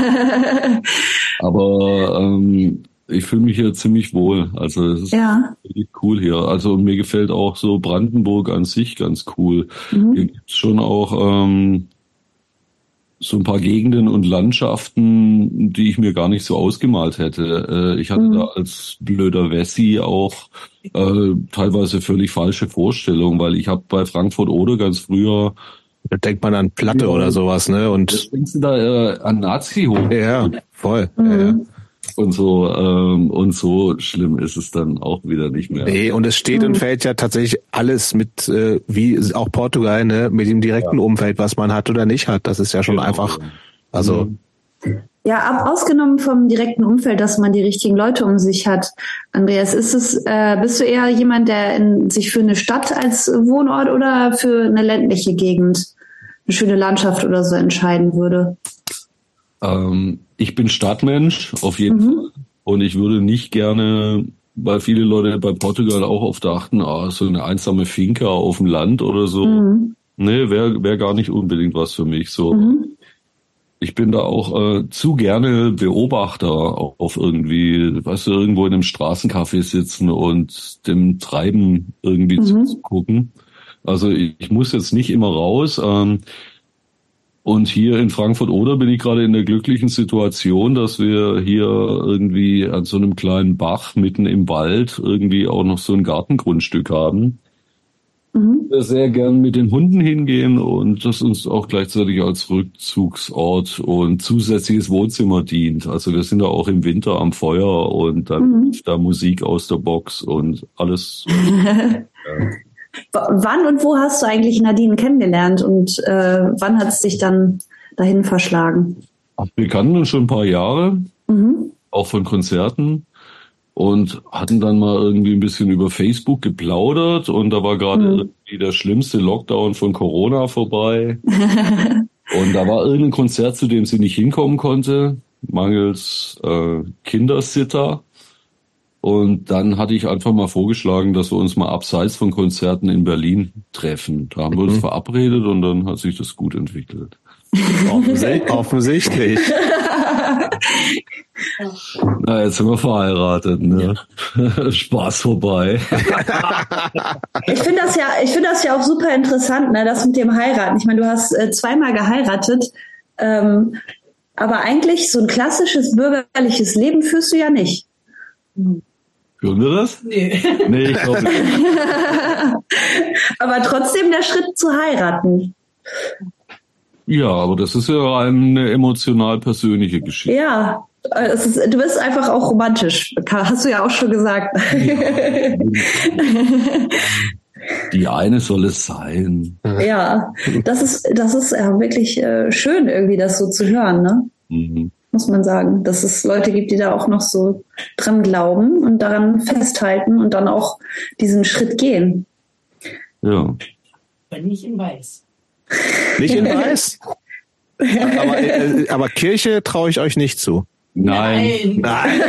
Aber ähm, ich fühle mich hier ziemlich wohl. Also es ist ja. wirklich cool hier. Also mir gefällt auch so Brandenburg an sich ganz cool. Mhm. Hier gibt's schon auch ähm, so ein paar Gegenden und Landschaften, die ich mir gar nicht so ausgemalt hätte. Äh, ich hatte mhm. da als blöder Wessi auch äh, teilweise völlig falsche Vorstellungen, weil ich habe bei Frankfurt Oder ganz früher, da denkt man an Platte ja, oder sowas, ne? Und was denkst du da äh, an Nazi hoch? Ja, voll. Mhm. Ja, ja. Und so ähm, und so schlimm ist es dann auch wieder nicht mehr. Nee, und es steht mhm. und fällt ja tatsächlich alles mit, äh, wie auch Portugal, ne, mit dem direkten ja. Umfeld, was man hat oder nicht hat. Das ist ja schon genau. einfach, also. Ja, ab, ausgenommen vom direkten Umfeld, dass man die richtigen Leute um sich hat. Andreas, ist es, äh, bist du eher jemand, der in, sich für eine Stadt als Wohnort oder für eine ländliche Gegend, eine schöne Landschaft oder so entscheiden würde? Ähm, ich bin Stadtmensch, auf jeden mhm. Fall. Und ich würde nicht gerne, weil viele Leute bei Portugal auch oft dachten, ah, so eine einsame Finca auf dem Land oder so. Mhm. Nee, wäre wär gar nicht unbedingt was für mich. So, mhm. Ich bin da auch äh, zu gerne Beobachter auf irgendwie, weißt du, irgendwo in einem Straßencafé sitzen und dem Treiben irgendwie mhm. zuzugucken. Also ich, ich muss jetzt nicht immer raus. Ähm, Und hier in Frankfurt-Oder bin ich gerade in der glücklichen Situation, dass wir hier irgendwie an so einem kleinen Bach mitten im Wald irgendwie auch noch so ein Gartengrundstück haben. Mhm. Wir sehr gern mit den Hunden hingehen und das uns auch gleichzeitig als Rückzugsort und zusätzliches Wohnzimmer dient. Also wir sind da auch im Winter am Feuer und dann mhm. da Musik aus der Box und alles. ja. Wann und wo hast du eigentlich Nadine kennengelernt und äh, wann hat es dich dann dahin verschlagen? Wir kannten uns schon ein paar Jahre, mhm. auch von Konzerten und hatten dann mal irgendwie ein bisschen über Facebook geplaudert und da war gerade mhm. irgendwie der schlimmste Lockdown von Corona vorbei und da war irgendein Konzert, zu dem sie nicht hinkommen konnte, mangels äh, Kindersitter. Und dann hatte ich einfach mal vorgeschlagen, dass wir uns mal abseits von Konzerten in Berlin treffen. Da haben wir uns mhm. verabredet und dann hat sich das gut entwickelt. Offensichtlich. Offensichtlich. Na, jetzt sind wir verheiratet, ne? Ja. Spaß vorbei. Ich finde das ja, ich finde das ja auch super interessant, ne, das mit dem Heiraten. Ich meine, du hast äh, zweimal geheiratet, ähm, aber eigentlich so ein klassisches bürgerliches Leben führst du ja nicht. Führen wir das? Nee. Nee, ich glaube nicht. Aber trotzdem der Schritt zu heiraten. Ja, aber das ist ja eine emotional persönliche Geschichte. Ja, es ist, du bist einfach auch romantisch. Hast du ja auch schon gesagt. Ja. Die eine soll es sein. Ja, das ist, das ist ja wirklich äh, schön, irgendwie das so zu hören, ne? Mhm. Muss man sagen, dass es Leute gibt, die da auch noch so dran glauben und daran festhalten und dann auch diesen Schritt gehen. Ja. Aber nicht in Weiß. Nicht in Weiß? aber, äh, aber Kirche traue ich euch nicht zu. Nein. Nein.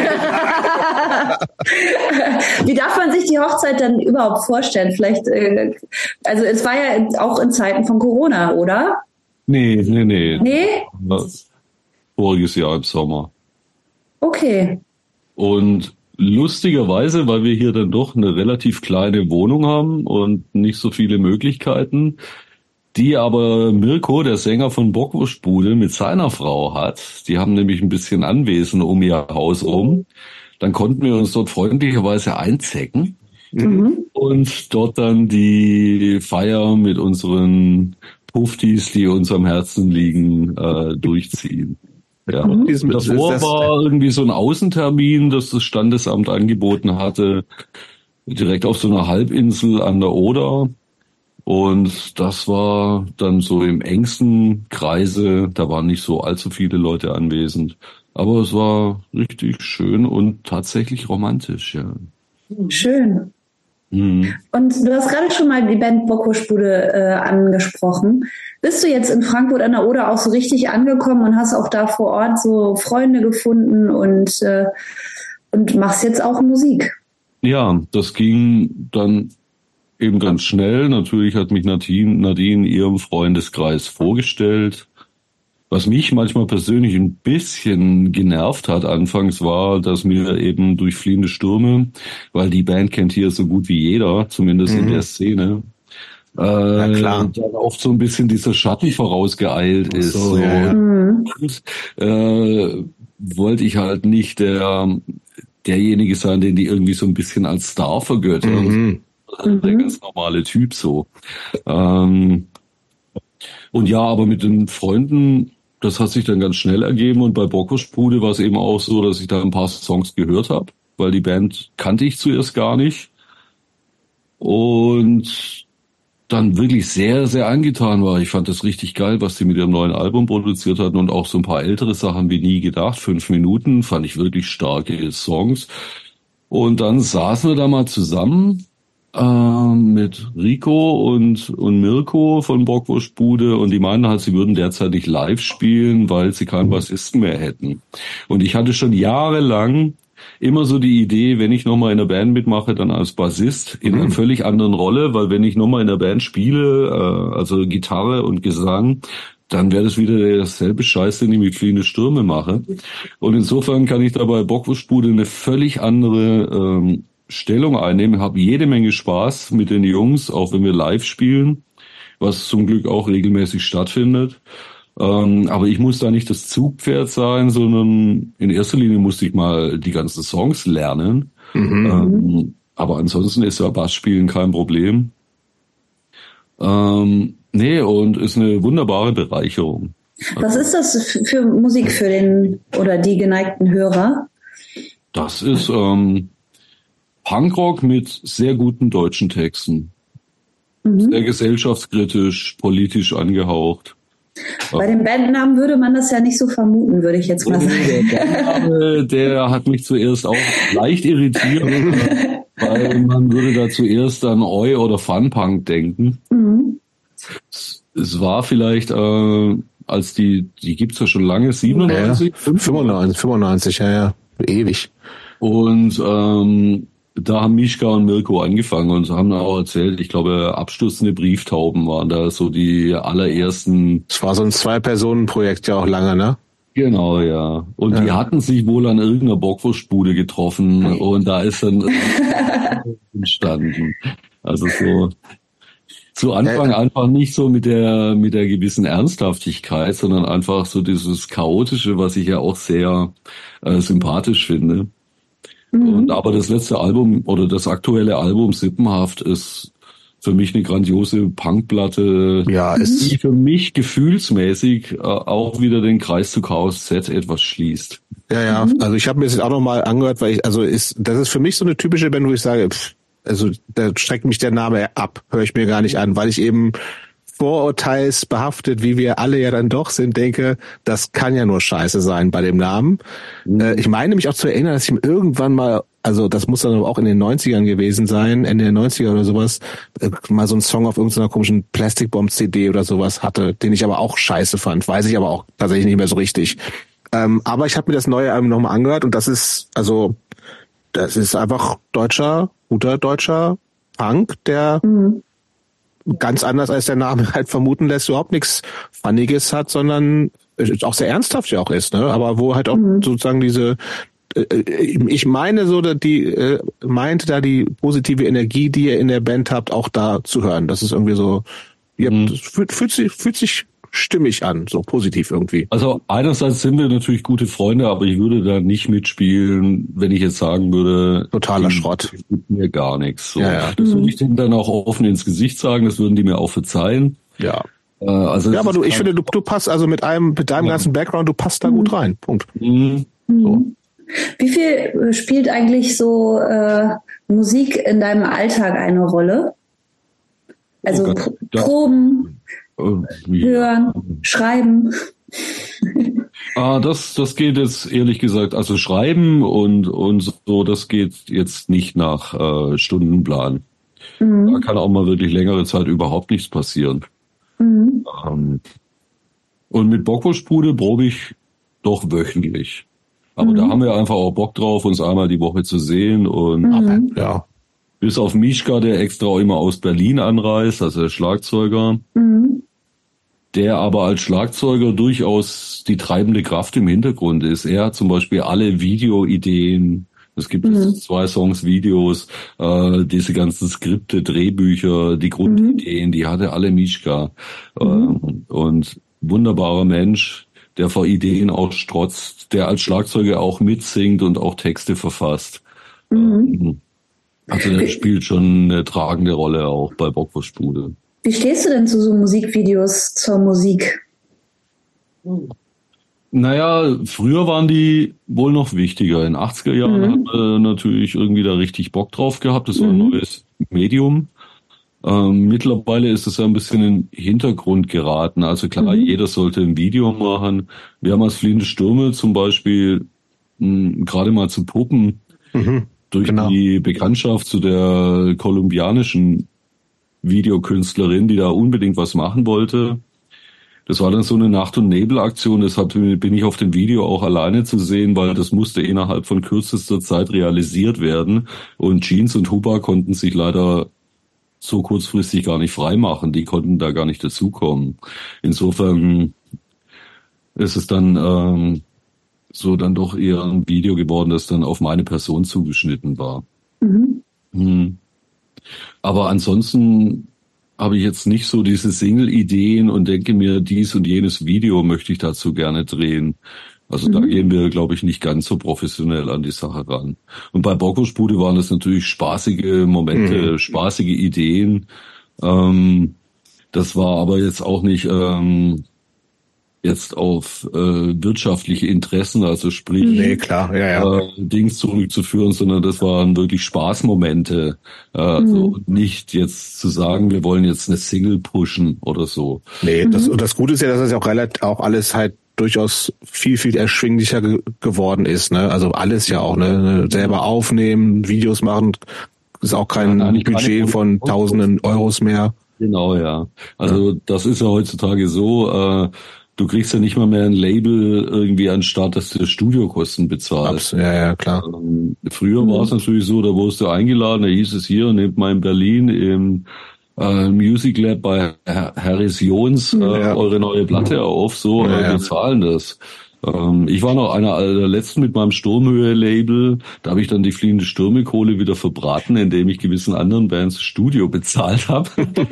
Wie darf man sich die Hochzeit dann überhaupt vorstellen? Vielleicht, äh, also es war ja auch in Zeiten von Corona, oder? Nee, nee, nee. Nee? Voriges Jahr im Sommer. Okay. Und lustigerweise, weil wir hier dann doch eine relativ kleine Wohnung haben und nicht so viele Möglichkeiten, die aber Mirko, der Sänger von Bockwurstbude, mit seiner Frau hat. Die haben nämlich ein bisschen Anwesen um ihr Haus rum. Dann konnten wir uns dort freundlicherweise einzecken mhm. und dort dann die Feier mit unseren Pufftis, die uns am Herzen liegen, äh, durchziehen. Ja. Mhm. Davor das war irgendwie so ein Außentermin, das das Standesamt angeboten hatte, direkt auf so einer Halbinsel an der Oder. Und das war dann so im engsten Kreise, da waren nicht so allzu viele Leute anwesend. Aber es war richtig schön und tatsächlich romantisch, ja. Schön. Mhm. Und du hast gerade schon mal die Band Bockwurstbude äh, angesprochen. Bist du jetzt in Frankfurt an der Oder auch so richtig angekommen und hast auch da vor Ort so Freunde gefunden und, äh, und machst jetzt auch Musik? Ja, das ging dann eben ganz schnell. Natürlich hat mich Nadine, Nadine ihrem Freundeskreis vorgestellt. Was mich manchmal persönlich ein bisschen genervt hat anfangs war, dass mir eben durch Fliehende Stürme, weil die Band kennt hier so gut wie jeder, zumindest mhm. in der Szene, äh, klar. da oft so ein bisschen dieser Schatten vorausgeeilt ist. So, So. ja, ja. Und, äh, wollte ich halt nicht der derjenige sein, den die irgendwie so ein bisschen als Star vergöttern. Mhm. Der ganz normale Typ so. Ähm, und ja, aber mit den Freunden, das hat sich dann ganz schnell ergeben und bei Bockwurstbude war es eben auch so, dass ich da ein paar Songs gehört habe, weil die Band kannte ich zuerst gar nicht und dann wirklich sehr, sehr angetan war. Ich fand das richtig geil, was die mit ihrem neuen Album produziert hatten und auch so ein paar ältere Sachen wie Nie gedacht. Fünf Minuten fand ich wirklich starke Songs. Und dann saßen wir da mal zusammen äh, mit Rico und, und Mirko von Bockwurstbude und die meinten halt, sie würden derzeit nicht live spielen, weil sie keinen Bassisten mehr hätten. Und ich hatte schon jahrelang immer so die Idee, wenn ich nochmal in der Band mitmache, dann als Bassist in einer völlig anderen Rolle, weil wenn ich nochmal in der Band spiele, äh, also Gitarre und Gesang, dann wäre das wieder dasselbe Scheiß, den ich mit Fliehende Stürme mache. Und insofern kann ich da bei Bockwurstbude eine völlig andere ähm, Stellung einnehmen, habe jede Menge Spaß mit den Jungs, auch wenn wir live spielen, was zum Glück auch regelmäßig stattfindet. Ähm, aber ich muss da nicht das Zugpferd sein, sondern in erster Linie musste ich mal die ganzen Songs lernen. Mhm. Ähm, aber ansonsten ist ja Bassspielen kein Problem. Ähm, nee, und ist eine wunderbare Bereicherung. Was ist das für Musik für den oder die geneigten Hörer? Das ist ähm, Punkrock mit sehr guten deutschen Texten. Mhm. Sehr gesellschaftskritisch, politisch angehaucht. Bei dem Bandnamen würde man das ja nicht so vermuten, würde ich jetzt mal sagen. Der Bandname, der hat mich zuerst auch leicht irritiert, weil man würde da zuerst an Oi oder Funpunk denken. Mhm. Es, es war vielleicht, äh, als die, die gibt's ja schon lange, siebenundneunzig? Ja, fünfundneunzig, fünfundneunzig, ja, ja, ewig. Und ähm, da haben Mischka und Mirko angefangen und haben auch erzählt, ich glaube, abstürzende Brieftauben waren da so die allerersten. Es war so ein Zwei-Personen-Projekt ja auch lange, ne? Genau, ja. Und ja. Die hatten sich wohl an irgendeiner Bockwurstbude getroffen und da ist dann entstanden. Also so zu Anfang ja. einfach nicht so mit der mit der gewissen Ernsthaftigkeit, sondern einfach so dieses Chaotische, was ich ja auch sehr äh, sympathisch finde. Und aber das letzte Album oder das aktuelle Album Sippenhaft ist für mich eine grandiose Punkplatte, ja, ist die für mich gefühlsmäßig äh, auch wieder den Kreis zu Chaos Z etwas schließt. Ja, ja, also ich habe mir das jetzt auch nochmal angehört, weil ich, also ist, das ist für mich so eine typische Band, wo ich sage, pff, also da streckt mich der Name ab, höre ich mir gar nicht an, weil ich eben vorurteilsbehaftet, wie wir alle ja dann doch sind, denke, das kann ja nur Scheiße sein bei dem Namen. Mhm. Äh, ich meine mich auch zu erinnern, dass ich ihm irgendwann mal, also das muss dann aber auch in den neunzigern gewesen sein, Ende der neunziger oder sowas, äh, mal so einen Song auf irgendeiner komischen Plastic Bomb C D oder sowas hatte, den ich aber auch scheiße fand, weiß ich aber auch tatsächlich nicht mehr so richtig. Ähm, aber ich habe mir das neue Album nochmal angehört und das ist, also das ist einfach deutscher, guter deutscher Punk, der mhm. ganz anders als der Name halt vermuten lässt, überhaupt nichts Funniges hat, sondern auch sehr ernsthaft ja auch ist, ne? Aber wo halt auch mhm. sozusagen diese, ich meine so, die meinte da die positive Energie, die ihr in der Band habt, auch da zu hören. Das ist irgendwie so, ihr habt, das fühlt, fühlt sich, fühlt sich stimmig an, so positiv irgendwie. Also einerseits sind wir natürlich gute Freunde, aber ich würde da nicht mitspielen, wenn ich jetzt sagen würde, totaler Schrott. Gibt mir gar nichts. So. Ja, ja. Das würde ich denen dann auch offen ins Gesicht sagen, das würden die mir auch verzeihen. Ja. Äh, also ja, aber du, ich finde, du, du passt also mit einem, mit deinem ja. ganzen Background, du passt da mhm. gut rein. Punkt. Mhm. So. Wie viel spielt eigentlich so äh, Musik in deinem Alltag eine Rolle? Also oh Gott, Pr- Proben, ja. hören, schreiben. Ah, das, das geht jetzt ehrlich gesagt, also schreiben und, und so, das geht jetzt nicht nach äh, Stundenplan. Mhm. Da kann auch mal wirklich längere Zeit überhaupt nichts passieren. Mhm. Ähm, und mit Bockwurstbude probe ich doch wöchentlich. Aber mhm. da haben wir einfach auch Bock drauf, uns einmal die Woche zu sehen und mhm. ja. Bis auf Mischka, der extra auch immer aus Berlin anreist, also der Schlagzeuger. Mhm. Der aber als Schlagzeuger durchaus die treibende Kraft im Hintergrund ist. Er hat zum Beispiel alle Videoideen Es gibt Mhm. jetzt zwei Songs, Videos, äh, diese ganzen Skripte, Drehbücher, die Grundideen, die hatte alle Mischka. Ähm, und wunderbarer Mensch, der vor Ideen auch strotzt, der als Schlagzeuger auch mitsingt und auch Texte verfasst. Ähm, also der spielt schon eine tragende Rolle auch bei Bockwurstbude. Wie stehst du denn zu so Musikvideos, zur Musik? Naja, früher waren die wohl noch wichtiger. In den achtziger Jahren Mhm. hat man natürlich irgendwie da richtig Bock drauf gehabt. Das war ein Mhm. neues Medium. Ähm, mittlerweile ist es ja ein bisschen in den Hintergrund geraten. Also klar, Mhm. jeder sollte ein Video machen. Wir haben als Fliehende Stürme zum Beispiel mh, gerade mal zu Puppen Mhm. durch Genau. die Bekanntschaft zu der kolumbianischen Videokünstlerin, die da unbedingt was machen wollte. Das war dann so eine Nacht- und Nebel-Aktion, deshalb bin ich auf dem Video auch alleine zu sehen, weil das musste innerhalb von kürzester Zeit realisiert werden. Und Jeans und Huba konnten sich leider so kurzfristig gar nicht freimachen, die konnten da gar nicht dazukommen. Insofern ist es dann ähm, so dann doch eher ein Video geworden, das dann auf meine Person zugeschnitten war. Mhm. Hm. Aber ansonsten habe ich jetzt nicht so diese Single-Ideen und denke mir, dies und jenes Video möchte ich dazu gerne drehen. Also da Mhm. gehen wir, glaube ich, nicht ganz so professionell an die Sache ran. Und bei Bockwurstbude waren das natürlich spaßige Momente, Mhm. spaßige Ideen. Ähm, das war aber jetzt auch nicht ähm, jetzt auf äh, wirtschaftliche Interessen, also sprich Nee, klar, ja, ja. äh, Dings zurückzuführen, sondern das waren wirklich Spaßmomente. Äh, also Mhm. nicht jetzt zu sagen, wir wollen jetzt eine Single pushen oder so. Nee, das, und das Gute ist ja, dass das ja auch relativ, auch alles halt durchaus viel, viel erschwinglicher ge geworden ist, ne? Also alles ja auch, ne? Selber aufnehmen, Videos machen, ist auch kein Ja, eigentlich Budget keine von tausenden Euros mehr. Genau, ja. Also das ist ja heutzutage so, äh, du kriegst ja nicht mal mehr ein Label irgendwie anstatt, dass du Studiokosten bezahlt. Abs ja, ja, klar. Ähm, früher war es natürlich so, da wurdest du eingeladen, da hieß es hier, nehmt mal in Berlin im äh, Music Lab bei Her Harris Jons äh, Ja. eure neue Platte auf, so, Ja, äh, ja. wir zahlen das. Ähm, ich war noch einer der letzten mit meinem Sturmhöhe-Label, da habe ich dann die fliehende Stürmekohle wieder verbraten, indem ich gewissen anderen Bands das Studio bezahlt habe.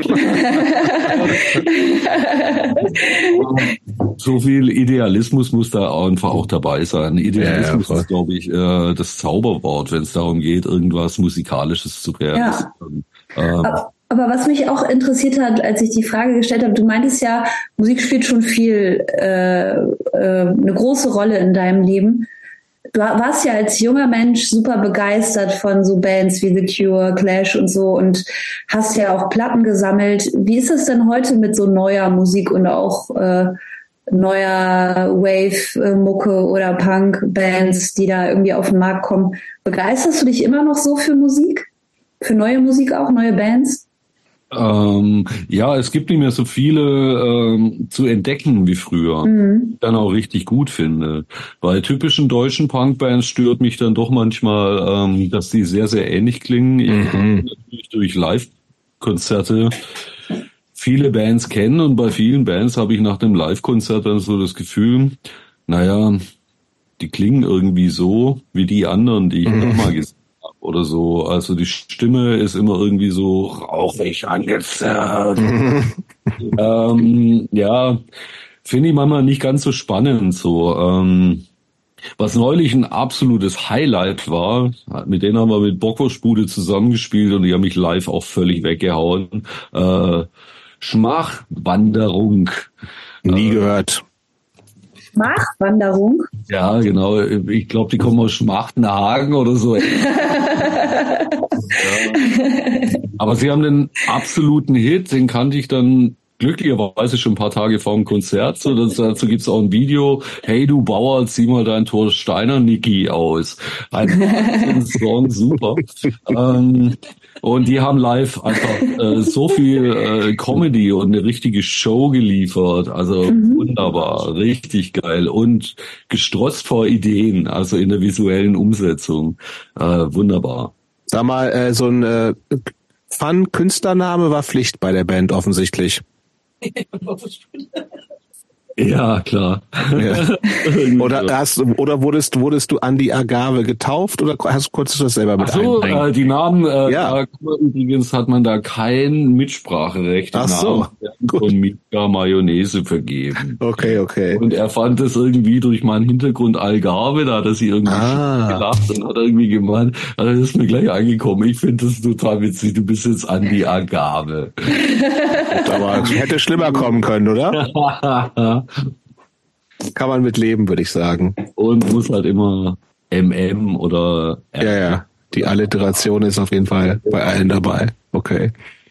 So viel Idealismus muss da einfach auch dabei sein. Idealismus Ja, ja, ist, glaube ich, äh, das Zauberwort, wenn es darum geht, irgendwas Musikalisches zu realisieren. Ähm, Aber, aber was mich auch interessiert hat, als ich die Frage gestellt habe, du meintest ja, Musik spielt schon viel, äh, äh, eine große Rolle in deinem Leben. Du warst ja als junger Mensch super begeistert von so Bands wie The Cure, Clash und so und hast ja auch Platten gesammelt. Wie ist es denn heute mit so neuer Musik und auch äh, neuer Wave-Mucke oder Punk-Bands, die da irgendwie auf den Markt kommen? Begeisterst du dich immer noch so für Musik? Für neue Musik auch, neue Bands? Ähm, ja, es gibt nicht mehr so viele ähm, zu entdecken wie früher, Mhm. die ich dann auch richtig gut finde. Bei typischen deutschen Punkbands stört mich dann doch manchmal, ähm, dass die sehr, sehr ähnlich klingen. Ich kann natürlich durch Live-Konzerte viele Bands kennen und bei vielen Bands habe ich nach dem Live-Konzert dann so das Gefühl, naja, die klingen irgendwie so wie die anderen, die ich nochmal gesehen habe oder so. Also die Stimme ist immer irgendwie so rauchig angezerrt. ähm, ja, finde ich manchmal nicht ganz so spannend so. Ähm, was neulich ein absolutes Highlight war, mit denen haben wir mit Bockwurstbude zusammengespielt und die haben mich live auch völlig weggehauen. Äh, Schmachwanderung. Nie gehört. Schmachwanderung? Ja, genau. Ich glaube, die kommen aus Schmachtenhagen oder so. Ja. Aber sie haben den absoluten Hit, den kannte ich dann glücklicherweise schon ein paar Tage vor dem Konzert. So, das, dazu gibt's auch ein Video. Hey du Bauer, zieh mal dein Tor Steiner Niki aus. Ein Song, super. ähm, und die haben live einfach äh, so viel äh, Comedy und eine richtige Show geliefert. Also mhm. wunderbar, richtig geil. Und gestrotzt vor Ideen, also in der visuellen Umsetzung. Äh, wunderbar. Sag mal, äh, so ein äh, Fun-Künstlername war Pflicht bei der Band offensichtlich. Ja, klar. Ja. Oder hast oder wurdest wurdest du Andi Agave getauft oder hast konntest du das selber mit Ach so, einbringen? äh, die Namen, äh, Ja. da kann man, übrigens hat man da kein Mitspracherecht. Die Ach so, Namen werden gut. von Mika Mayonnaise vergeben. Okay, okay. Und er fand das irgendwie durch meinen Hintergrund Algarve, da hat er sich irgendwie Ah. gelacht und hat irgendwie gemeint, also das ist mir gleich angekommen, ich finde das total witzig, du bist jetzt Andi Agave. Aber es hätte schlimmer kommen können, oder? Kann man mit leben, würde ich sagen. Und muss halt immer M M oder Ja, ja. Die Alliteration ist auf jeden Fall bei allen dabei. Okay.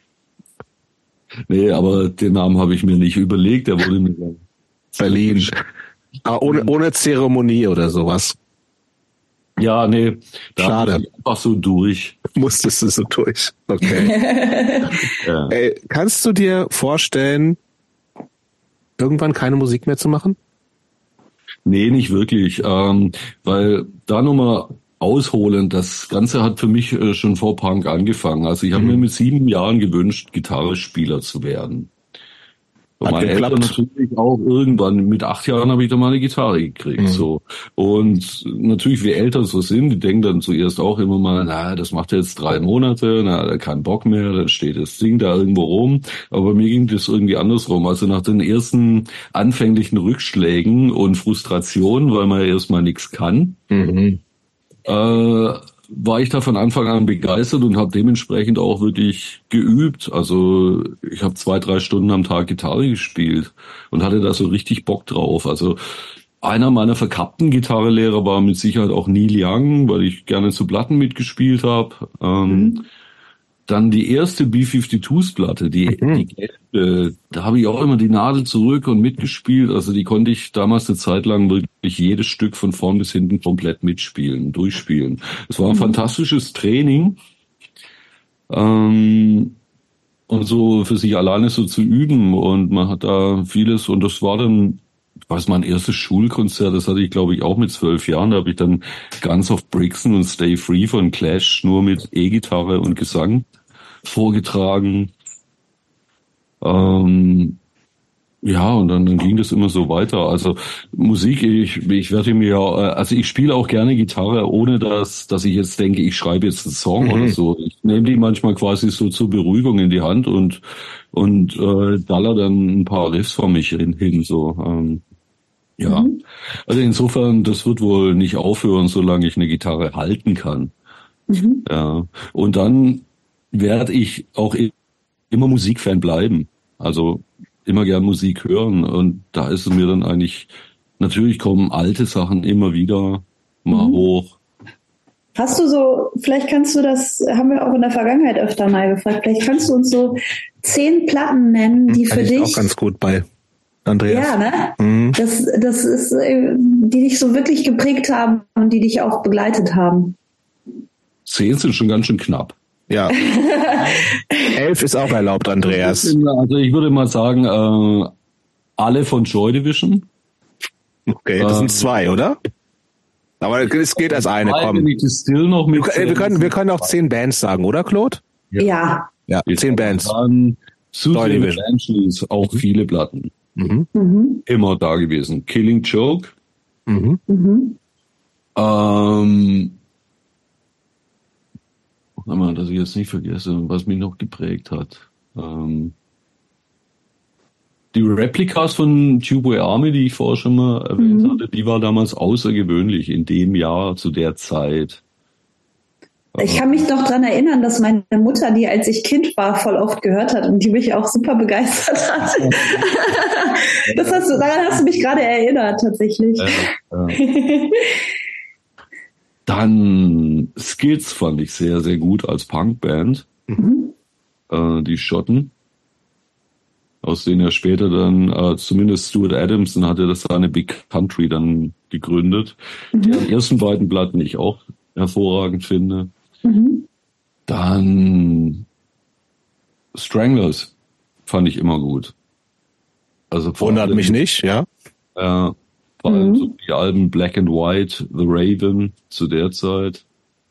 Nee, aber den Namen habe ich mir nicht überlegt, der wurde mir dann Berlin. Ah, ohne, ohne Zeremonie oder sowas. Ja, nee, da Schade. hab ich einfach so durch. Musstest du so durch. Okay. Ja. Ey, kannst du dir vorstellen, irgendwann keine Musik mehr zu machen? Nee, nicht wirklich, ähm, weil da nochmal ausholen, das Ganze hat für mich äh, schon vor Punk angefangen. Also ich habe Mhm. mir mit sieben Jahren gewünscht, Gitarrespieler zu werden. Und Hat meine geklappt. Eltern natürlich auch irgendwann. Mit acht Jahren habe ich dann mal eine Gitarre gekriegt. Mhm. So. Und natürlich, wie Eltern so sind, die denken dann zuerst auch immer mal, na, das macht er jetzt drei Monate, na, hat er keinen Bock mehr, dann steht das Ding da irgendwo rum. Aber bei mir ging das irgendwie andersrum. Also nach den ersten anfänglichen Rückschlägen und Frustrationen, weil man ja erstmal nichts kann, Mhm. äh, war ich da von Anfang an begeistert und habe dementsprechend auch wirklich geübt. Also ich habe zwei, drei Stunden am Tag Gitarre gespielt und hatte da so richtig Bock drauf. Also einer meiner verkappten Gitarrelehrer war mit Sicherheit auch Neil Young, weil ich gerne zu Platten mitgespielt habe. Ähm, Mhm. Dann die erste B fünfundfünfzig-Platte, die, Mhm. die gelbe, da habe ich auch immer die Nadel zurück und mitgespielt. Also die konnte ich damals eine Zeit lang wirklich jedes Stück von vorn bis hinten komplett mitspielen, durchspielen. Es war ein Mhm. fantastisches Training. Ähm, und so für sich alleine so zu üben und man hat da vieles und das war dann, ich weiß, mein erstes Schulkonzert, das hatte ich glaube ich auch mit zwölf Jahren, da habe ich dann Guns of Brixton und Stay Free von Clash nur mit E-Gitarre und Gesang vorgetragen. Ähm, ja, und dann, dann ging das immer so weiter. Also Musik, ich, ich werde mir ja, also ich spiele auch gerne Gitarre, ohne dass, dass ich jetzt denke, ich schreibe jetzt einen Song Mhm. oder so. Ich nehme die manchmal quasi so zur Beruhigung in die Hand und und äh, daller dann ein paar Riffs vor mich hin, hin so. Ähm, ja, Mhm. also insofern, das wird wohl nicht aufhören, solange ich eine Gitarre halten kann. Mhm. Ja, und dann werde ich auch i- immer Musikfan bleiben. Also immer gern Musik hören. Und da ist es mir dann eigentlich, natürlich kommen alte Sachen immer wieder mal Mhm. hoch. Hast du so, vielleicht kannst du das, haben wir auch in der Vergangenheit öfter mal gefragt, vielleicht kannst du uns so zehn Platten nennen, die Kann für ich dich, auch ganz gut bei Andreas. ja, ne? Mhm. Das, das ist, äh, die dich so wirklich geprägt haben und die dich auch begleitet haben. Zehn sind schon ganz schön knapp. Ja. Elf ist auch erlaubt, Andreas. Also ich würde mal sagen, äh, alle von Joy Division. Okay, das sind zwei, oder? Aber es geht als eine, Zwei, komm. wenn ich das Still noch mit Wir können, wir können auch zehn Bands sagen, oder, Claude? Ja. Ja. Ja, zehn Bands. Dann Joy Suicide Division. Evangelist, auch viele Platten. Mhm. Mhm. Immer da gewesen. Killing Joke. Mhm. Mhm. Ähm, warte mal, dass ich jetzt nicht vergesse, was mich noch geprägt hat. Ähm, die Replikas von Tubeway Army, die ich vorher schon mal erwähnt Mhm. hatte, die war damals außergewöhnlich in dem Jahr, zu der Zeit. Ich kann mich noch dran erinnern, dass meine Mutter, die als ich Kind war, voll oft gehört hat und die mich auch super begeistert hat. Das hast du, daran hast du mich gerade erinnert, tatsächlich. Äh, äh. Dann Skids fand ich sehr, sehr gut als Punkband. Mhm. Äh, die Schotten, aus denen er später dann, äh, zumindest Stuart Adamson hatte das seine Big Country dann gegründet. Mhm. Die ersten beiden Platten ich auch hervorragend finde. Mhm. Dann Stranglers fand ich immer gut. Also vor Wundert allem, mich nicht, ja. Äh, vor allem Mhm. so die Alben Black and White, The Raven zu der Zeit.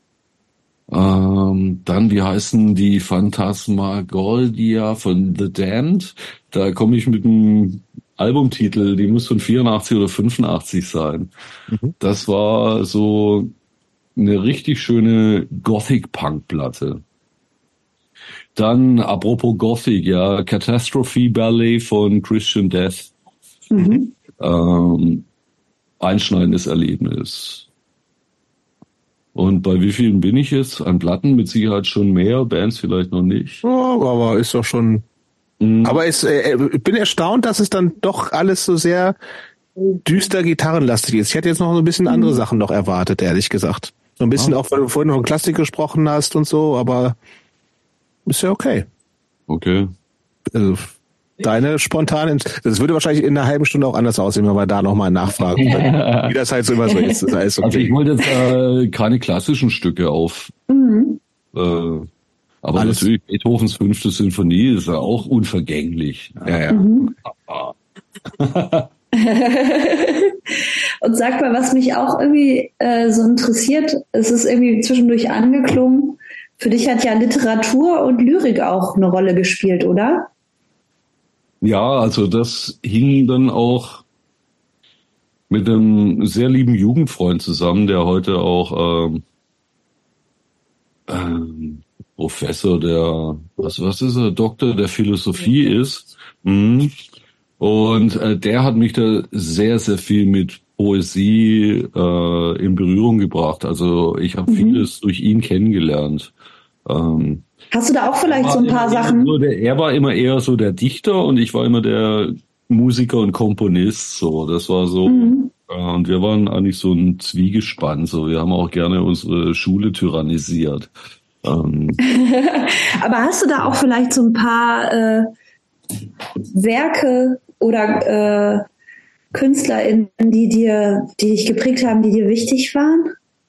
Ähm, dann, wie heißen die Phantasmagoria von The Damned? Da komme ich mit dem Albumtitel, die muss von vierundachtzig oder fünfundachtzig sein. Mhm. Das war so eine richtig schöne Gothic-Punk-Platte. Dann, apropos Gothic, ja, Catastrophe Ballet von Christian Death. Mhm. Ähm, einschneidendes Erlebnis. Und bei wie vielen bin ich jetzt? An Platten mit Sicherheit schon mehr, Bands vielleicht noch nicht. Oh, aber ist doch schon... Mhm. Aber ich äh, bin erstaunt, dass es dann doch alles so sehr düster gitarrenlastig ist. Ich hätte jetzt noch so ein bisschen andere Sachen noch erwartet, ehrlich gesagt. So ein bisschen ah. auch, weil du vorhin noch von Klassik gesprochen hast und so, aber ist ja okay. Okay. Also, deine spontanen, das würde wahrscheinlich in einer halben Stunde auch anders aussehen, wenn wir da nochmal nachfragen. Wie das halt so immer so ist. Das heißt, okay. Also ich wollte jetzt äh, keine klassischen Stücke auf. Mhm. Äh, aber Alles. Natürlich Beethovens fünfte Sinfonie ist ja auch unvergänglich. Ja, ja. Mhm. Und sag mal, was mich auch irgendwie äh, so interessiert, es ist irgendwie zwischendurch angeklungen, für dich hat ja Literatur und Lyrik auch eine Rolle gespielt, oder? Ja, also das hing dann auch mit einem sehr lieben Jugendfreund zusammen, der heute auch ähm, ähm, Professor der, was, was ist er, Doktor der Philosophie ist. Mhm. Und äh, der hat mich da sehr, sehr viel mit Poesie äh, in Berührung gebracht. Also ich habe mhm. vieles durch ihn kennengelernt. Ähm, Hast du da auch vielleicht so ein paar Sachen? So der, er war immer eher so der Dichter und ich war immer der Musiker und Komponist. So, das war so. Mhm. Äh, und wir waren eigentlich so ein Zwiegespann. So, wir haben auch gerne unsere Schule tyrannisiert. Ähm, Aber hast du da auch vielleicht so ein paar äh, Werke oder äh, KünstlerInnen, die dir, die dich geprägt haben, die dir wichtig waren?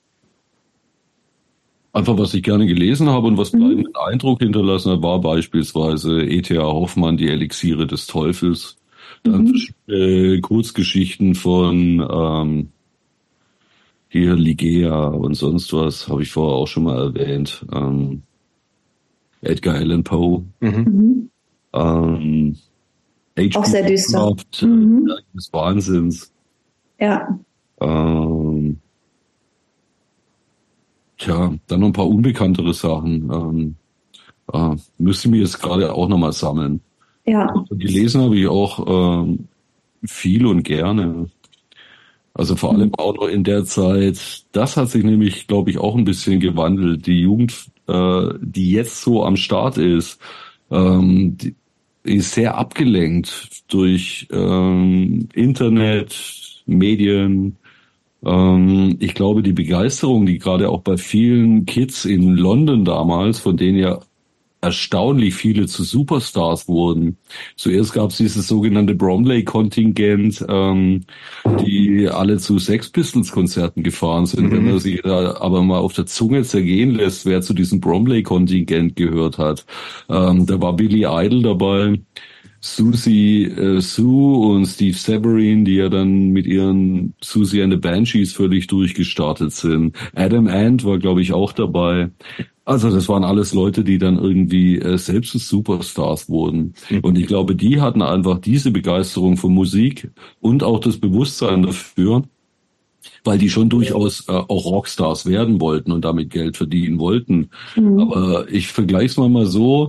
Einfach, was ich gerne gelesen habe und was bleibenden mhm. Eindruck hinterlassen hat, war beispielsweise E T A Hoffmann, die Elixiere des Teufels. Dann mhm. verschiedene Kurzgeschichten von ähm, hier Ligea und sonst was, habe ich vorher auch schon mal erwähnt. Ähm, Edgar Allan Poe. Mhm. Ähm, auch sehr düster. Lovecraft, mhm. äh, des Wahnsinns. Ja. Ähm, Tja, dann noch ein paar unbekanntere Sachen. Ähm, äh, müsste ich mir jetzt gerade auch nochmal sammeln. Ja. Gelesen habe ich auch ähm, viel und gerne. Also vor allem auch noch in der Zeit, das hat sich nämlich, glaube ich, auch ein bisschen gewandelt. Die Jugend, äh, die jetzt so am Start ist, ähm, die ist sehr abgelenkt durch ähm, Internet, Medien. Ich glaube, die Begeisterung, die gerade auch bei vielen Kids in London damals, von denen ja erstaunlich viele zu Superstars wurden. Zuerst gab es dieses sogenannte Bromley-Kontingent, ähm, die alle zu Sex Pistols-Konzerten gefahren sind. Mhm. Wenn man sich da aber mal auf der Zunge zergehen lässt, wer zu diesem Bromley-Kontingent gehört hat. Ähm, da war Billy Idol dabei. Susie äh, Sue und Steve Severin, die ja dann mit ihren Susie and the Banshees völlig durchgestartet sind. Adam Ant war, glaube ich, auch dabei. Also das waren alles Leute, die dann irgendwie äh, selbst zu Superstars wurden. Mhm. Und ich glaube, die hatten einfach diese Begeisterung für Musik und auch das Bewusstsein dafür, weil die schon durchaus äh, auch Rockstars werden wollten und damit Geld verdienen wollten. Mhm. Aber ich vergleiche es mal mal so,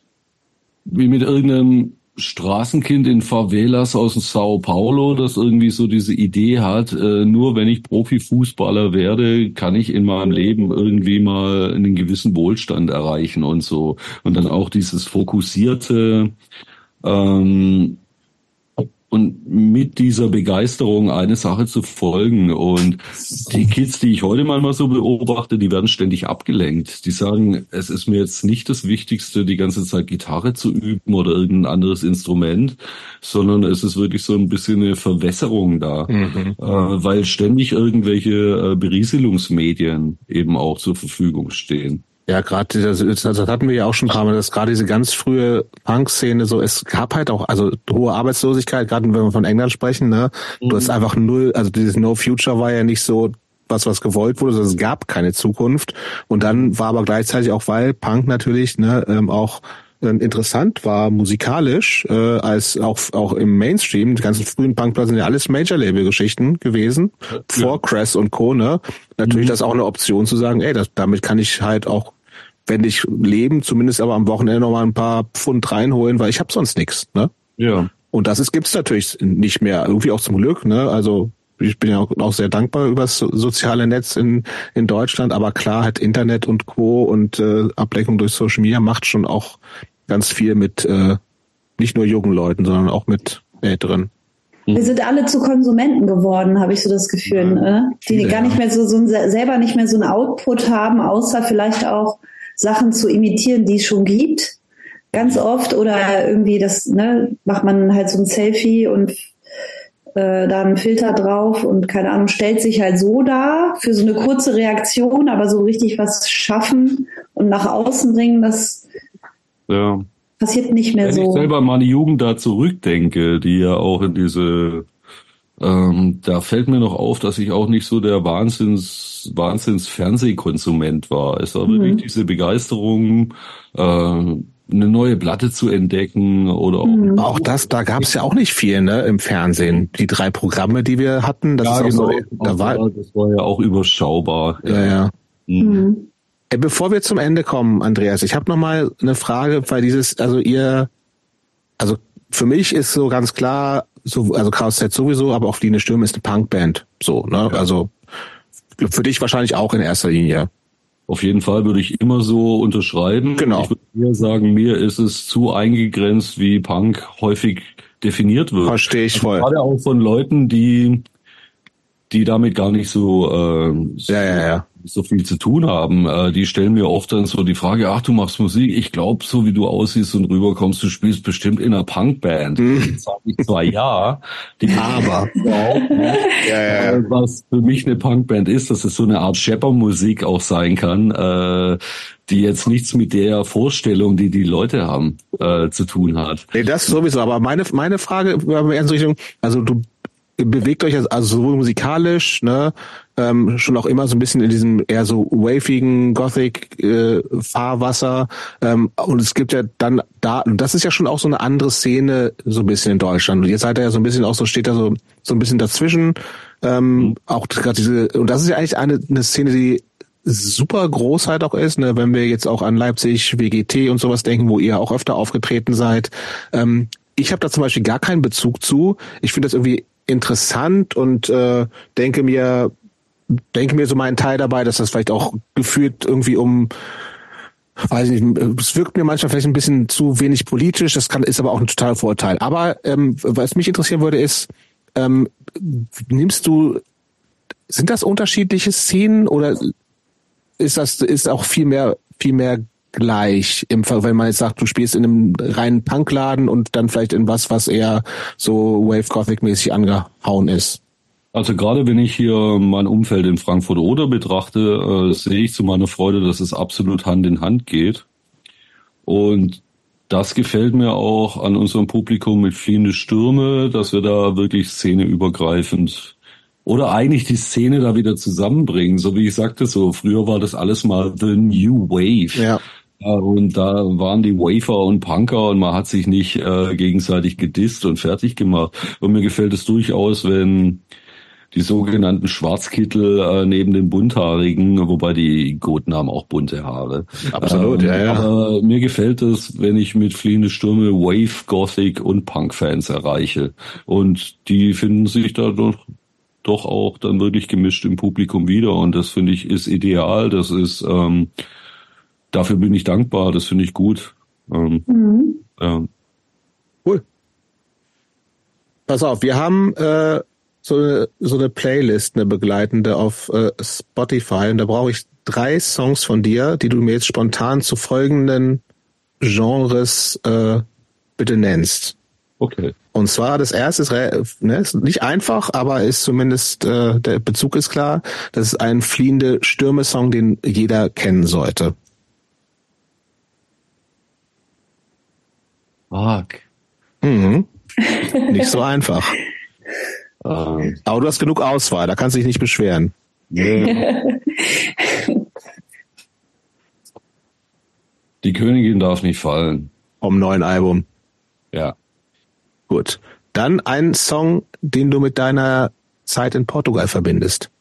wie mit irgendeinem Straßenkind in Favelas aus dem Sao Paulo, das irgendwie so diese Idee hat, äh, nur wenn ich Profifußballer werde, kann ich in meinem Leben irgendwie mal einen gewissen Wohlstand erreichen und so. Und dann auch dieses fokussierte ähm, und mit dieser Begeisterung eine Sache zu folgen. Und die Kids, die ich heute mal so beobachte, die werden ständig abgelenkt. Die sagen, es ist mir jetzt nicht das Wichtigste, die ganze Zeit Gitarre zu üben oder irgendein anderes Instrument, sondern es ist wirklich so ein bisschen eine Verwässerung da, mhm. äh, weil ständig irgendwelche äh, Berieselungsmedien eben auch zur Verfügung stehen. Ja, gerade das, das hatten wir ja auch schon ein paar Mal, dass gerade diese ganz frühe Punk-Szene so, es gab halt auch, also hohe Arbeitslosigkeit, gerade wenn wir von England sprechen, ne, mhm. du hast einfach null, also dieses No Future war ja nicht so was, was gewollt wurde, sondern es gab keine Zukunft. Und dann war aber gleichzeitig auch, weil Punk natürlich, ne, ähm, auch äh, interessant war musikalisch, äh, als auch auch im Mainstream. Die ganzen frühen Punkplatten sind ja alles Major-Label-Geschichten gewesen, ja. vor Crass und Co. Ne? Natürlich mhm. das ist auch eine Option zu sagen, ey, das, damit kann ich halt auch, wenn ich leben, zumindest aber am Wochenende noch mal ein paar Pfund reinholen, weil ich habe sonst nichts. Ne? Ja. Und das ist gibt's natürlich nicht mehr. Irgendwie auch zum Glück. Ne? Also ich bin ja auch, auch sehr dankbar über das soziale Netz in in Deutschland, aber klar, halt Internet und Co. und äh, Ablenkung durch Social Media macht schon auch ganz viel mit äh, nicht nur jungen Leuten, sondern auch mit Älteren. Wir sind alle zu Konsumenten geworden, habe ich so das Gefühl, ja, ne? Die ja. gar nicht mehr so, so ein, selber nicht mehr so einen Output haben, außer vielleicht auch Sachen zu imitieren, die es schon gibt, ganz oft, oder irgendwie das, ne, macht man halt so ein Selfie und äh, da einen Filter drauf und keine Ahnung, stellt sich halt so dar für so eine kurze Reaktion, aber so richtig was schaffen und nach außen bringen, das ja. passiert nicht mehr Wenn so. Wenn ich selber an meine Jugend da zurückdenke, die ja auch in diese, ähm, da fällt mir noch auf, dass ich auch nicht so der Wahnsinns, Wahnsinns Fernsehkonsument war. Es war mhm. wirklich diese Begeisterung, äh, eine neue Platte zu entdecken oder auch, mhm. auch das, da gab es ja auch nicht viel, ne, im Fernsehen. Die drei Programme, die wir hatten, das ja, ist auch genau. so, da war, das war ja auch überschaubar. Ja, ja. Mhm. Mhm. Bevor wir zum Ende kommen, Andreas, ich habe noch mal eine Frage, weil dieses, also ihr, also für mich ist so ganz klar, so, also Chaos Z sowieso, aber auch Fliehende Stürme ist eine Punkband, so, ne, ja. Also für dich wahrscheinlich auch in erster Linie. Auf jeden Fall würde ich immer so unterschreiben. Genau. Ich würde eher sagen, mir ist es zu eingegrenzt, wie Punk häufig definiert wird. Verstehe ich voll. Also gerade auch von Leuten, die die damit gar nicht so äh, ja, ja, ja. so viel zu tun haben. Äh, die stellen mir oft dann so die Frage, ach, du machst Musik, ich glaube, so wie du aussiehst und rüberkommst, du spielst bestimmt in einer Punkband. Mhm. Jetzt sage ich zwar ja, die aber überhaupt nicht. Ja, ja, ja. Was für mich eine Punkband ist, dass es so eine Art Scheppermusik auch sein kann, äh, die jetzt nichts mit der Vorstellung, die die Leute haben, äh, zu tun hat. Nee, das sowieso, aber meine meine Frage war in so Richtung, also du bewegt euch also sowohl musikalisch, ne, ähm, schon auch immer so ein bisschen in diesem eher so wavigen Gothic äh, Fahrwasser, ähm, und es gibt ja dann da, und das ist ja schon auch so eine andere Szene so ein bisschen in Deutschland, und ihr seid da ja so ein bisschen auch so, steht da so so ein bisschen dazwischen, ähm, mhm. auch gerade diese, und das ist ja eigentlich eine eine Szene, die super groß halt auch ist, ne, wenn wir jetzt auch an Leipzig, W G T und sowas denken, wo ihr auch öfter aufgetreten seid. Ähm, ich habe da zum Beispiel gar keinen Bezug zu. Ich finde das irgendwie interessant und äh, denke mir, denke mir so meinen Teil dabei, dass das vielleicht auch gefühlt irgendwie um, weiß ich nicht, es wirkt mir manchmal vielleicht ein bisschen zu wenig politisch, das kann, ist aber auch ein totaler Vorurteil. Aber ähm, was mich interessieren würde, ist, ähm, nimmst du, sind das unterschiedliche Szenen oder ist das, ist auch viel mehr, viel mehr gleich, im Fall, wenn man jetzt sagt, du spielst in einem reinen Punkladen und dann vielleicht in was, was eher so Wave Gothic mäßig angehauen ist? Also gerade wenn ich hier mein Umfeld in Frankfurt oder betrachte, äh, sehe ich zu meiner Freude, dass es absolut Hand in Hand geht. Und das gefällt mir auch an unserem Publikum mit Fliehende Stürme, dass wir da wirklich szeneübergreifend oder eigentlich die Szene da wieder zusammenbringen. So wie ich sagte, so früher war das alles mal the new wave. Ja. Und da waren die Wafer und Punker und man hat sich nicht äh, gegenseitig gedisst und fertig gemacht. Und mir gefällt es durchaus, wenn die sogenannten Schwarzkittel äh, neben den Bunthaarigen, wobei die Goten haben auch bunte Haare. Absolut, ähm, ja, ja. Aber mir gefällt es, wenn ich mit Fliehende Stürme Wave, Gothic und Punk-Fans erreiche. Und die finden sich da doch, doch auch dann wirklich gemischt im Publikum wieder. Und das finde ich ist ideal. Das ist ähm, Dafür bin ich dankbar, das finde ich gut. Ähm, mhm. ja. Cool. Pass auf, wir haben äh, so, eine, so eine Playlist, eine begleitende auf äh, Spotify, und da brauche ich drei Songs von dir, die du mir jetzt spontan zu folgenden Genres äh, bitte nennst. Okay. Und zwar das erste ist, ne, ist nicht einfach, aber ist zumindest, äh, der Bezug ist klar, das ist ein Fliehende Stürme-Song, den jeder kennen sollte. Fuck. Mhm. Nicht so einfach. ähm. Aber du hast genug Auswahl, da kannst du dich nicht beschweren. Yeah. Die Königin darf nicht fallen. Vom neuen Album. Ja. Gut. Dann ein Song, den du mit deiner Zeit in Portugal verbindest.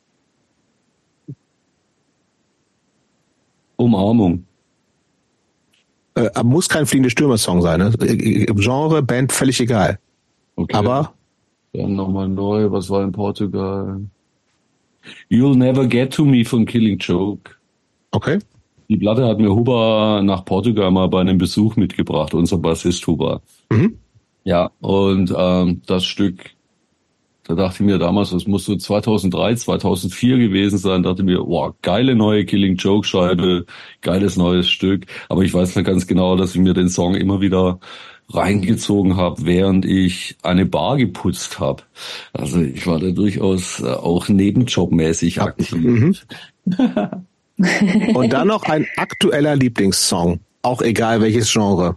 Umarmung. Äh, aber muss kein Fliegende Stürmer-Song sein. Ne? Genre, Band, völlig egal. Okay. Aber Dann nochmal neu. Was war in Portugal? You'll Never Get to Me von Killing Joke. okay. Die Platte hat mir Huber nach Portugal mal bei einem Besuch mitgebracht, unser Bassist Huber. Mhm. Ja, und ähm, das Stück, da dachte ich mir damals, das muss so zweitausenddrei, zweitausendvier gewesen sein, dachte mir, wow, geile neue Killing Joke Scheibe, geiles neues Stück. Aber ich weiß noch ganz genau, dass ich mir den Song immer wieder reingezogen habe, während ich eine Bar geputzt habe. Also ich war da durchaus äh, auch nebenjobmäßig aktiv. Mhm. Und dann noch ein aktueller Lieblingssong. Auch egal welches Genre.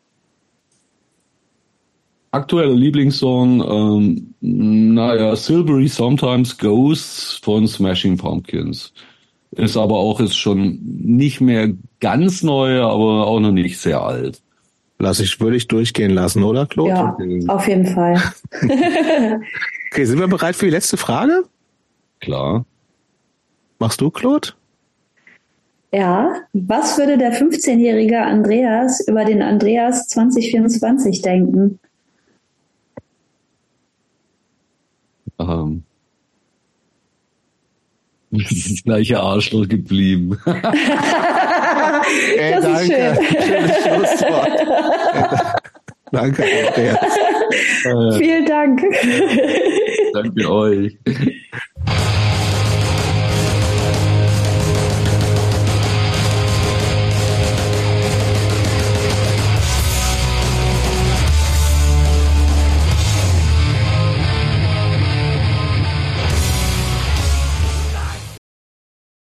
Aktueller Lieblingssong, ähm, naja, Silvery Sometimes Ghosts von Smashing Pumpkins. Ist aber auch ist schon nicht mehr ganz neu, aber auch noch nicht sehr alt. Lass ich, würde ich durchgehen lassen, oder, Claude? Ja, Okay. auf jeden Fall. Okay, sind wir bereit für die letzte Frage? Klar. Machst du, Claude? Ja, was würde der fünfzehnjährige Andreas über den Andreas zwanzig vierundzwanzig denken? Ähm, das ist das gleiche Arschloch geblieben. Ey, Das ist danke. schön. Schönes Schlusswort. Danke, Andreas. Äh, Vielen Dank. Danke euch.